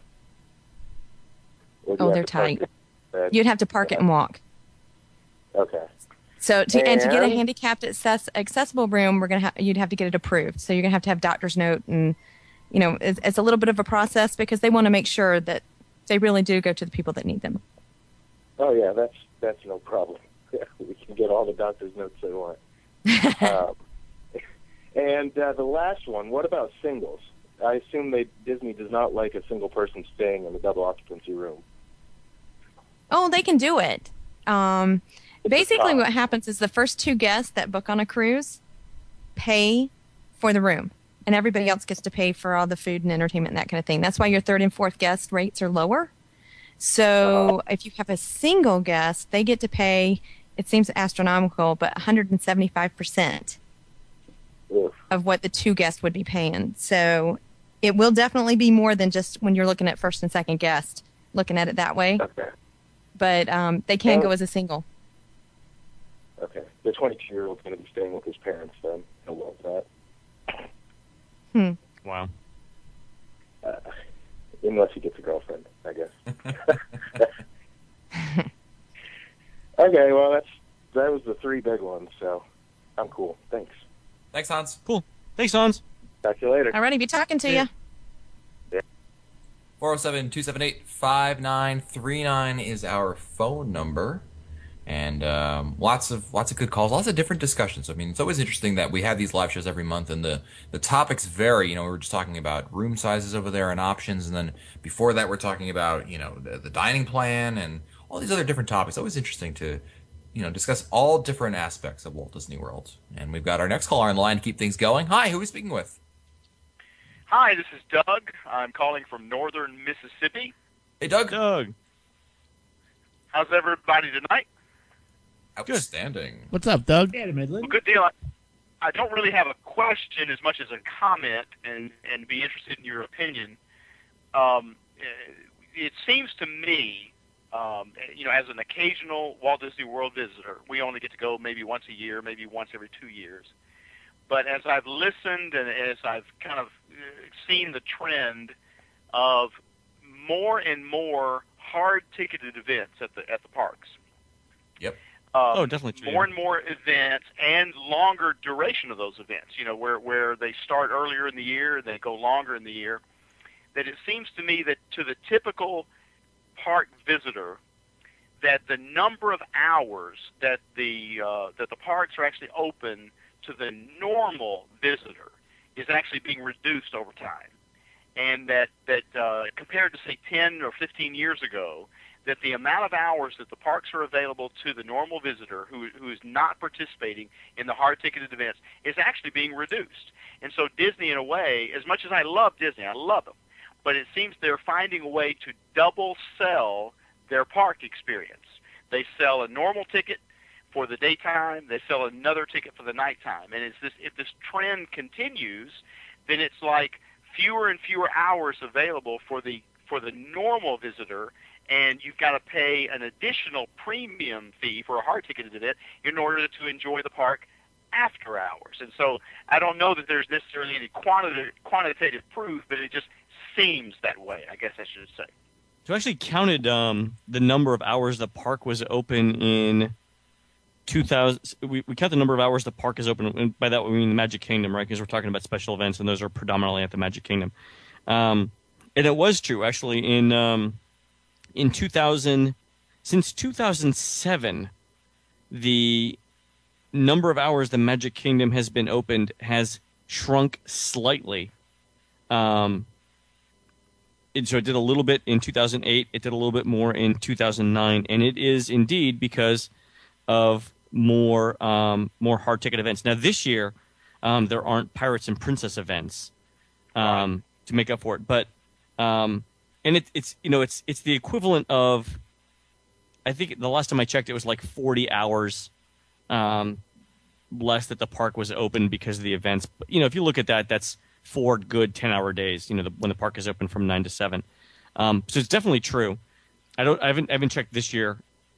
Or do you Oh, have they're to park tight. it in the bed? You'd have to park it and walk. Okay. So to, and, to get a And- handicapped access, accessible room, we're gonna ha- you'd have to get it approved. So you're gonna have to have doctor's note, and you know it's, it's a little bit of a process because they want to make sure that they really do go to the people that need them. Oh, yeah, that's that's no problem. We can get all the doctor's notes they want. um, and uh, the last one, what about singles? I assume they Disney does not like a single person staying in the double occupancy room. Oh, they can do it. Um, basically, cost. what happens is the first two guests that book on a cruise pay for the room, and everybody else gets to pay for all the food and entertainment and that kind of thing. That's why your third and fourth guest rates are lower. So if you have a single guest, they get to pay, it seems astronomical, but one hundred seventy-five percent of what the two guests would be paying. So it will definitely be more than just when you're looking at first and second guest, looking at it that way. Okay. But um, they can Oh. go as a single. Okay. The twenty-two-year-old's going to be staying with his parents then. I love that. Hmm. Wow. Uh, unless he gets a girlfriend, I guess. Okay, well, that's that was the three big ones, so I'm cool. Thanks. Thanks, Hans. Cool. Thanks, Hans. Talk to you later. Alrighty, be talking to you. four oh seven, two seven eight, five nine three nine is our phone number. And um, lots of lots of good calls, lots of different discussions. I mean, it's always interesting that we have these live shows every month, and the, the topics vary. You know, we were just talking about room sizes over there and options, and then before that, we're talking about you know the, the dining plan and all these other different topics. Always interesting to you know discuss all different aspects of Walt Disney World. And we've got our next caller on the line to keep things going. Hi, who are we speaking with? Hi, this is Doug. I'm calling from northern Mississippi. Hey, Doug. Doug. How's everybody tonight? Outstanding. What's up, Doug? Yeah, Midland. Well, good deal. I, I don't really have a question as much as a comment, and, and be interested in your opinion. Um, eh, it seems to me, um, you know, as an occasional Walt Disney World visitor, we only get to go maybe once a year, maybe once every two years. But as I've listened and as I've kind of uh, seen the trend of more and more hard-ticketed events at the at the parks. Yep. Um, Oh, definitely true, more yeah. and more events and longer duration of those events, you know, where, where they start earlier in the year and they go longer in the year, that it seems to me that to the typical park visitor, that the number of hours that the uh, that the parks are actually open to the normal visitor is actually being reduced over time. And that, that uh, compared to, say, ten or fifteen years ago, that the amount of hours that the parks are available to the normal visitor who, who is not participating in the hard-ticketed events is actually being reduced. And so Disney, in a way, as much as I love Disney, I love them, but it seems they're finding a way to double sell their park experience. They sell a normal ticket for the daytime, they sell another ticket for the nighttime. And it's this, if this trend continues, then it's like fewer and fewer hours available for the for the normal visitor, and you've got to pay an additional premium fee for a hard-ticketed event in order to enjoy the park after hours. And so I don't know that there's necessarily any quantitative, quantitative proof, but it just seems that way, I guess I should say. So I actually counted um, the number of hours the park was open in two thousand. We, we count the number of hours the park is open, and by that we mean the Magic Kingdom, right? Because we're talking about special events, and those are predominantly at the Magic Kingdom. Um, and it was true, actually, in um, in two thousand, since two thousand seven, the number of hours the Magic Kingdom has been opened has shrunk slightly. Um, it, so it did a little bit in two thousand eight. It did a little bit more in two thousand nine, and it is indeed because of more um, more hard ticket events. Now this year, um, there aren't Pirates and Princess events um, to make up for it, but um, and it, it's you know it's it's the equivalent of, I think the last time I checked, it was like forty hours um, less that the park was open because of the events. But, you know, if you look at that, that's four good ten-hour days. You know, the, when the park is open from nine to seven. Um, so it's definitely true. I don't. I haven't. I haven't checked this year.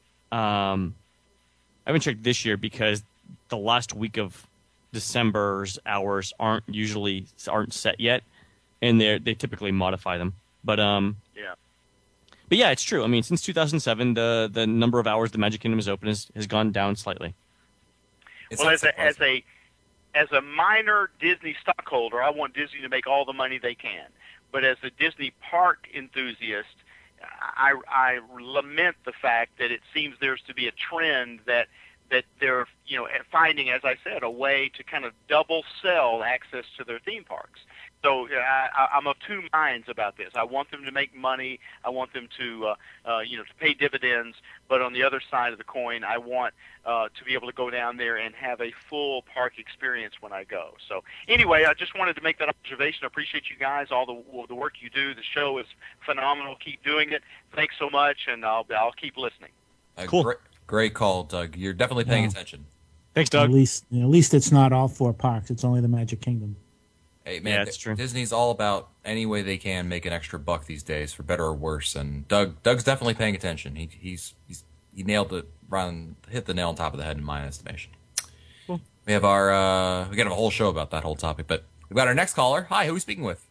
Um, I haven't checked this year because the last week of December's hours aren't usually aren't set yet, and they they typically modify them. But um, yeah. But yeah, it's true. I mean, since two thousand seven, the the number of hours the Magic Kingdom is open has, has gone down slightly. Well, as a, as a as a minor Disney stockholder, I want Disney to make all the money they can. But as a Disney park enthusiast, I, I lament the fact that it seems there's to be a trend that that they're you know finding, as I said, a way to kind of double sell access to their theme parks. So uh, I, I'm of two minds about this. I want them to make money. I want them to, uh, uh, you know, to pay dividends. But on the other side of the coin, I want uh, to be able to go down there and have a full park experience when I go. So anyway, I just wanted to make that observation. I appreciate you guys, all the the work you do. The show is phenomenal. Keep doing it. Thanks so much, and I'll I'll keep listening. Uh, Cool. Great, great call, Doug. You're definitely paying Yeah. attention. Thanks, Doug. At least, at least it's not all four parks. It's only the Magic Kingdom. Hey man, Yeah, it's true. Disney's all about any way they can make an extra buck these days, for better or worse. And Doug, Doug's definitely paying attention. He he's he's he nailed it, run hit the nail on top of the head in my estimation. Cool. We have our uh, we got a whole show about that whole topic, but we've got our next caller. Hi, who are we speaking with?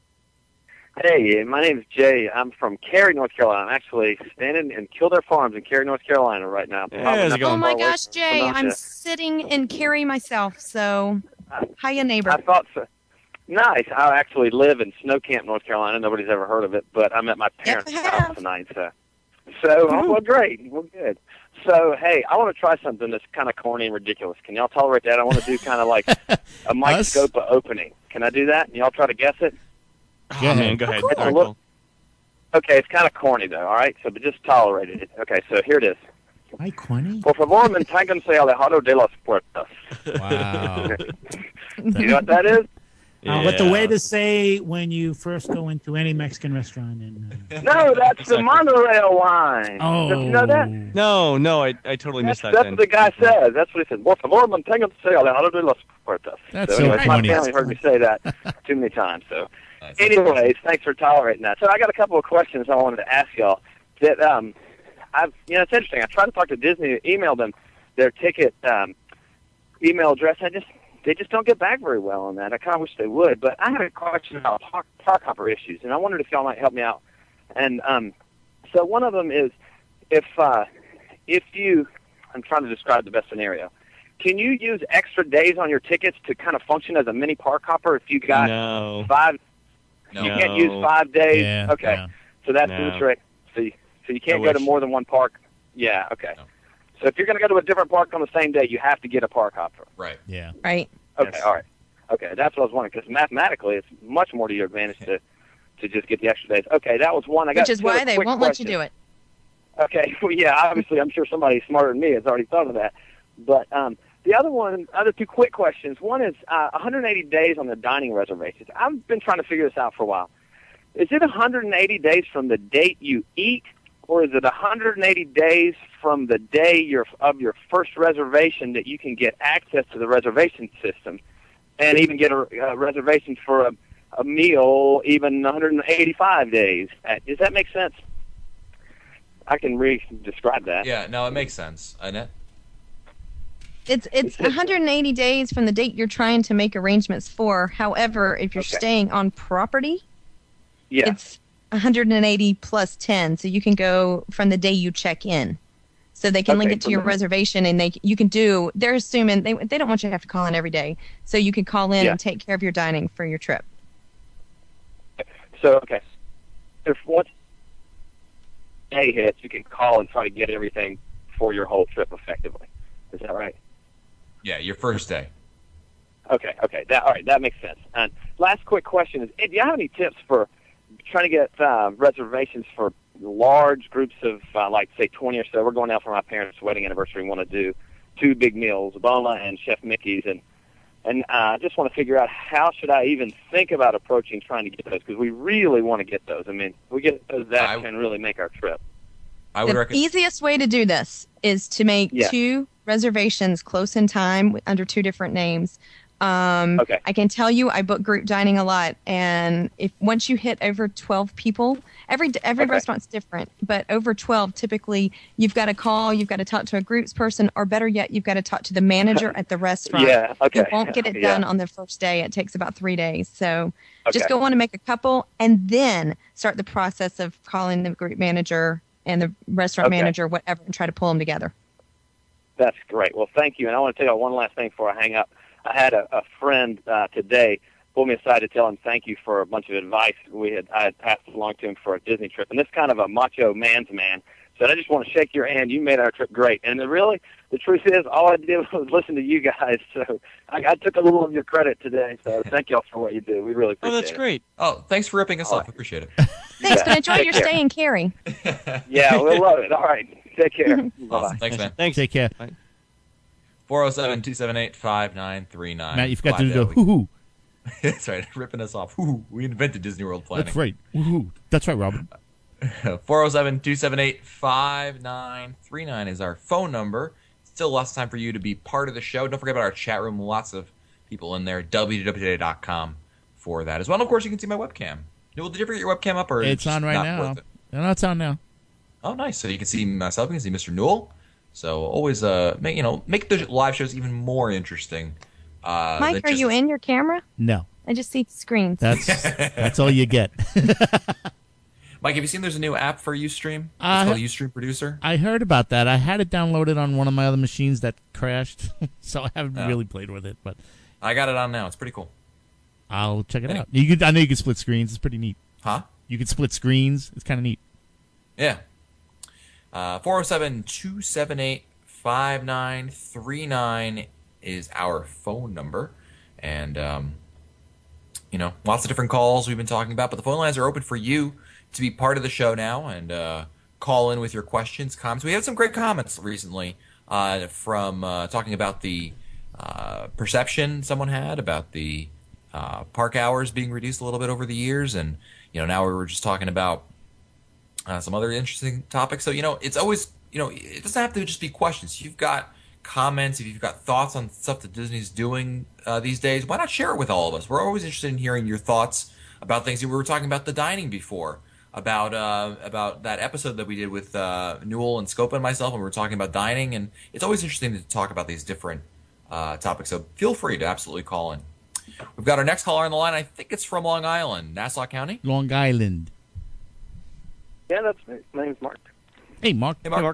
Hey, my name's Jay. I'm from Cary, North Carolina. I'm actually standing in Kildare Farms in Cary, North Carolina right now. Hey, Probably how's not it going? Oh far my away gosh, from Jay, I'm Kenosha. sitting in Cary myself, so hiya, neighbor. I thought so. Nice. I actually live in Snow Camp, North Carolina. Nobody's ever heard of it, but I'm at my parents' Yes, I house have. tonight. So, so oh, well, great. Well, good. So, hey, I want to try something that's kind of corny and ridiculous. Can y'all tolerate that? I want to do kind of like a Mike Us? Scopa opening. Can I do that? And y'all try to guess it? Oh, man, go ahead. It's All a right, little- cool. Okay, it's kind of corny, though, all right? So, but just tolerate it. Okay, so here it is. Mike Corny? Por favor, manténganse alejado de las puertas. Wow. You know what that is? Uh, but the Yeah. way to say when you first go into any Mexican restaurant in uh, No, that's the monorail line. oh, Did you know that? No, no, I, I totally That's, missed that. that's then. what the guy says. That's what he says. Por favor, manténganse alejado de las puertas. That's so so anyways, my funny. family heard me say that too many times. So, Nice. anyways, thanks for tolerating that. So, I got a couple of questions I wanted to ask y'all. That um, I've you know, it's interesting. I tried to talk to Disney, email them their ticket um, email address. I just they just don't get back very well on that. I kind of wish they would. But I had a question about park, park hopper issues, and I wondered if y'all might help me out. And um, so one of them is if uh, if you, I'm trying to describe the best scenario. Can you use extra days on your tickets to kind of function as a mini park hopper if you got No. five? No. You can't use five days. Yeah, okay, yeah. so that's No. the trick. So you, so you can't I go to wish. more than one park. Yeah. Okay. No. So if you're going to go to a different park on the same day, you have to get a park hopper. Right. Yeah. Right. Okay. Yes. All right. Okay, that's what I was wondering because mathematically, it's much more to your advantage to to just get the extra days. Okay, that was one. I got Which is two why other they quick won't questions. let you do it. Okay, well, yeah, obviously, I'm sure somebody smarter than me has already thought of that. But um, the other one, other two quick questions. One is uh, one hundred eighty days on the dining reservations. I've been trying to figure this out for a while. Is it one hundred eighty days from the date you eat, or is it one hundred eighty days from the day your, of your first reservation that you can get access to the reservation system and even get a, a reservation for a, a meal even one hundred eighty-five days? Does that make sense? I can re-describe that. Yeah, no, it makes sense. Annette? It's it's one hundred eighty days from the date you're trying to make arrangements for. However, if you're Okay. staying on property, Yeah. it's one hundred eighty plus ten, so you can go from the day you check in. So they can link Okay, it to your from the- reservation, and they you can do. They're assuming they they don't want you to have to call in every day, so you can call in Yeah. and take care of your dining for your trip. So, okay. If once day hits, you can call and try to get everything for your whole trip effectively. Is that right? Yeah, your first day. Okay, okay. That all right. That makes sense. And last quick question is: do you have any tips for trying to get uh, reservations for large groups of, uh, like, say, twenty or so? We're going out for my parents' wedding anniversary. We want to do two big meals, Ebola and Chef Mickey's, and and I uh, just want to figure out how should I even think about approaching trying to get those, because we really want to get those. I mean, we get those that I, can really make our trip. I would the recommend. easiest way to do this is to make Yeah. two reservations close in time under two different names. Um, Okay. I can tell you, I book group dining a lot, and if once you hit over twelve people, every every Okay. restaurant's different, but over twelve, typically you've got to call, you've got to talk to a groups person, or better yet, you've got to talk to the manager at the restaurant. Yeah, okay. You won't get it Yeah. done on the first day. It takes about three days. So just Okay. go on and make a couple, and then start the process of calling the group manager and the restaurant Okay. manager, whatever, and try to pull them together. That's great. Well, thank you. And I want to tell you one last thing before I hang up. I had a, a friend uh, today pull me aside to tell him thank you for a bunch of advice we had I had passed along to him for a Disney trip. And this kind of a macho man's man said, I just want to shake your hand. You made our trip great. And the, really, the truth is, all I did was listen to you guys. So I, I took a little of your credit today. So thank y'all for what you do. We really appreciate Oh, it. that's great. Oh, thanks for ripping us off. Appreciate it. Thanks, Yeah. but enjoy Take your care. stay in Cary. Yeah, we'll love it. All right. Take care. Bye-bye. Awesome. Thanks, man. Thanks. Take care. four oh seven, two seven eight, five nine three nine. Matt, you forgot to Glad do that the we- hoo-hoo. That's right. Ripping us off. Hoo-hoo. We invented Disney World planning. That's right. Woohoo. That's right, Robin. four oh seven, two seven eight, five nine three nine is our phone number. Still lots of time for you to be part of the show. Don't forget about our chat room. Lots of people in there. w w w today dot com for that as well. And of course, you can see my webcam. Well, did you ever get your webcam up? Or It's just on right not now. worth it? No, it's on now. Oh, nice. So you can see myself. You can see Mister Newell. So always, uh, make you know, make the live shows even more interesting. Uh, Mike, than are just- you in your camera? No. I just see screens. That's that's all you get. Mike, have you seen there's a new app for Ustream? It's Uh, called Ustream Producer. I heard about that. I had it downloaded on one of my other machines that crashed, so I haven't Oh. really played with it. But I got it on now. It's pretty cool. I'll check it Any- out. You could, I know you can split screens. It's pretty neat. Huh? You can split screens. It's kind of neat. Yeah. Uh, four oh seven, two seven eight, five nine three nine is our phone number. And, um, you know, lots of different calls we've been talking about, but the phone lines are open for you to be part of the show now and uh, call in with your questions, comments. We had some great comments recently uh, from uh, talking about the uh, perception someone had about the uh, park hours being reduced a little bit over the years. And, you know, now we were just talking about uh, some other interesting topics. So, you know, it's always, you know, it doesn't have to just be questions. You've got comments, if you've got thoughts on stuff that Disney's doing uh, these days, why not share it with all of us? We're always interested in hearing your thoughts about things. We were talking about the dining before, about uh, about that episode that we did with uh, Newell and Scopa and myself, and we were talking about dining, and it's always interesting to talk about these different uh, topics, so feel free to absolutely call in. We've got our next caller on the line. I think it's from Long Island, Nassau County. Long Island. Yeah, that's me. My name's Mark. Hey, Mark. Hey, Mark.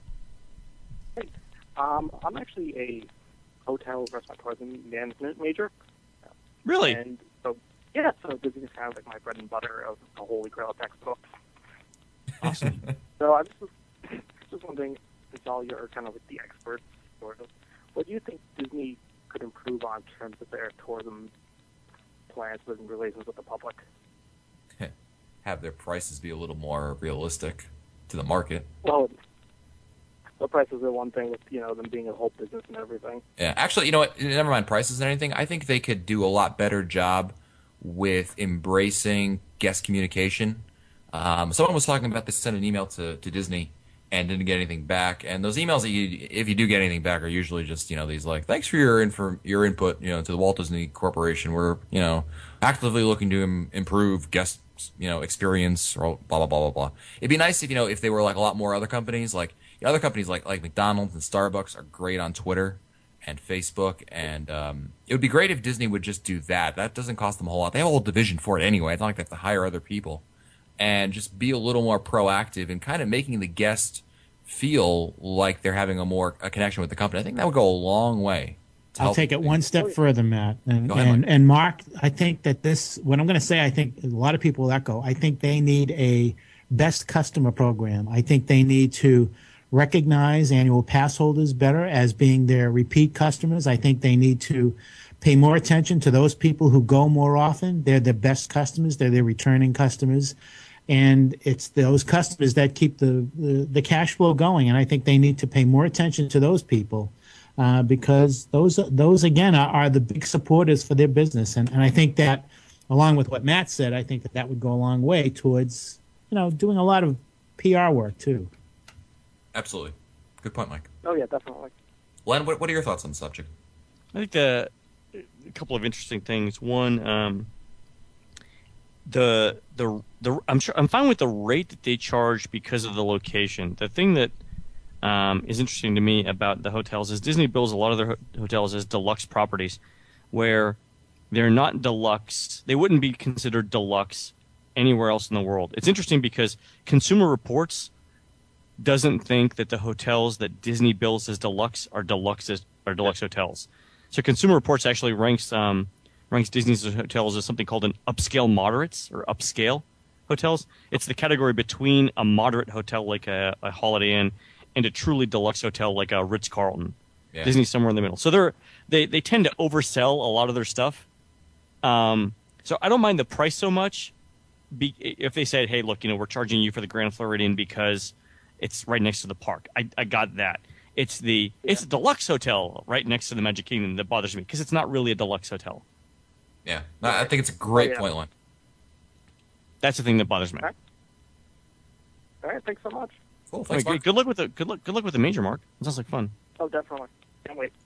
Um, I'm actually a hotel, restaurant, tourism management major. Really? And so, yeah, so Disney is kind of like my bread and butter of the Holy Grail textbooks. Awesome. So I was just, just wondering, since all you're kind of like the experts, sort of, what do you think Disney could improve on in terms of their tourism plans with relations with the public? Have their prices be a little more realistic to the market. Well, the prices are one thing with, you know, them being a whole business and everything. Yeah, actually, you know what? Never mind prices and anything. I think they could do a lot better job with embracing guest communication. Um, someone was talking about this, sent an email to, to Disney and didn't get anything back. And those emails, that you, if you do get anything back, are usually just, you know, these like, thanks for your info, your input, you know, to the Walt Disney Corporation. We're, you know, actively looking to im- improve guest, you know, experience, or blah blah blah blah blah. It'd be nice if, you know, if they were like a lot more other companies, like you know, other companies like like McDonald's and Starbucks are great on Twitter and Facebook, and um, it would be great if Disney would just do that. That doesn't cost them a whole lot. They have a whole division for it anyway. It's not like they have to hire other people. and just be a little more proactive in kind of making the guest feel like they're having a more a connection with the company. I think that would go a long way. to I'll help take it one step further, Matt. And, Go ahead, and, Mike. and Mark, I think that this, what I'm going to say, I think a lot of people will echo, I think they need a best customer program. I think they need to recognize annual pass holders better as being their repeat customers. I think they need to pay more attention to those people who go more often. They're the best customers. They're their returning customers. And it's those customers that keep the, the, the cash flow going. And I think they need to pay more attention to those people uh, because those, those again, are, are the big supporters for their business. And, and I think that, along with what Matt said, I think that that would go a long way towards, you know, doing a lot of P R work, too. Absolutely. Good point, Mike. Oh, yeah, definitely. Len, what, what are your thoughts on the subject? I think the, a couple of interesting things. One, um, the the the I'm sure I'm fine with the rate that they charge because of the location. The thing that um, is interesting to me about the hotels is Disney bills a lot of their ho- hotels as deluxe properties, where they're not deluxe. They wouldn't be considered deluxe anywhere else in the world. It's interesting because Consumer Reports doesn't think that the hotels that Disney bills as deluxe are deluxe as, are deluxe hotels. So Consumer Reports actually ranks um, ranks Disney's hotels as something called an upscale moderates or upscale hotels. It's the category between a moderate hotel like a, a Holiday Inn and a truly deluxe hotel like a Ritz-Carlton. Yeah. Disney's somewhere in the middle. So they're they they tend to oversell a lot of their stuff. Um, so I don't mind the price so much. Be, if they said, hey, look, you know, we're charging you for the Grand Floridian because it's right next to the park. I, I got that. It's the yeah. it's a deluxe hotel right next to the Magic Kingdom that bothers me because it's not really a deluxe hotel. Yeah, no, I think it's a great Oh, yeah. point, Len. That's the thing that bothers me. All right, All right thanks so much. Cool, I thanks, mean, Mark. good luck with the good luck. Good luck with the major, Mark. It sounds like fun. Oh, definitely. Can't wait.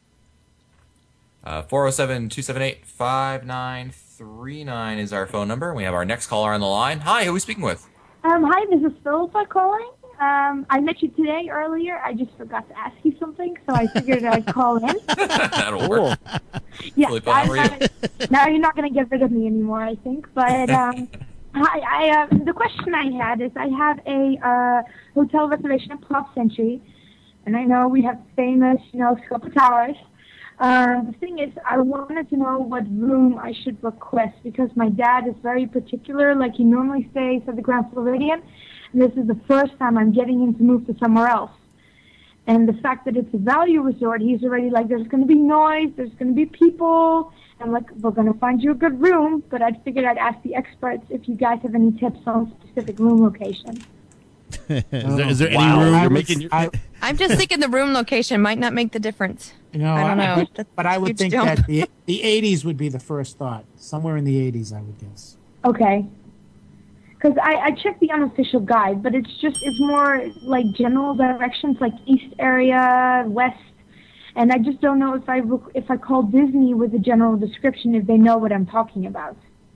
Uh, four oh seven, two seven eight, five nine three nine is our phone number. We have our next caller on the line. Hi, who are we speaking with? Um, hi, this is Philippa calling. Um, I met you today earlier. I just forgot to ask you something, so I figured I'd call in. That'll work. Yeah, Philippa, how are you? I, now you're not going to get rid of me anymore, I think. But um, hi, I uh, the question I had is I have a uh, hotel reservation at Pop Century, and I know we have famous, you know, Scopa Towers. Uh, the thing is, I wanted to know what room I should request because my dad is very particular. Like, he normally stays at the Grand Floridian, and this is the first time I'm getting him to move to somewhere else. And the fact that it's a value resort, he's already like, there's going to be noise, there's going to be people, and like, we're going to find you a good room. But I figured I'd ask the experts if you guys have any tips on specific room location. is there, is there Wow. any room? I You're would- making your, I- I'm just thinking the room location might not make the difference. You know, I don't know. But, but I would Huge think jump. that the the eighties would be the first thought. Somewhere in the eighties, I would guess. Okay. Because I, I checked the unofficial guide, but it's just, it's more like general directions, like east area, west, and I just don't know if I, rec- if I call Disney with a general description, if they know what I'm talking about.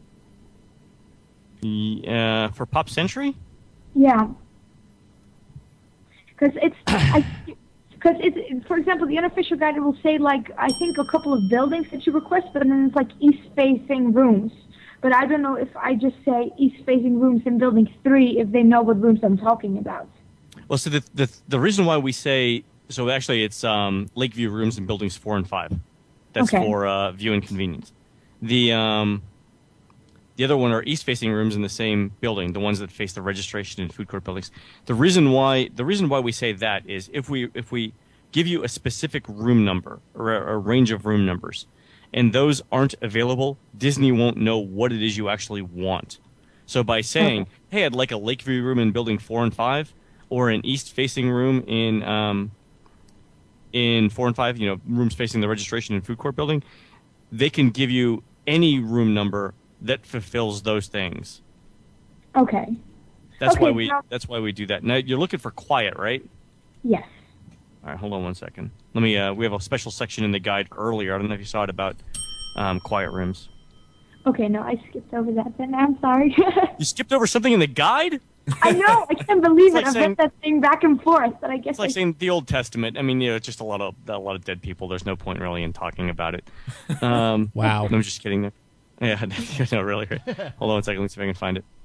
Uh, for Pop Century? Yeah. Because it's, I, because it's, for example, the unofficial guide will say, like, I think a couple of buildings that you request, but then it's like east-facing rooms. But I don't know if I just say east-facing rooms in building three, if they know what rooms I'm talking about. Well, so the the the reason why we say so actually it's um, Lakeview rooms in buildings four and five. That's Okay. for uh, view and convenience. The um, the other one are east-facing rooms in the same building, the ones that face the registration and food court buildings. The reason why the reason why we say that is if we if we give you a specific room number or a, a range of room numbers, and those aren't available, Disney won't know what it is you actually want. So by saying, Okay. "Hey, I'd like a Lakeview room in building four and five," or an east-facing room in um, in four and five, you know, rooms facing the registration and food court building, they can give you any room number that fulfills those things. Okay. That's Okay, why we now- that's why we do that. Now you're looking for quiet, right? Yes. All right, hold on one second. Let me. Uh, we have a special section in the guide earlier. I don't know if you saw it about um, quiet rooms. Okay, no, I skipped over that then. I'm sorry. You skipped over something in the guide? I know. I can't believe It's it. like I've saying- read that thing back and forth, but I guess It's like I saying the Old Testament. I mean, you know, it's just a lot of a lot of dead people. There's no point really in talking about it. Um, Wow. I'm just kidding. There. Yeah, no, really. Hold on one second. Let me see if I can find it.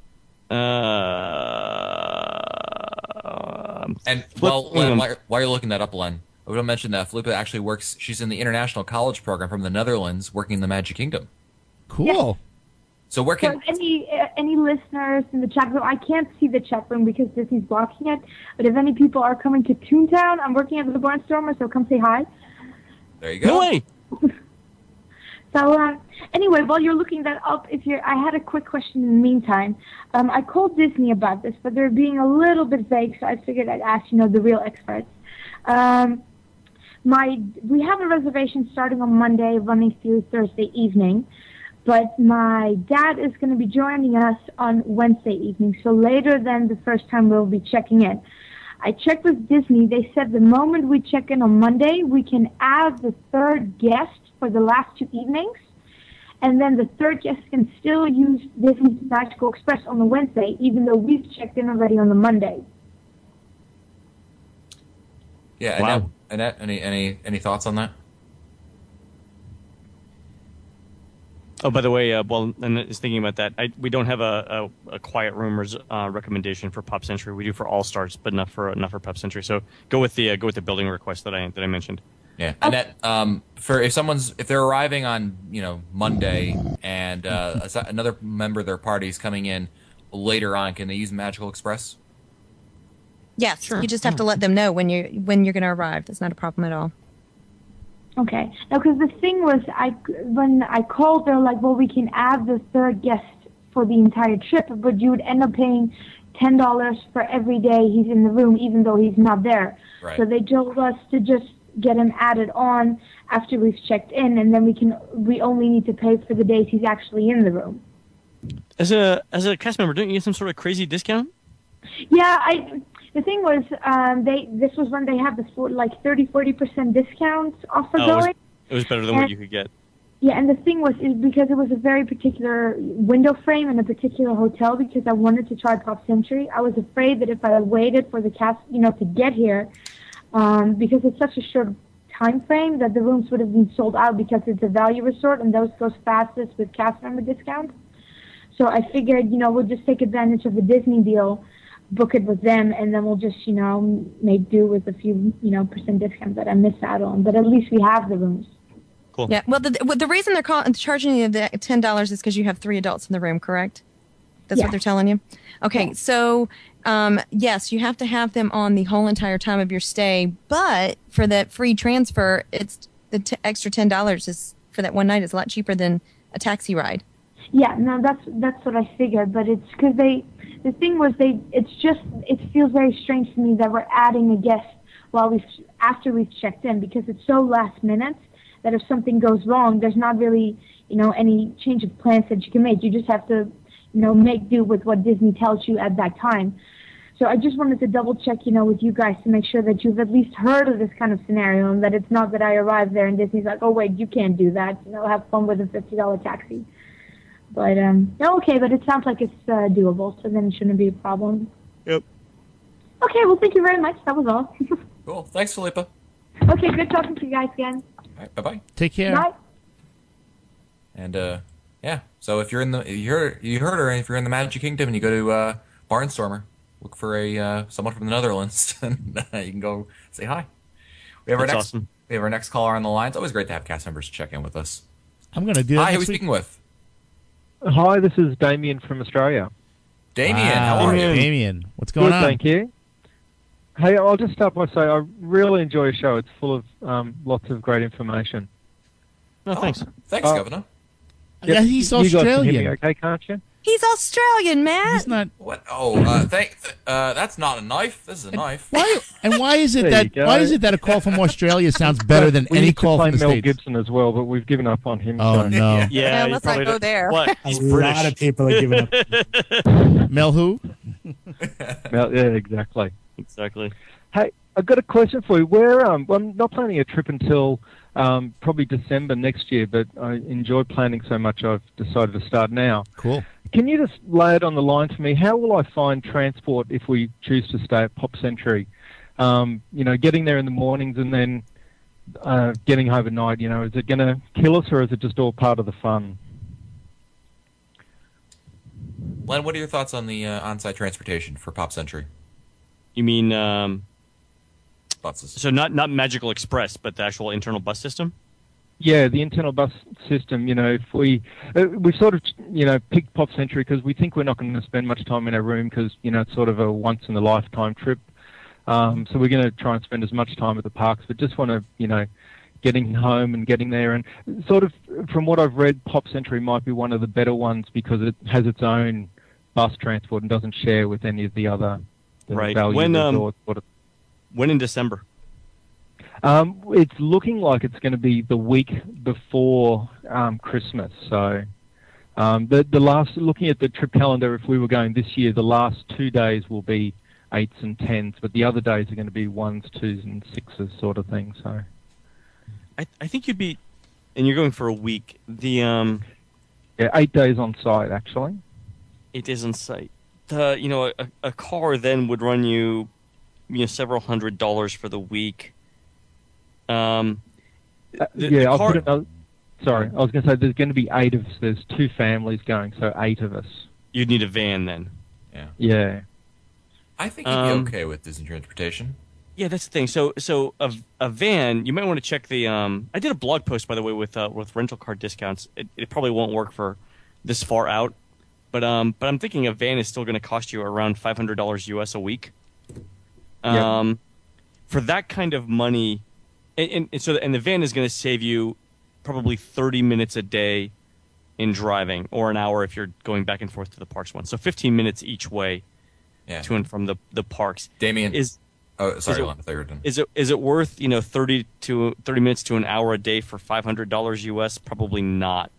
Uh, And Flip- well, Len, um, while, while you're looking that up, Len, I would mention that Felipe actually works. She's in the international college program from the Netherlands, working in the Magic Kingdom. Cool. So where So can? any uh, any listeners in the chat room, I can't see the chat room because Disney's blocking it. But if any people are coming to Toontown, I'm working at the Barnstormer, so come say hi. There you go. No way. So uh, anyway, while you're looking that up, if you're, I had a quick question in the meantime. Um, I called Disney about this, but they're being a little bit vague, so I figured I'd ask, you know, the real experts. Um, my we have a reservation starting on Monday, running through Thursday evening. But my dad is going to be joining us on Wednesday evening, so later than the first time we'll be checking in. I checked with Disney. They said the moment we check in on Monday, we can add the third guest for the last two evenings, and then the third guest can still use Disney's Magical Express on the Wednesday, even though we've checked in already on the Monday. Yeah, Wow. Annette, Annette, any any any thoughts on that? Oh, by the way, uh, well, and is thinking about that. I, we don't have a, a, a quiet room res, uh, recommendation for Pop Century. We do for All Stars, but not for not for Pop Century. So go with the uh, go with the building request that I that I mentioned. Yeah, Annette. Um, for if someone's if they're arriving on you know Monday and uh, a- another member of their party is coming in later on, can they use Magical Express? Yes, you just have to let them know when you when you're going to arrive. That's not a problem at all. Okay. Now, because the thing was, I when I called, they're like, well, we can add the third guest for the entire trip, but you would end up paying ten dollars for every day he's in the room, even though he's not there. Right. So they told us to just get him added on after we've checked in, and then we can we only need to pay for the days he's actually in the room. As a as a cast member, don't you get some sort of crazy discount? Yeah, I. The thing was, um, they this was when they had the for, like thirty, forty percent discount offer Oh, it was, going. it was better than And- what you could get. Yeah, and the thing was, is because it was a very particular window frame in a particular hotel, because I wanted to try Pop Century. I was afraid that if I waited for the cast, you know, to get here, um, because it's such a short time frame, that the rooms would have been sold out because it's a value resort, and those goes fastest with cast member discounts. So I figured, you know, we'll just take advantage of the Disney deal, book it with them, and then we'll just, you know, make do with a few, you know, percent discounts that I missed out on. But at least we have the rooms. Cool. Yeah. Well, the well, the reason they're call, charging you the ten dollars is because you have three adults in the room, correct? That's Yeah. what they're telling you. Okay. So, um, yes, you have to have them on the whole entire time of your stay, but for that free transfer, it's the t- extra ten dollars is for that one night is a lot cheaper than a taxi ride. Yeah, no, that's that's what I figured. But it's because they, the thing was they, it's just it feels very strange to me that we're adding a guest while we after we've checked in, because it's so last minute that if something goes wrong, there's not really, you know, any change of plans that you can make. You just have to, you know, make do with what Disney tells you at that time. So I just wanted to double check, you know, with you guys to make sure that you've at least heard of this kind of scenario, and that it's not that I arrive there and Disney's like, oh wait, you can't do that. You know, have fun with a fifty dollar taxi. But um, no, okay, but it sounds like it's uh, doable, so then it shouldn't be a problem. Yep. Okay, well, thank you very much. That was all. Cool. Thanks, Felipa. Okay, good talking to you guys again. All right, bye bye. Take care. Bye. And uh, yeah, so if you're in the if you heard you heard her, if you're in the Magic Kingdom and you go to uh, Barnstormer, look for a uh, someone from the Netherlands, and uh, you can go say hi. We have our That's next awesome. we have our next caller on the line. It's always great to have cast members check in with us. I'm going to do that Hi, who are we next week. speaking with? Hi, this is Damien from Australia. Damien, Wow, how are you? Damien, what's going Good, on? thank you. Hey, I'll just start by saying I really enjoy your show. It's full of um, lots of great information. No, thanks. Thanks, Uh, Governor. Yeah, he's you guys can hear Australian. me okay, can't you? He's Australian, Matt. He's not. What? Oh, uh, thank. Uh, that's not a knife. This is a knife. Why? And why is it There that? you go. Why is it that a call from Australia sounds better than we any used to call play from the Mel States? Gibson as well, but we've given up on him. Oh so. no! Yeah, Yeah, you let's not probably go don't- there. What? A He's lot British. of people are giving up. Mel who? Mel- yeah, exactly. Exactly. Hey, I've got a question for you. Where um, well, I'm not planning a trip until um, probably December next year, but I enjoy planning so much I've decided to start now. Cool. Can you just lay it on the line for me? How will I find transport if we choose to stay at Pop Century? Um, you know, getting there in the mornings and then uh, getting overnight, you know, is it going to kill us or is it just all part of the fun? Len, what are your thoughts on the uh, on-site transportation for Pop Century? You mean um, buses? So not not Magical Express, but the actual internal bus system. Yeah, the internal bus system, you know, if we, uh, we've sort of, you know, picked Pop Century because we think we're not going to spend much time in our room because, you know, it's sort of a once-in-a-lifetime trip. Um, so we're going to try and spend as much time at the parks, but just want to, you know, getting home and getting there. And sort of, from what I've read, Pop Century might be one of the better ones because it has its own bus transport and doesn't share with any of the other the Right. value When, um, resorts. Sort of. When in December? Um, it's looking like it's going to be the week before um, Christmas. So um, the the last, looking at the trip calendar, if we were going this year, the last two days will be eights and tens, but the other days are going to be ones, twos, and sixes sort of thing. So I I think you'd be, and you're going for a week. The um, yeah, eight days on site actually. Eight days on site. The you know a, a car then would run you, you know, several hundred dollars for the week. Um, Uh, the- yeah, the I'll car- put another. Sorry, I was going to say there's going to be eight of us. There's two families going, so eight of us. You'd need a van then. Yeah. Yeah. I think you'd Um, be okay with Disney transportation. Yeah, that's the thing. So, so a, a van, you might want to check the. Um, I did a blog post, by the way, with uh, with rental car discounts. It, it probably won't work for this far out, but um, but I'm thinking a van is still going to cost you around five hundred dollars U S a week. Yeah. Um, for that kind of money, and, and, and so and the van is going to save you probably thirty minutes a day in driving, or an hour if you're going back and forth to the parks once. So fifteen minutes each way. Yeah. To and from the the parks. Damien is. Oh, sorry, is it, Len, I thought you were done. Is it is it worth, you know, thirty to thirty minutes to an hour a day for five hundred dollars U S? Probably not.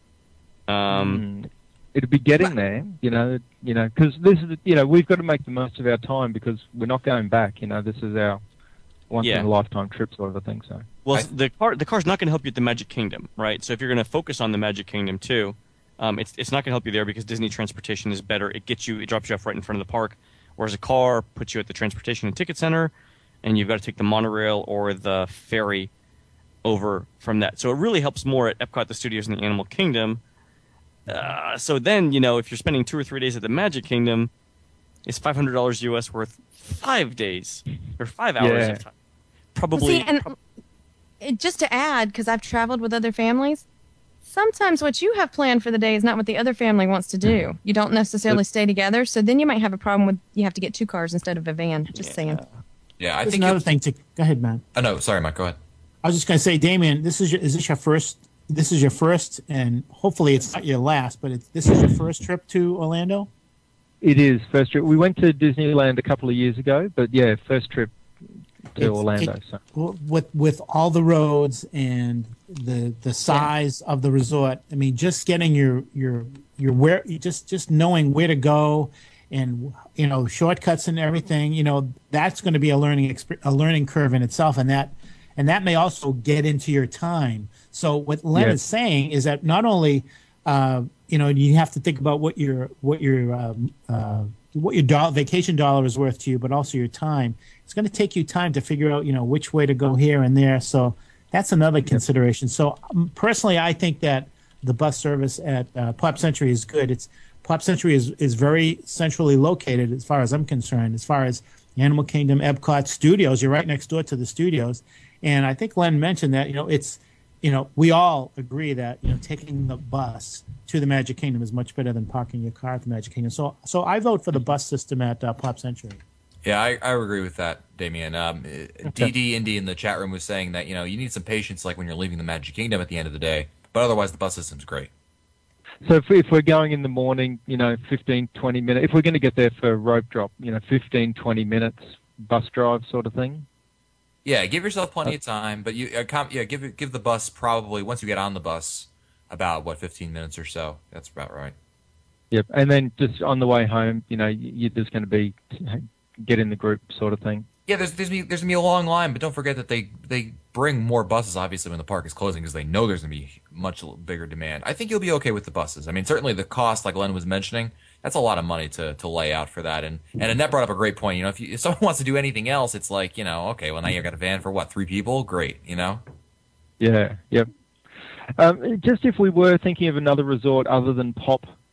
Um, Mm. It'd be getting there, you know, you know, because this is, you know, we've got to make the most of our time because we're not going back. You know, this is our once Yeah. in a lifetime trip sort of a thing. So. well, the car the car's not going to help you at the Magic Kingdom, right? So if you're going to focus on the Magic Kingdom too, um, it's it's not going to help you there because Disney transportation is better. It gets you, it drops you off right in front of the park, whereas a car puts you at the transportation and ticket center, and you've got to take the monorail or the ferry over from that. So it really helps more at Epcot, the studios, and the Animal Kingdom. Uh, so then, you know, if you're spending two or three days at the Magic Kingdom, it's five hundred dollars U S worth five days or five hours Yeah. of time. Probably. See, and it- just to add, because I've traveled with other families, sometimes what you have planned for the day is not what the other family wants to do. You don't necessarily stay together, so then you might have a problem with you have to get two cars instead of a van. Just saying. Yeah, I There's think another you'll- thing to go ahead, man. Oh no, sorry, Mike. Go ahead. I was just going to say, Damien, this is your, is this your first? This is your first, and hopefully it's not your last. But it's, this is your first trip to Orlando. It is first trip. We went to Disneyland a couple of years ago, but yeah, first trip to It's- Orlando. it- So. with with all the roads and the the size of the resort, I mean, just getting your your your where just just knowing where to go, and you know shortcuts and everything. You know that's going to be a learning exp- a learning curve in itself, and that and that may also get into your time. So what Len Yeah. is saying is that not only uh, you know you have to think about what your what your um, uh, what your dollar, vacation dollar is worth to you, but also your time. It's going to take you time to figure out, you know, which way to go here and there. So that's another consideration. So um, personally, I think that the bus service at uh, Pop Century is good. It's Pop Century is, is very centrally located as far as I'm concerned. As far as Animal Kingdom, Epcot Studios, you're right next door to the studios. And I think Len mentioned that, you know, it's, you know, we all agree that, you know, taking the bus to the Magic Kingdom is much better than parking your car at the Magic Kingdom. So, so I vote for the bus system at uh, Pop Century. Yeah, I, I agree with that, Damien. Um, D D Indy in the chat room was saying that, you know, you need some patience like when you're leaving the Magic Kingdom at the end of the day, but otherwise the bus system's great. So if, if we're going in the morning, you know, fifteen, twenty minutes, if we're going to get there for rope drop, you know, fifteen, twenty minutes bus drive sort of thing. Yeah, give yourself plenty of time, but you uh, com- yeah, give give the bus probably once you get on the bus about what fifteen minutes or so. That's about right. Yep, and then just on the way home, you know, you, you're just going to be get in the group sort of thing. Yeah, there's there's gonna be, there's gonna be a long line, but don't forget that they they bring more buses obviously when the park is closing because they know there's gonna be much bigger demand. I think you'll be okay with the buses. I mean, certainly the cost, like Len was mentioning, that's a lot of money to, to lay out for that. And and Annette brought up a great point. You know, if, you, if someone wants to do anything else, it's like, you know, okay, well now you've got a van for what, three people? Great, you know. Yeah. Yep. Um, just if we were thinking of another resort other than Pop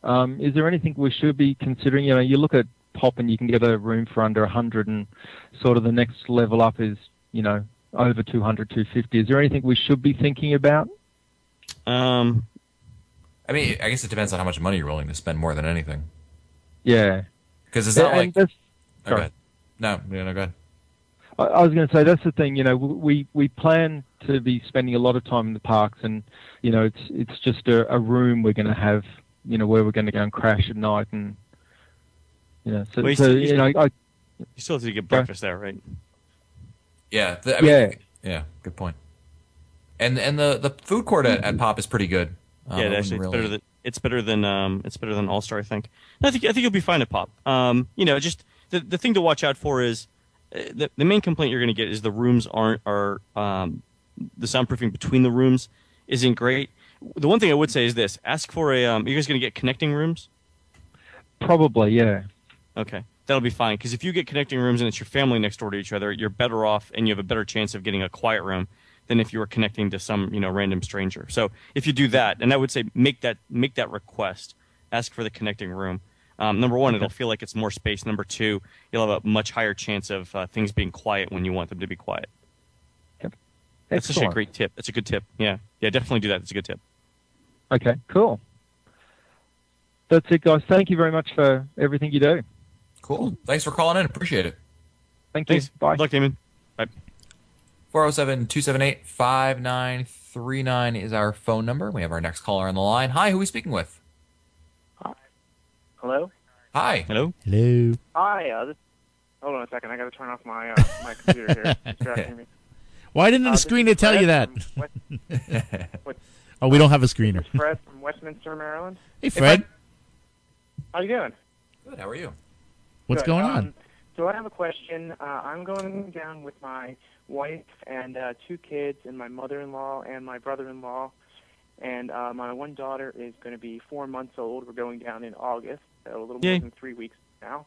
Um, is there anything we should be considering? You know, you look at Pop and you can get a room for under one hundred, and sort of the next level up is, you know, over two hundred, two fifty. Is there anything we should be thinking about? Um, I mean, I guess it depends on how much money you're willing to spend more than anything. Yeah. Because it's not And like... that's- Oh, go sorry. ahead. No, no, no, go ahead. I, I was going to say that's the thing. You know, we we plan to be spending a lot of time in the parks, and you know, it's it's just a, a room we're going to have. You know, where we're going to go and crash at night, and you know, so, Well, you so still- you you know, still- I, You still have to get breakfast there, right? Yeah, the, I mean, Yeah. yeah, good point. And and the, the food court at, at Pop is pretty good. Um, yeah, I it actually, wouldn't it's better than it's better than um, it's better than All Star. I think. I think I think you'll be fine at Pop. Um, you know, just the the thing to watch out for is uh, the the main complaint you're going to get is the rooms aren't are um, the soundproofing between the rooms isn't great. The one thing I would say is this: ask for a. Um, are you guys going to get connecting rooms? probably, yeah. Okay, that'll be fine. Because if you get connecting rooms and it's your family next door to each other, you're better off and you have a better chance of getting a quiet room than if you were connecting to some, you know, random stranger. So if you do that, and I would say make that make that request, ask for the connecting room. Um, number one, it'll feel like it's more space. Number two, you'll have a much higher chance of uh, things being quiet when you want them to be quiet. Yep. That's such a Excellent. great tip. That's a good tip. Yeah, yeah, definitely do that. It's a good tip. Okay, cool. That's it, guys. Thank you very much for everything you do. Cool. Thanks for calling in. Appreciate it. Thank you. Thanks. Bye. Good luck, Damon. Bye. four oh seven, two seven eight, five nine three nine is our phone number. We have our next caller on the line. Hi, who are we speaking with? Hello? Hi. Hello. Hello. Hi, uh, this, hold on a second. I got to turn off my uh, my computer here. It's distracting me. Why didn't Uh, the this screen is to tell Fred you that? from West- Oh, we don't have a screener. This is Fred from Westminster, Maryland. Hey, Fred. How you doing? Good. How are you? What's Good. going Um, on? So I have a question. Uh, I'm going down with my wife and uh, two kids and my mother-in-law and my brother-in-law. And uh, my one daughter is going to be four months old. We're going down in August, so a little Yay. more than three weeks now.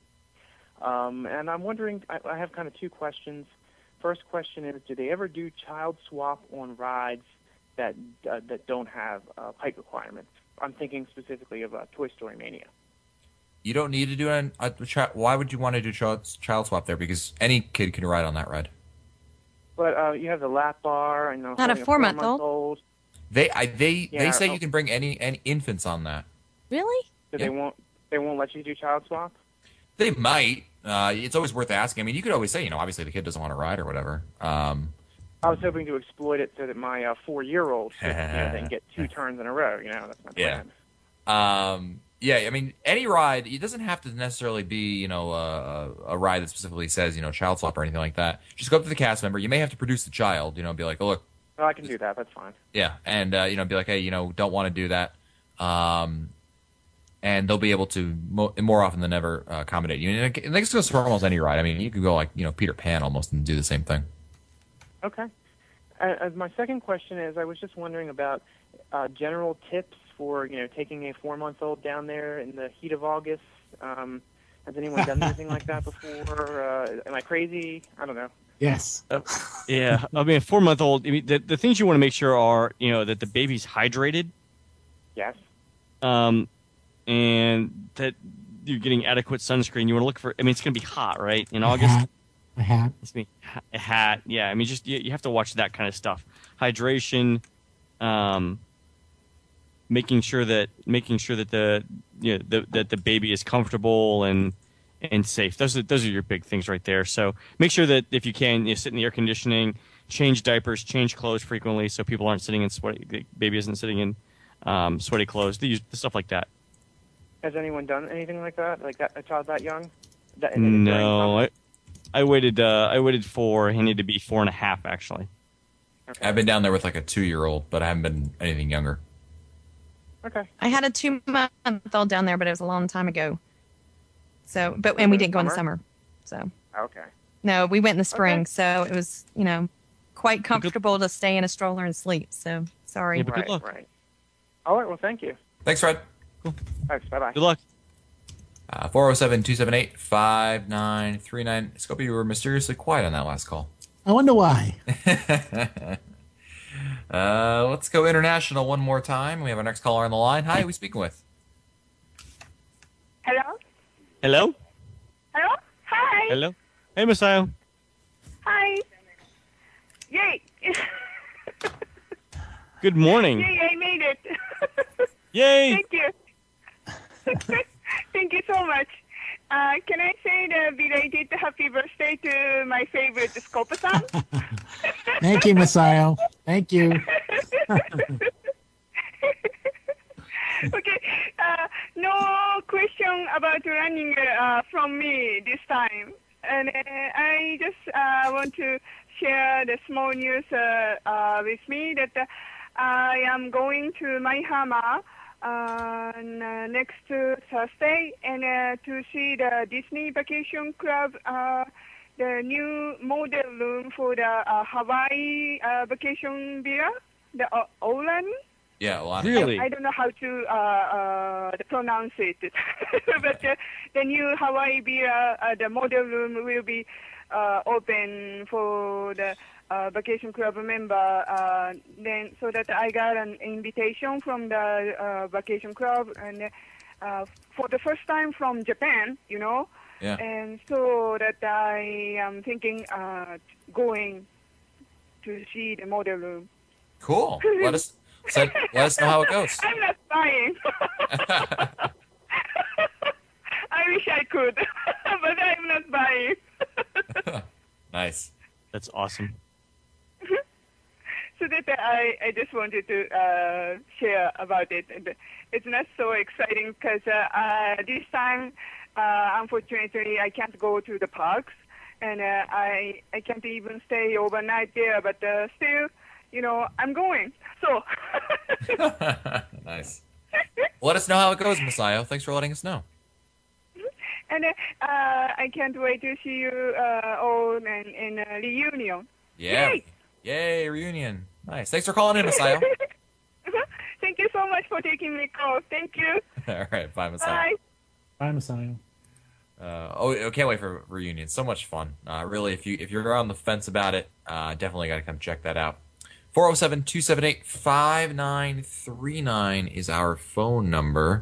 Um, and I'm wondering, I, I have kind of two questions. First question is, do they ever do child swap on rides that uh, that don't have uh, height requirements? I'm thinking specifically of uh, Toy Story Mania. You don't need to do an, a child. Why would you want to do child, child swap there? Because any kid can ride on that ride. But uh, you have the lap bar and you know, Not a holding four-month-old. four-month-old. They I, they Yeah, they say oh. you can bring any any infants on that. Really? So they won't they won't let you do child swap? They might. Uh, it's always worth asking. I mean, you could always say, you know, obviously the kid doesn't want to ride or whatever. Um, I was hoping to exploit it so that my uh, four-year-old could you know, then get two turns in a row. You know, that's my Yeah. plan. Um, yeah, I mean, any ride, it doesn't have to necessarily be, you know, a, a ride that specifically says, you know, child swap or anything like that. Just go up to the cast member. You may have to produce the child, you know, and be like, oh, look, Oh, I can do that. That's fine. yeah, and, uh, you know, be like, hey, you know, don't want to do that. Um, and they'll be able to, mo- more often than ever, uh, accommodate you. And it- this goes for almost any ride. I mean, you could go like, you know, Peter Pan almost and do the same thing. Okay. Uh, uh, my second question is, I was just wondering about uh, general tips for you know taking a four-month-old down there in the heat of August. Um, has anyone done anything like that before? Uh, am I crazy? I don't know. Yes. Uh, yeah, I mean, a four-month-old. I mean, the the things you want to make sure are, you know, that the baby's hydrated, Yes. um, and that you're getting adequate sunscreen. You want to look for. I mean, it's going to be hot, right? In A August. hat. A hat. It's gonna be ha- a hat. Yeah, I mean, just you, you have to watch that kind of stuff. Hydration, um, making sure that making sure that the you know, the, that the baby is comfortable and and safe. Those are those are your big things right there. So make sure that if you can, you sit in the air conditioning, change diapers, change clothes frequently, so people aren't sitting in sweaty. The baby isn't sitting in um, sweaty clothes. These stuff like that. Has anyone done anything like that? Like that, a child that young? That, No, I, I waited. Uh, I waited for he needed to be four and a half actually. I've been down there with like a two-year-old, but I haven't been anything younger. Okay. I had a two-month-old down there, but it was a long time ago. So, but and we didn't go in the summer. So Okay. no, we went in the spring. So it was, you know, quite comfortable to stay in a stroller and sleep. So sorry. Yeah, but good right, luck. right. All right. Well, thank you. Thanks, Fred. Thanks. Bye-bye. Good luck. Uh, four oh seven, two seven eight, five nine three nine. Scopey, you were mysteriously quiet on that last call. I wonder why. uh, let's go international one more time. We have our next caller on the line. Hi, who are we speaking with? Hello? Hello? Hi. Hello? Hey, Masayo. Hi. Yay. Good morning. Yay, I made it. Yay. Thank you. Thank you so much. Uh, can I say the belated happy birthday to my favorite Scopa-san? Thank you, Masayo. Thank you. Okay, uh, no question about running uh, from me this time. And uh, I just uh, want to share the small news uh, uh, with me that uh, I am going to Maihama uh, n- uh, next uh, Thursday and uh, to see the Disney Vacation Club, uh, the new model room for the uh, Hawaii uh, vacation villa, the uh, Olan. Yeah, a lot. Really? I, I don't know how to uh, uh, pronounce it, but uh, the new Hawaii villa, uh, the model room will be uh, open for the uh, vacation club member. Uh, then, so that I got an invitation from the uh, vacation club, and uh, for the first time from Japan, you know. Yeah. And so that I am thinking uh, going to see the model room. Cool. Let us so, let us know how it goes. I'm not buying. I wish I could, but I'm not buying. Nice. That's awesome. So that I, I just wanted to uh, share about it. And it's not so exciting because uh, uh, this time, uh, unfortunately, I can't go to the parks, and uh, I I can't even stay overnight there. But uh, still, you know, I'm going. So. Nice. Let us know how it goes, Masayo. Thanks for letting us know. And uh, uh, I can't wait to see you uh, all in, in a reunion. Yeah. Yay! Yay, reunion. Nice. Thanks for calling in, Masayo. Thank you so much for taking my call. Thank you. All right. Bye, Masayo. Bye. Bye, Masayo. Uh, oh, I can't wait for reunion. So much fun. Uh, really, if you if you're on the fence about it, uh, definitely got to come check that out. four oh seven, two seven eight, five nine three nine is our phone number.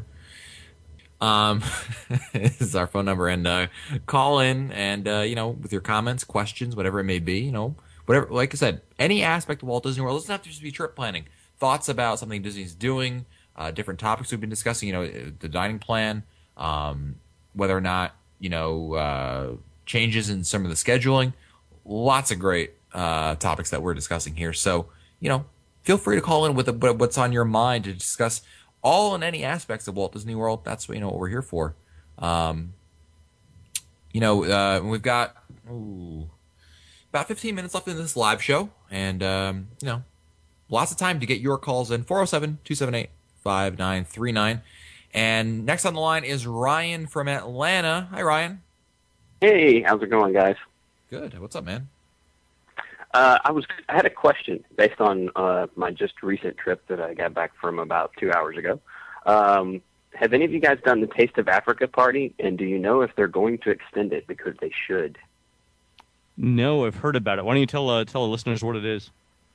Um, this is our phone number, and uh, call in and uh, you know, with your comments, questions, whatever it may be. You know, whatever. Like I said, any aspect of Walt Disney World. It doesn't have to just be trip planning. Thoughts about something Disney's doing, uh, different topics we've been discussing. You know, the dining plan, um, whether or not you know uh, changes in some of the scheduling. Lots of great uh, topics that we're discussing here. So you know, feel free to call in with a, what's on your mind to discuss all and any aspects of Walt Disney World. That's you know what we're here for. Um, you know, uh, we've got ooh, about fifteen minutes left in this live show, and um, you know, lots of time to get your calls in. four oh seven, two seven eight, five nine three nine. And next on the line is Ryan from Atlanta. Hi, Ryan. Hey, how's it going, guys? Good. What's up, man? Uh, I was I had a question based on uh, my just recent trip that I got back from about two hours ago. Um, have any of you guys done the Taste of Africa party, and do you know if they're going to extend it? Because they should. No, I've heard about it. Why don't you tell uh, tell the listeners what it is?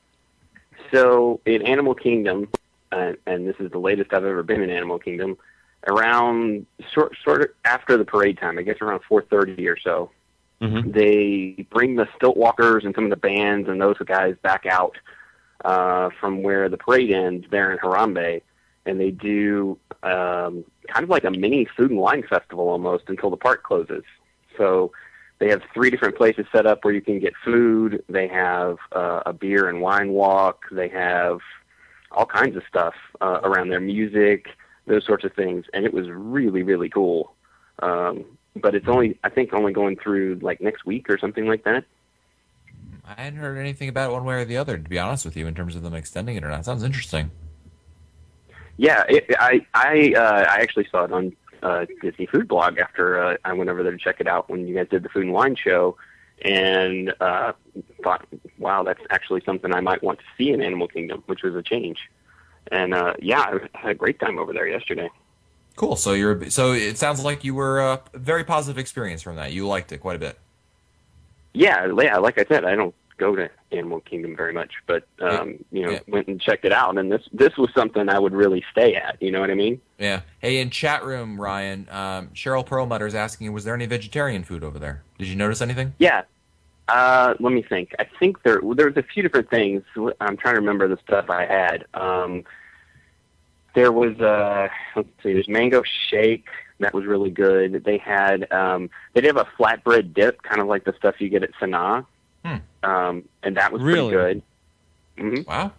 So in Animal Kingdom, uh, and this is the latest I've ever been in Animal Kingdom, around sort sort of after the parade time, I guess around four thirty or so. Mm-hmm. They bring the stilt walkers and some of the bands and those guys back out uh, from where the parade ends there in Harambe, and they do um, kind of like a mini food and wine festival almost until the park closes. So they have three different places set up where you can get food. They have uh, a beer and wine walk. They have all kinds of stuff uh, around their music, those sorts of things, and it was really, really cool. Um, But it's only, I think, only going through like next week or something like that. I hadn't heard anything about it one way or the other, to be honest with you, in terms of them extending it or not. Sounds interesting. Yeah, it, I I uh, I actually saw it on uh, Disney Food Blog after uh, I went over there to check it out when you guys did the Food and Wine show, and uh, thought, wow, that's actually something I might want to see in Animal Kingdom, which was a change. And uh, yeah, I had a great time over there yesterday. Cool. So you're so it sounds like you were a very positive experience from that. You liked it quite a bit. Yeah, yeah. Like I said, I don't go to Animal Kingdom very much, but um, you know, went and checked it out, and this this was something I would really stay at. You know what I mean? Yeah. Hey, in chat room, Ryan, um, Cheryl Perlmutter is asking, was there any vegetarian food over there? Did you notice anything? Yeah. Uh, let me think. I think there there's a few different things. I'm trying to remember the stuff I had. Um, there was uh, let's see. There's mango shake. That was really good. They had um, they did have a flatbread dip, kind of like the stuff you get at Sanaa. Hmm. Um, and that was Really? pretty good. Mm-hmm. Wow.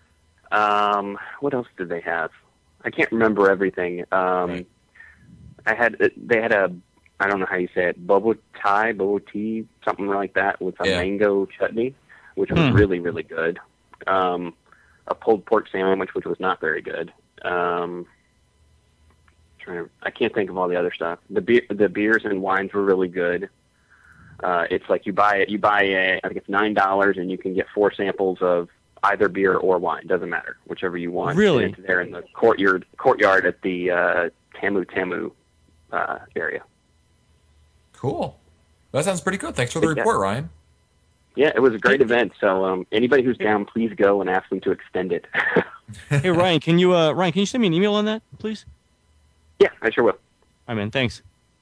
Um, what else did they have? I can't remember everything. Um, I had they had a I don't know how you say it, bobo tie, bobo tea, something like that, with a Yeah. mango chutney, which was Hmm. really really good. Um, a pulled pork sandwich, which was not very good. Um, trying to, I can't think of all the other stuff. The beer, the beers and wines were really good. Uh, it's like you buy it. You buy a, I think it's nine dollars, and you can get four samples of either beer or wine. Doesn't matter, whichever you want. Really? And it's there in the courtyard courtyard at the uh, Tamu Tamu uh, area. Cool. That sounds pretty good. Thanks for the Yeah. report, Ryan. Yeah, it was a great event. So um, anybody who's down, please go and ask them to extend it. Hey Ryan, can you uh, Ryan, can you send me an email on that, please? Yeah, I sure will. All right, man. Thanks.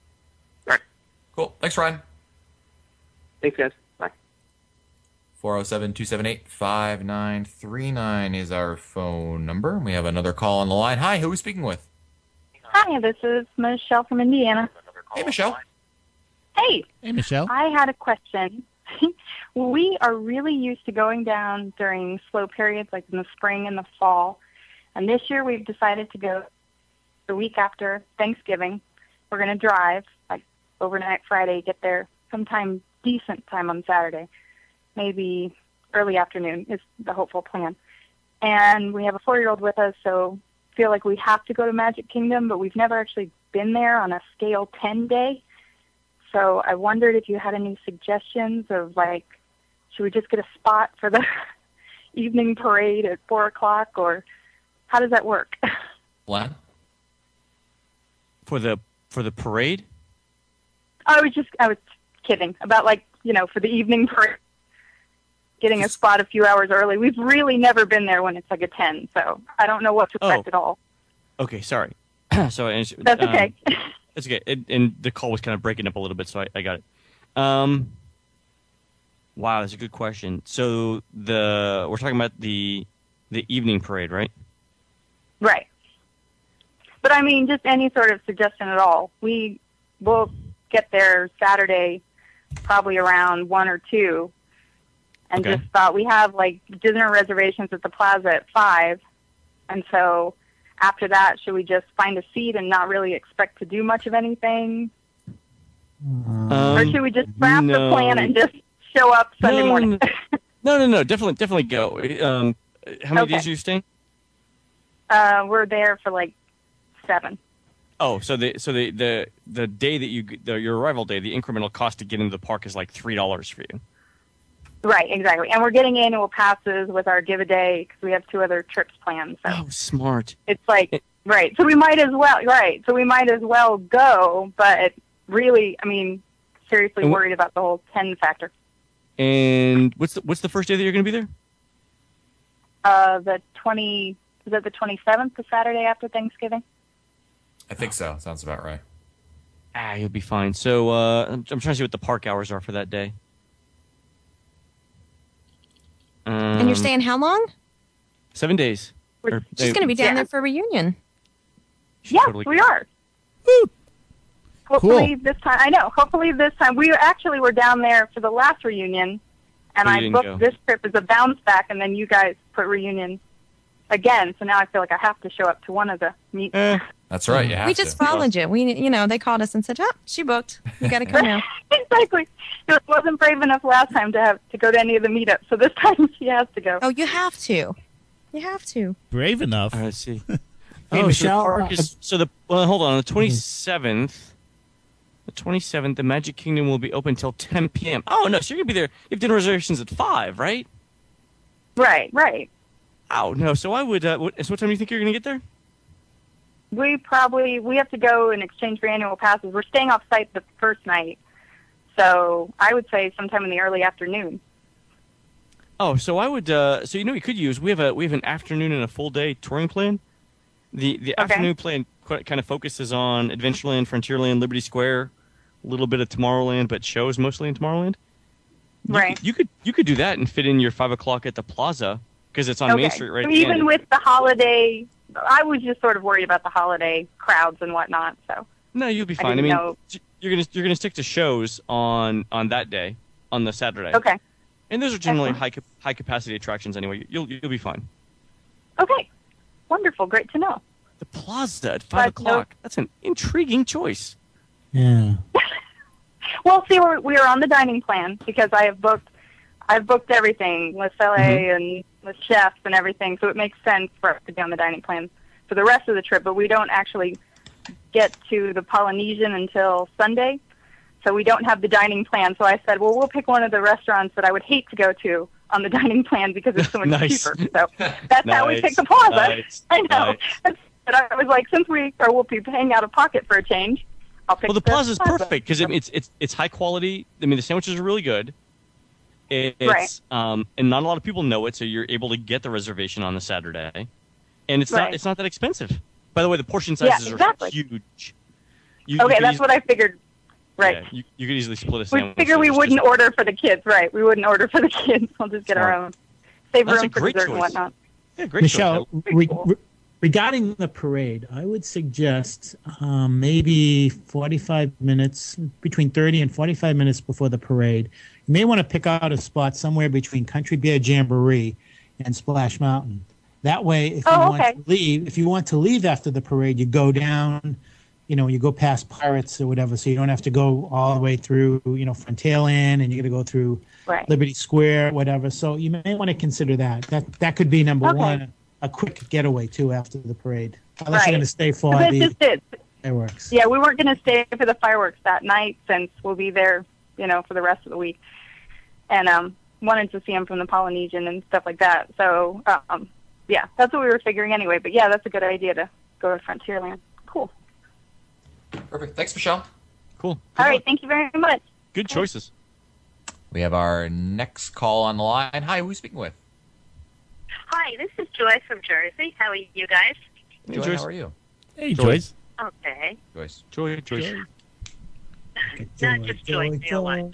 Cool. Thanks, Ryan. Thanks, guys. Bye. four oh seven, two seven eight, five nine three nine is our phone number. We have another call on the line. Hi, who are we speaking with? Hi, this is Michelle from Indiana. Hey, Michelle. Hey. Hey, Michelle. I had a question. We are really used to going down during slow periods, like in the spring and the fall. And this year we've decided to go the week after Thanksgiving. We're going to drive, like overnight Friday, get there sometime decent time on Saturday. Maybe early afternoon is the hopeful plan. And we have a four-year-old with us, so feel like we have to go to Magic Kingdom, but we've never actually been there on a scale ten day. So I wondered if you had any suggestions of, like, should we just get a spot for the evening parade at four o'clock, or how does that work? Len? For the for the parade? I was just, I was kidding about, like, you know, for the evening parade, getting a spot a few hours early. We've really never been there when it's like a ten, so I don't know what to expect Oh. at all. Okay, sorry. so and- That's um, okay. That's okay. It, and the call was kind of breaking up a little bit, so I, I got it. Um, wow, that's a good question. So the we're talking about the the evening parade, right? Right. But I mean, just any sort of suggestion at all. We will get there Saturday, probably around one or two, and Okay. just thought we have like dinner reservations at the Plaza at five, and so after that, should we just find a seat and not really expect to do much of anything, Um, or should we just scrap no. the plan and just show up Sunday No, morning? No, no, no. Definitely, definitely go. Um, how many Okay. days are you staying? uh, we're there for like seven. Oh, so the so the the, the day that you the, your arrival day, the incremental cost to get into the park is like three dollars for you. Right, exactly. And we're getting annual passes with our Give a Day because we have two other trips planned. So Oh, smart. it's like, right. So we might as well, right. So we might as well go, but really, I mean, seriously And wh- worried about the whole ten factor. And what's the what's the first day that you're going to be there? Uh, the twenty, is that the twenty-seventh, the Saturday after Thanksgiving? I think so. Sounds about right. Ah, you'll be fine. So uh, I'm, I'm trying to see what the park hours are for that day. Um, And you're staying how long? seven days. Or- She's going to be down Yeah. there for a reunion. Yeah, totally we are. Hopefully this time, I know, hopefully this time. We actually were down there for the last reunion, and Oh, you I didn't booked go. this trip as a bounce back, and then you guys put reunion again. So now I feel like I have to show up to one of the meets. Eh. That's right. You have We to. just followed you. We, you know, they called us and said, "Oh, she booked. You got to come now." Exactly. It wasn't brave enough last time to have to go to any of the meetups, so this time she has to go. Oh, you have to. You have to. Brave enough. All right, let's see. Hey, oh, so Michelle, the park uh, is, so the well, hold on. On the twenty-seventh, the twenty-seventh, the Magic Kingdom will be open till ten p.m. Oh no, so you're gonna be there. You have dinner reservations at five, right? Right, right. Oh no, so I would. Uh, what, so what time do you think you're gonna get there? We probably we have to go and exchange for annual passes. We're staying off site the first night, so I would say sometime in the early afternoon. Oh, so I would. Uh, so you know, what you could use. We have a we have an afternoon and a full day touring plan. The the Okay. afternoon plan qu- kind of focuses on Adventureland, Frontierland, Liberty Square, a little bit of Tomorrowland, but shows mostly in Tomorrowland. You Right. could- You could you could do that and fit in your five o'clock at the Plaza because it's on okay. Main Street right So at the even end. with the holiday, I was just sort of worried about the holiday crowds and whatnot. So No, you'll be I fine. I, didn't mean, know- you're gonna you're gonna stick to shows on on that day, on the Saturday. Okay. And those are generally Excellent. high cap- high capacity attractions anyway. You'll you'll be fine. Okay, wonderful, great to know. The Plaza at five But no- o'clock. That's an intriguing choice. Yeah. Well, see, we're, we are on the dining plan because I have booked, I've booked everything with L A Mm-hmm. and with chefs and everything, so it makes sense for us to be on the dining plan for the rest of the trip. But we don't actually get to the Polynesian until Sunday, so we don't have the dining plan. So I said, well, we'll pick one of the restaurants that I would hate to go to on the dining plan because it's so much Nice. cheaper. So that's how we Nice, picked the Plaza. nice, I know. nice. But I was like, since we are, we'll be paying out of pocket for a change, I'll pick Well, the Plaza is Plaza. perfect because it's it's it's high quality. I mean, the sandwiches are really good. It's Right. um, and not a lot of people know it, so you're able to get the reservation on the Saturday, and it's not Right. it's not that expensive. By the way, the portion Yeah, sizes exactly. are huge. You, Okay, you could that's eas- what I figured. Right. Yeah, you, you could easily split a We sandwich. figure so we it's wouldn't just- order for the kids, right? We wouldn't order for the kids. We'll just get our Smart. own. Save That's room a for great dessert and choice. whatnot. Yeah, great Michelle, choice. re- re- regarding the parade, I would suggest um, maybe forty-five minutes, between thirty and forty-five minutes before the parade. You may want to pick out a spot somewhere between Country Bear Jamboree and Splash Mountain. That way, if you Oh, want okay. to leave, if you want to leave after the parade, you go down, you know, you go past Pirates or whatever, so you don't have to go all the way through, you know, Frontierland, and you got to go through Right. Liberty Square, whatever. So you may want to consider that. That that could be number Okay. one, a quick getaway too after the parade, unless Right. you're going to stay for That's the just it. fireworks. Yeah, we weren't going to stay for the fireworks that night since we'll be there, you know, for the rest of the week, and um, wanted to see them from the Polynesian and stuff like that. So, um, yeah, that's what we were figuring anyway. But yeah, that's a good idea to go to Frontierland. Cool. Perfect. Thanks, Michelle. Cool. All right, thank you very much. Good choices. We have our next call on the line. Hi, who's speaking with? Hi, this is Joy from Jersey. How are you guys? Joy, Joyce. how are you? Hey, Joyce. Joyce. Okay. Joyce. Joy, Joyce. Not just Joy, you know what?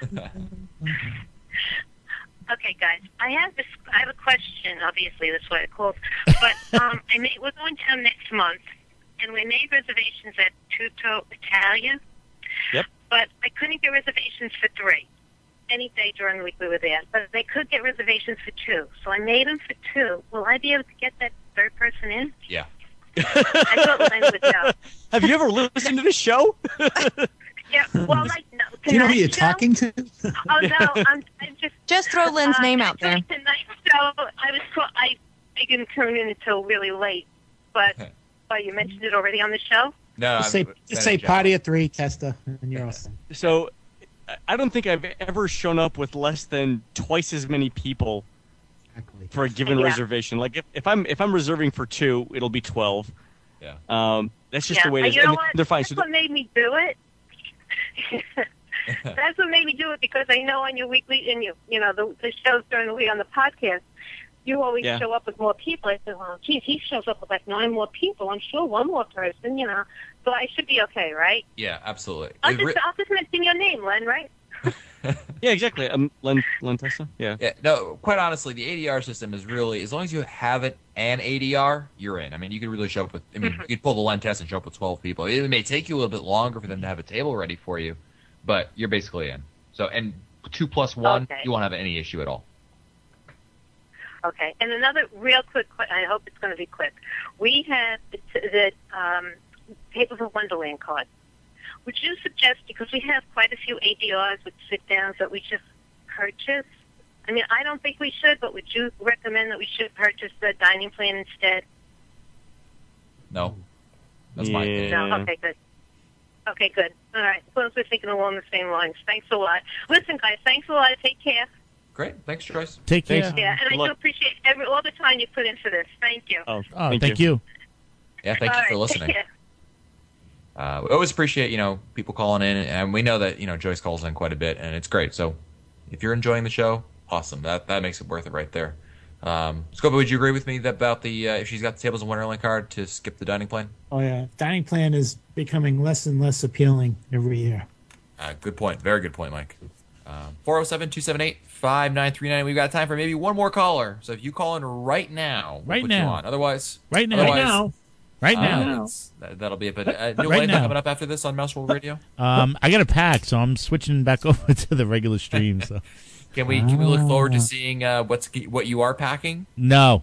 Okay, guys. I have this. I have a question. Obviously, that's why I called. But um, I made, we're going down next month, and we made reservations at Tutto Italia. Yep. But I couldn't get reservations for three. Any day during the week we were there. But they could get reservations for two. So I made them for two. Will I be able to get that third person in? Yeah. I thought Len would know. Have you ever listened to this show? Yeah, well, like, no. Do you know who you're Tonight talking to? Show? Oh, no, I'm, I'm just... Just throw Lynn's uh, name out there. Tonight show, I was call- I, I didn't tune in until really late, but oh, you mentioned it already on the show? No, Just say, just say party at three, Testa, and you're all set. So, I- I don't think I've ever shown up with less than twice as many people for a given Yeah. reservation. Like if, if I'm if I'm reserving for two, it'll be twelve. Yeah. Um, that's just yeah. the way it Uh, is. You know And what? they're fine. That's So what made me do it. That's what made me do it because I know on your weekly, and you, you know, the, the shows during the week on the podcast, you always Yeah. show up with more people. I said, well, geez, he shows up with like nine more people. I'm sure one more person, you know. So I should be okay, right? Yeah, absolutely. I'll It just, re- I'll just mention your name, Len, right? yeah, exactly. Um, Len Len Testa. Yeah. Yeah, no, quite honestly, the A D R system is really, as long as you have it and A D R, you're in. I mean, you can really show up with, I mean, you could pull the Len test and show up with twelve people. It may take you a little bit longer for them to have a table ready for you, but you're basically in. So, and two plus one, Okay. you won't have any issue at all. Okay. And another real quick, que- I hope it's going to be quick. We have the, the um, Papers of Wonderland card. Would you suggest, because we have quite a few A D Rs with sit-downs, that we just purchase? I mean, I don't think we should, but would you recommend that we should purchase the dining plan instead? No. That's my opinion. No? Okay, good. Okay, good. All right. As long as we're thinking along the same lines. Thanks a lot. Listen, guys, thanks a lot. Take care. Great. Thanks, Joyce. Take care. Yeah, and I do appreciate every all the time you put into this. Thank you. Oh, Oh, thank, you. Yeah, thank All you for right, listening. take care. Uh, we always appreciate, you know, people calling in, and we know that, you know, Joyce calls in quite a bit, and it's great. So if you're enjoying the show, awesome. That that makes it worth it right there. Um, Scopa, would you agree with me that about the uh, if she's got the Tables of Wonderland card to skip the dining plan? Oh yeah, dining plan is becoming less and less appealing every year. Uh, good point. Very good point, Mike. Um, four oh seven, two seven eight, five nine three nine. We've got time for maybe one more caller. So if you call in right now, we'll Right put now. you on. Otherwise, Right now. otherwise, Right now. Right uh, now. it's- That, that'll be it. But uh, New Right Lane now. coming up after this on Mouse World Radio. Um, I got a pack, so I'm switching back over to the regular stream. So Can we can we look forward Ah. to seeing uh, what's what you are packing? no,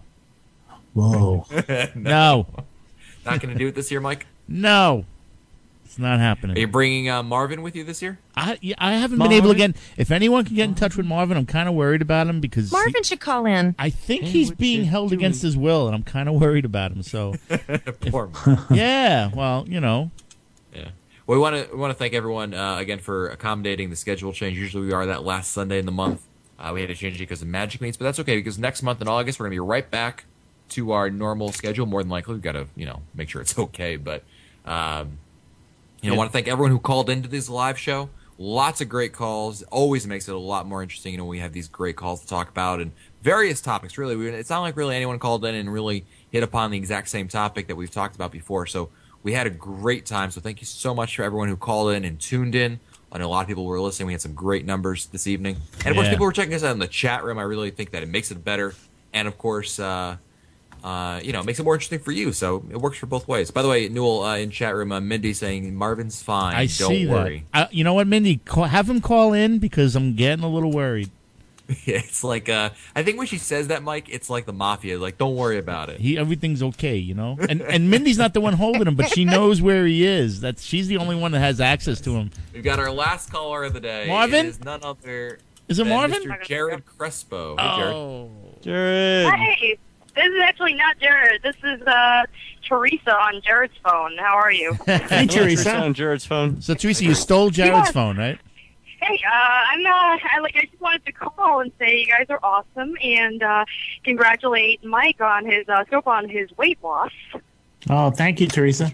Whoa, no, Not going to do it this year, Mike. no, it's not Are happening. you bringing uh, Marvin with you this year? I yeah, I haven't been able to get. If anyone can get in touch with Marvin, I'm kind of worried about him because he- Marvin should call in. I think he's being held against his will, and I'm kind of worried about him. So Poor Marvin. yeah, well, you know, Yeah. Well, we want to we want to thank everyone uh, again for accommodating the schedule change. Usually we are that last Sunday in the month. Uh, we had to change it because of Magic Meets, but that's okay because next month in August we're going to be right back to our normal schedule. More than likely, we've got to you know make sure it's okay. But um, you know, Yeah. want to thank everyone who called into this live show. Lots of great calls. Always makes it a lot more interesting. You know, when we have these great calls to talk about and various topics. Really, we, it's not like really anyone called in and really hit upon the exact same topic that we've talked about before. So we had a great time. So thank you so much for everyone who called in and tuned in. I know a lot of people were listening. We had some great numbers this evening. And of course, Yeah. people were checking us out in the chat room. I really think that it makes it better. And of course, uh, uh, you know, it makes it more interesting for you. So it works for both ways. By the way, Newell, uh, in chat room, uh, Mindy saying Marvin's fine. I Don't see worry. that. I, you know what, Mindy? Call, have him call in because I'm getting a little worried. Yeah, it's like uh, I think when she says that, Mike, it's like the mafia. Like, don't worry about it. He everything's okay, you know. And and Mindy's not the one holding him, but she knows where he is. That's she's the only one that has access to him. We've got our last caller of the day. Marvin? It is none other. Is it than Marvin? Mister Jared Crespo. Hey, Jared. Oh, Jared. Hey, this is actually not Jared. This is uh, Teresa on Jared's phone. How are you? Hey, Teresa. on Jared's phone. So Teresa, you stole Jared's Yes. phone, right? Hey, uh, I'm uh, I, like I just wanted to call and say you guys are awesome and uh, congratulate Mike on his uh, scope on his weight loss. Oh, thank you, Teresa.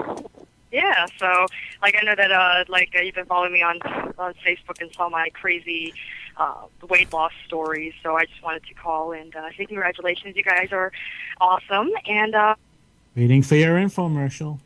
Yeah, so like I know that uh, like uh, you've been following me on on Facebook and saw my crazy uh, weight loss stories. So I just wanted to call and uh, say congratulations. You guys are awesome and. Uh, Waiting for your infomercial.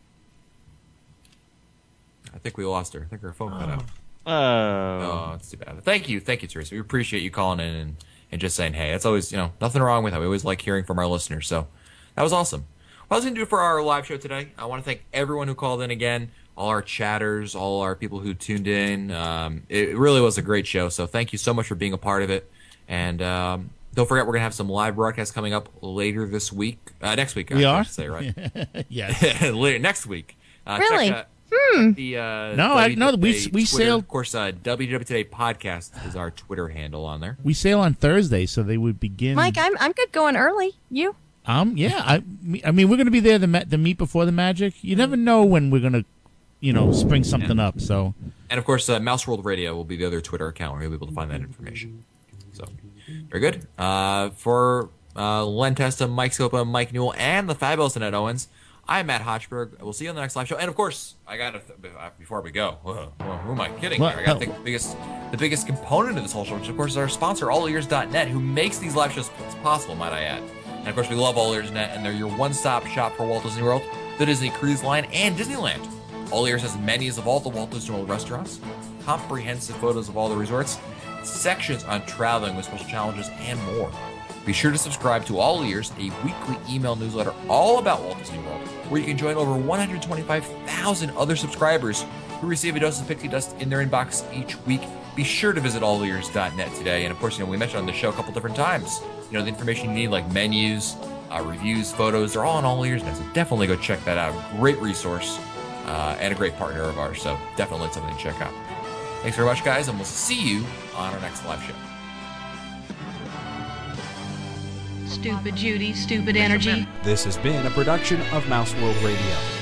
I think we lost her. I think her phone cut out. Oh. Oh, it's too bad. Thank you, thank you, Teresa. We appreciate you calling in and, and just saying, hey, it's always, you know, nothing wrong with that. We always like hearing from our listeners. So that was awesome. What I was going to do for our live show today, I want to thank everyone who called in again, all our chatters, all our people who tuned in. Um, it really was a great show. So thank you so much for being a part of it. And um, don't forget, we're going to have some live broadcasts coming up later this week. Uh, next week, We I are? should say, right? Yes. later, next week. Uh, Really? Check, uh, Hmm. the, uh, No, I- no, we- W W Today we Twitter. sailed- Of course, uh, W W Today Podcast is our Twitter handle on there. We sail on Thursday, so they would begin. Mike, I'm I'm good going early. You? Um, yeah, I, I mean, we're going to be there the ma- the meet before the Magic. You never know when we're going to, you know, spring something up. So And of course, uh, Mouse World Radio will be the other Twitter account where you'll be able to find that information. So, very good. Uh, for uh, Len Testa, Mike Scopa, Mike Newell, and the fabulous Annette Owens, I'm Matt Hochberg. We'll see you on the next live show. And of course, I got to th- before we go. Whoa, whoa, who am I kidding? What? Here? I got to think the biggest, the biggest component of this whole show, which of course is our sponsor, all ears dot net, who makes these live shows possible. Might I add? And of course, we love All Ears dot net, and they're your one-stop shop for Walt Disney World, the Disney Cruise Line, and Disneyland. All Ears has menus of all the Walt Disney World restaurants, comprehensive photos of all the resorts, sections on traveling with special challenges, and more. Be sure to subscribe to All Ears, a weekly email newsletter all about Walt Disney World, where you can join over one hundred twenty-five thousand other subscribers who receive a dose of pixie dust in their inbox each week. Be sure to visit all ears dot net today. And of course, you know, we mentioned on the show a couple different times, you know, the information you need, like menus, uh, reviews, photos, they're all on All Ears dot net. So definitely go check that out. Great resource uh, and a great partner of ours. So definitely something to check out. Thanks very much, guys, and we'll see you on our next live show. Stupid Judy, stupid energy. This has been a production of Mouse World Radio.